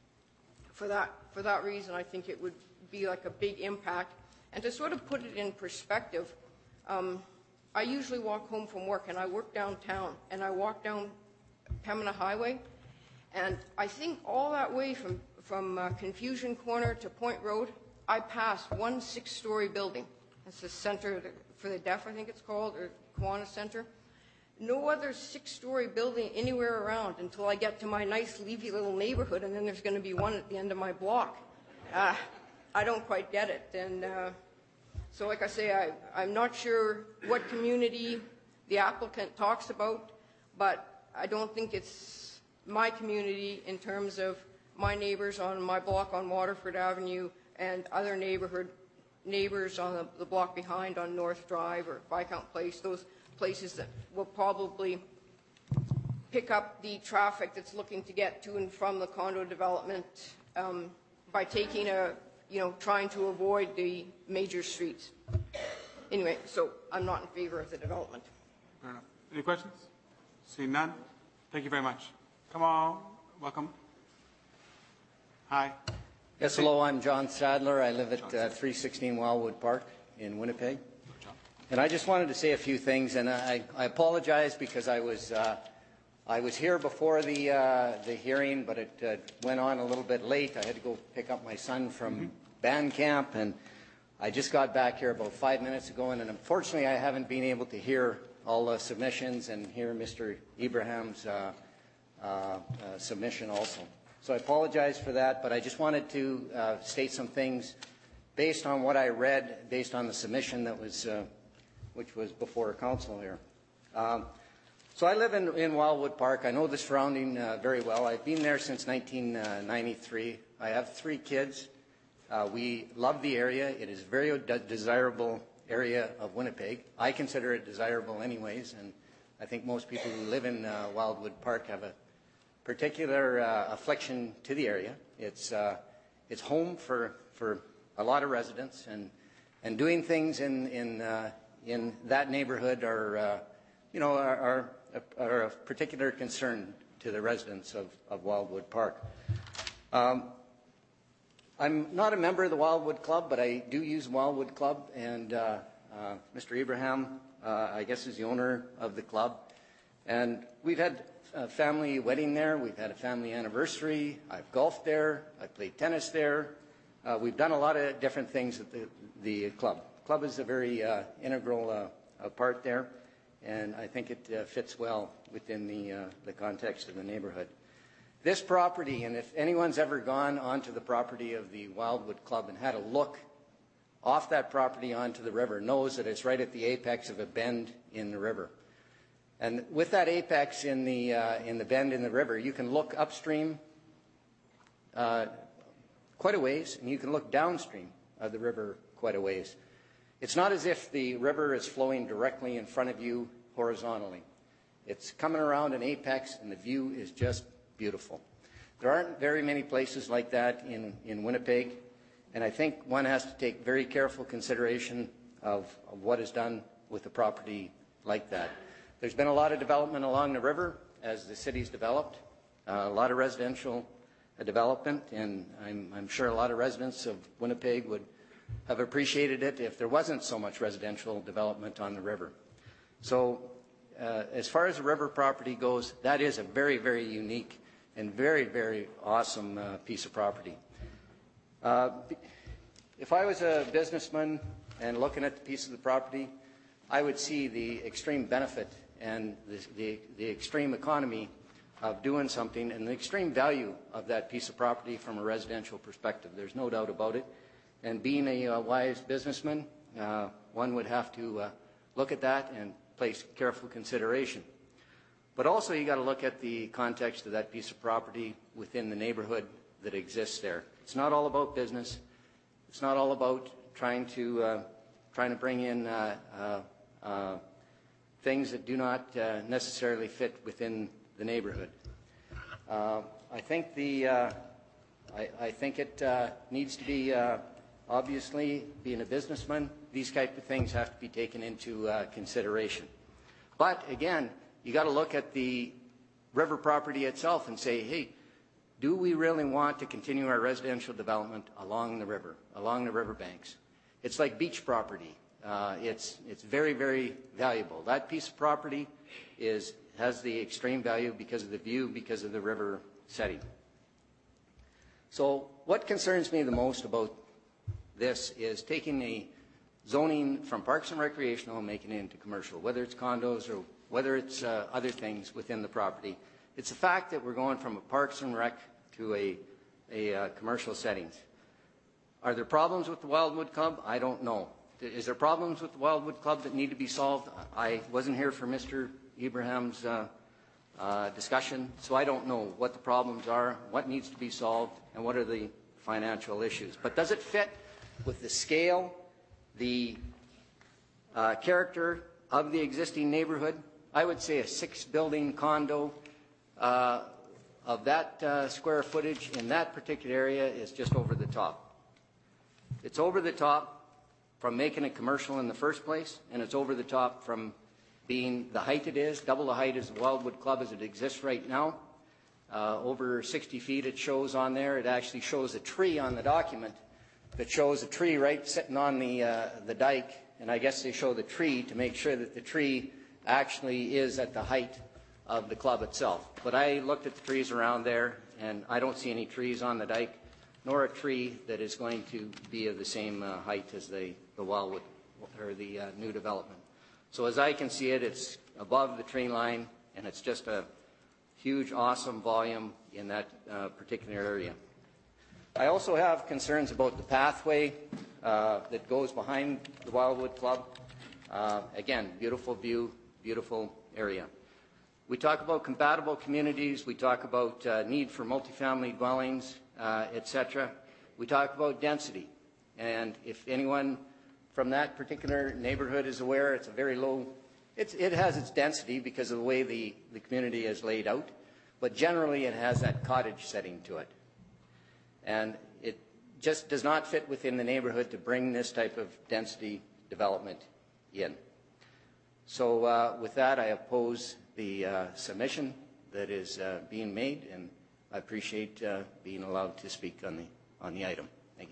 Speaker 4: for that for that reason, I think it would be like a big impact. And to sort of put it in perspective, um, I usually walk home from work, and I work downtown, and I walk down Pembina Highway, and I think all that way from from uh, Confusion Corner to Point Road, I pass one six-story building. It's the Center for the Deaf, I think it's called, or Kiwanis Center. No other six-story building anywhere around until I get to my nice, leafy little neighborhood, and then there's going to be one at the end of my block. Uh, I don't quite get it. And uh, so, like I say, I, I'm not sure what community the applicant talks about, but I don't think it's my community in terms of my neighbors on my block on Waterford Avenue and other neighborhood neighbors on the, the block behind on North Drive or Viscount Place, those places that will probably pick up the traffic that's looking to get to and from the condo development um, by taking a, you know, trying to avoid the major streets. Anyway, so I'm not in favor of the development.
Speaker 3: Fair enough. Any questions? Seeing none, thank you very much. Come on, welcome. Hi.
Speaker 6: Yes, hello, I'm John Sadler. I live at uh, three sixteen Wildwood Park in Winnipeg. And I just wanted to say a few things, and I, I apologize because I was uh, I was here before the uh, the hearing, but it uh, went on a little bit late. I had to go pick up my son from mm-hmm. band camp, and I just got back here about five minutes ago, and unfortunately I haven't been able to hear all the submissions and hear Mister Ibrahim's uh, uh, uh, submission also. So I apologize for that, but I just wanted to uh, state some things based on what I read, based on the submission that was, uh, which was before council here. Um, so I live in, in Wildwood Park. I know the surrounding uh, very well. I've been there since nineteen ninety-three. I have three kids. Uh, we love the area. It is a very de desirable area of Winnipeg. I consider it desirable anyways, and I think most people who live in uh, Wildwood Park have a particular uh, affliction to the area. It's uh, it's home for for a lot of residents, and and doing things in in uh, in that neighborhood are uh, you know are, are are of particular concern to the residents of of Wildwood Park. Um, I'm not a member of the Wildwood Club, but I do use Wildwood Club, and uh, uh, Mister Ibrahim, uh, I guess, is the owner of the club, and we've had a family wedding there. We've had a family anniversary. I've golfed there. I've played tennis there. Uh, we've done a lot of different things at the, the club. The club is a very uh, integral uh, part there, and I think it uh, fits well within the, uh, the context of the neighborhood. This property, and if anyone's ever gone onto the property of the Wildwood Club and had a look off that property onto the river, knows that it's right at the apex of a bend in the river. And with that apex in the, uh, in the bend in the river, you can look upstream uh, quite a ways, and you can look downstream of the river quite a ways. It's not as if the river is flowing directly in front of you horizontally. It's coming around an apex, and the view is just beautiful. There aren't very many places like that in, in Winnipeg, and I think one has to take very careful consideration of, of what is done with a property like that. There's been a lot of development along the river as the city's developed, uh, a lot of residential uh, development, and I'm, I'm sure a lot of residents of Winnipeg would have appreciated it if there wasn't so much residential development on the river. So uh, as far as the river property goes, that is a very, very unique and very, very awesome uh, piece of property. Uh, if I was a businessman and looking at the piece of the property, I would see the extreme benefit and the, the, the extreme economy of doing something and the extreme value of that piece of property from a residential perspective. There's no doubt about it. And being a uh, wise businessman, uh, one would have to uh, look at that and place careful consideration. But also you got to look at the context of that piece of property within the neighborhood that exists there. It's not all about business. It's not all about trying to uh, trying to bring in uh, uh, uh, things that do not uh, necessarily fit within the neighborhood. Uh, I think the uh, I, I think it uh, needs to be uh, obviously, being a businessman, these type of things have to be taken into uh, consideration. But again, you got to look at the river property itself and say, hey, do we really want to continue our residential development along the river, along the riverbanks? It's like beach property. Uh, it's it's very, very valuable. That piece of property is has the extreme value because of the view, because of the river setting. So what concerns me the most about this is taking the zoning from parks and recreational and making it into commercial, whether it's condos or whether it's uh, other things within the property. It's the fact that we're going from a parks and rec to a, a uh, commercial settings. Are there problems with the Wildwood Club? I don't know. Is there problems with the Wildwood Club that need to be solved? I wasn't here for Mister Ibrahim's uh, uh, discussion, so I don't know what the problems are, what needs to be solved, and what are the financial issues. But does it fit with the scale, the uh, character of the existing neighborhood? I would say a six-building condo uh, of that uh, square footage in that particular area is just over the top. It's over the top from making it commercial in the first place, and it's over the top from being the height it is, double the height as the Wildwood Club as it exists right now. Uh, over sixty feet it shows on there. It actually shows a tree on the document that shows a tree right sitting on the, uh, the dike, and I guess they show the tree to make sure that the tree actually is at the height of the club itself. But I looked at the trees around there, and I don't see any trees on the dike, nor a tree that is going to be of the same uh, height as the, the Wildwood or the uh, new development. So as I can see it, it's above the tree line, and it's just a huge, awesome volume in that uh, particular area. I also have concerns about the pathway uh, that goes behind the Wildwood Club. Uh, again, beautiful view, beautiful area. We talk about compatible communities. We talk about uh, need for multifamily dwellings, uh, et cetera. We talk about density. And if anyone from that particular neighborhood is aware, it's a very low, it's, it has its density because of the way the, the community is laid out, but generally it has that cottage setting to it. And it just does not fit within the neighborhood to bring this type of density development in. So uh, with that, I oppose the uh, submission that is uh, being made, and I appreciate uh, being allowed to speak on the, on the item. Thank you.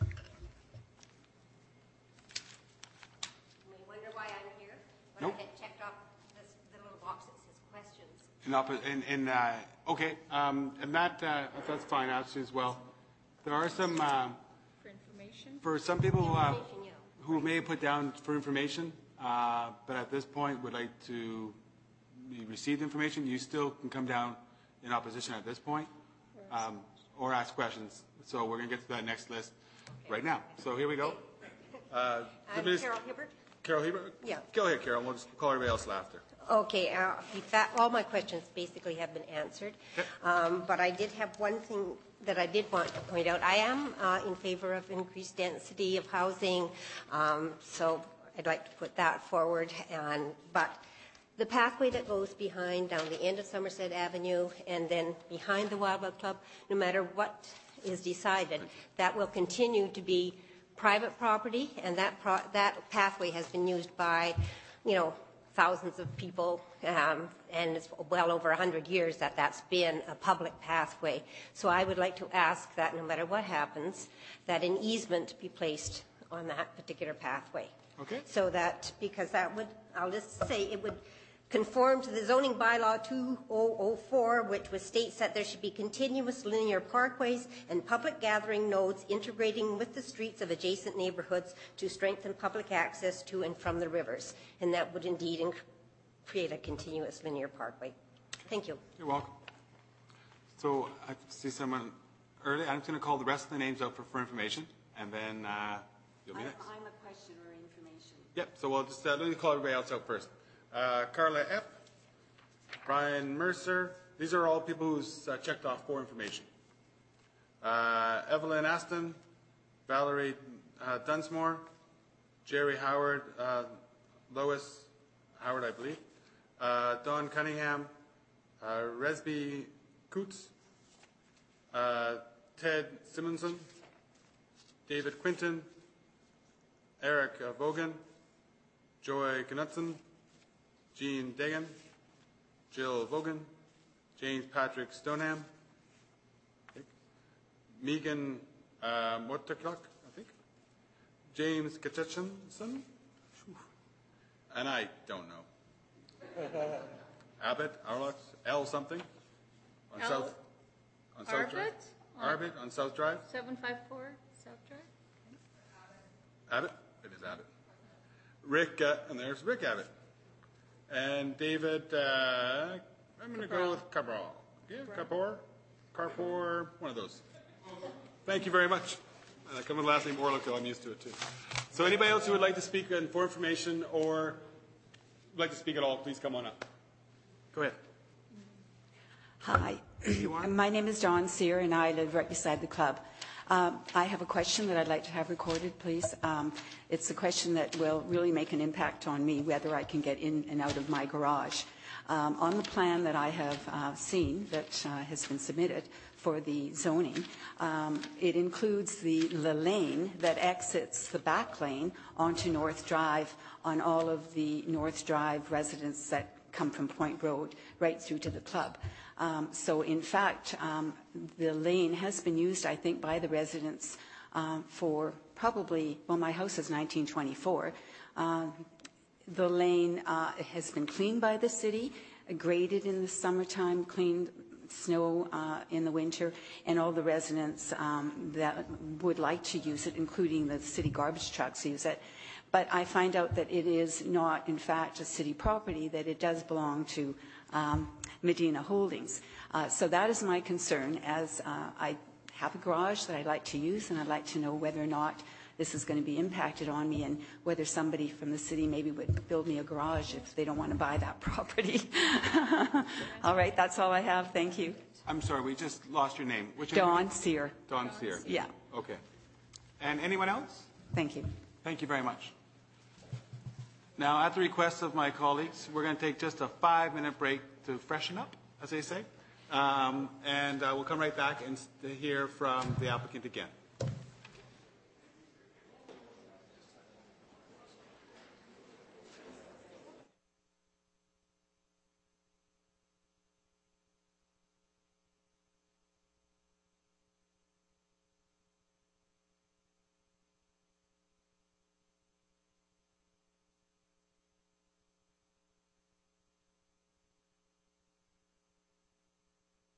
Speaker 3: Nope.
Speaker 8: I had checked off this, the little box that says questions.
Speaker 3: In, oppo- in, in, uh, okay, um, and that uh, that's fine actually as well. There are some uh,
Speaker 1: For information?
Speaker 3: for some people who, uh, who may put down for information, uh, but at this point would like to receive information. You still can come down in opposition at this point, um, or ask questions. So we're going to get to that next list right now. So here we go. Uh,
Speaker 8: I'm Carol Hibbert.
Speaker 3: Carol Hebert?
Speaker 8: Yeah.
Speaker 3: Go ahead, Carol. We'll just call everybody else after.
Speaker 8: Okay, uh, in fact, all my questions basically have been answered. Um, but I did have one thing that I did want to point out. I am uh, in favor of increased density of housing, um, so I'd like to put that forward. And but the pathway that goes behind down the end of Somerset Avenue and then behind the Wildwood Club, no matter what is decided, that will continue to be private property, and that pro that pathway has been used by, you know, thousands of people, um, and it's well over a hundred years that that's been a public pathway. So I would like to ask that no matter what happens, that an easement be placed on that particular pathway.
Speaker 3: Okay.
Speaker 8: So that, because that would, I'll just say, it would conform to the zoning bylaw two thousand four, which was states that there should be continuous linear parkways and public gathering nodes integrating with the streets of adjacent neighborhoods to strengthen public access to and from the rivers. And that would indeed create a continuous linear parkway. Thank you.
Speaker 3: You're welcome. So I see someone early. I'm just going to call the rest of the names out for, for information, and then uh, you'll be
Speaker 9: I'm,
Speaker 3: next.
Speaker 9: I'm a question or information.
Speaker 3: Yep. So we'll just uh, let me call everybody else out first. Uh, Carla F., Brian Mercer. These are all people who's uh, checked off for information. Uh, Evelyn Aston, Valerie uh, Dunsmore, Jerry Howard, uh, Lois Howard, I believe, uh, Don Cunningham, uh, Resby Coots, uh, Ted Simonson, David Quinton, Eric uh, Vogan, Joy Knutson, Jean Degan, Jill Vogan, James Patrick Stoneham, Megan uh, Motterclock, I think, James Katchetchinson, and I don't know. Abbott, Arlox, L something, on
Speaker 1: L
Speaker 3: South, on South Drive.
Speaker 1: Arbit?
Speaker 3: Arbit on South Drive.
Speaker 1: seven five four South Drive.
Speaker 3: Abbott, it is Abbott. Rick, uh, and there's Rick Abbott. And David, uh, I'm going to go with Cabral. Yeah, Kapoor, Carpour, one of those. Thank you very much. And I come with the last name Orlico, I'm used to it too. So anybody else who would like to speak for information or would like to speak at all, please come on up. Go ahead.
Speaker 10: Hi. My name is Dawn Sear, and I live right beside the club. Um, I have a question that I'd like to have recorded, please. Um, it's a question that will really make an impact on me, whether I can get in and out of my garage. Um, on the plan that I have uh, seen that uh, has been submitted for the zoning, um, it includes the, the lane that exits the back lane onto North Drive on all of the North Drive residents that come from Point Road right through to the club. Um, so, in fact, um, the lane has been used, I think, by the residents um, for probably, well, my house is nineteen twenty-four. Um, the lane uh, has been cleaned by the city, graded in the summertime, cleaned snow uh, in the winter, and all the residents um, that would like to use it, including the city garbage trucks, use it. But I find out that it is not, in fact, a city property, that it does belong to um, Medina Holdings. Uh, so that is my concern, as uh, I have a garage that I'd like to use, and I'd like to know whether or not this is going to be impacted on me, and whether somebody from the city maybe would build me a garage if they don't want to buy that property. All right, that's all I have. Thank you.
Speaker 3: I'm sorry, we just lost your name. What's your
Speaker 10: Dawn
Speaker 3: name?
Speaker 10: Sear.
Speaker 3: Dawn Sear.
Speaker 10: Yeah.
Speaker 3: Okay. And anyone else?
Speaker 10: Thank you.
Speaker 3: Thank you very much. Now, at the request of my colleagues, we're going to take just a five-minute break to freshen up, as they say, um, and uh, we'll come right back and hear from the applicant again.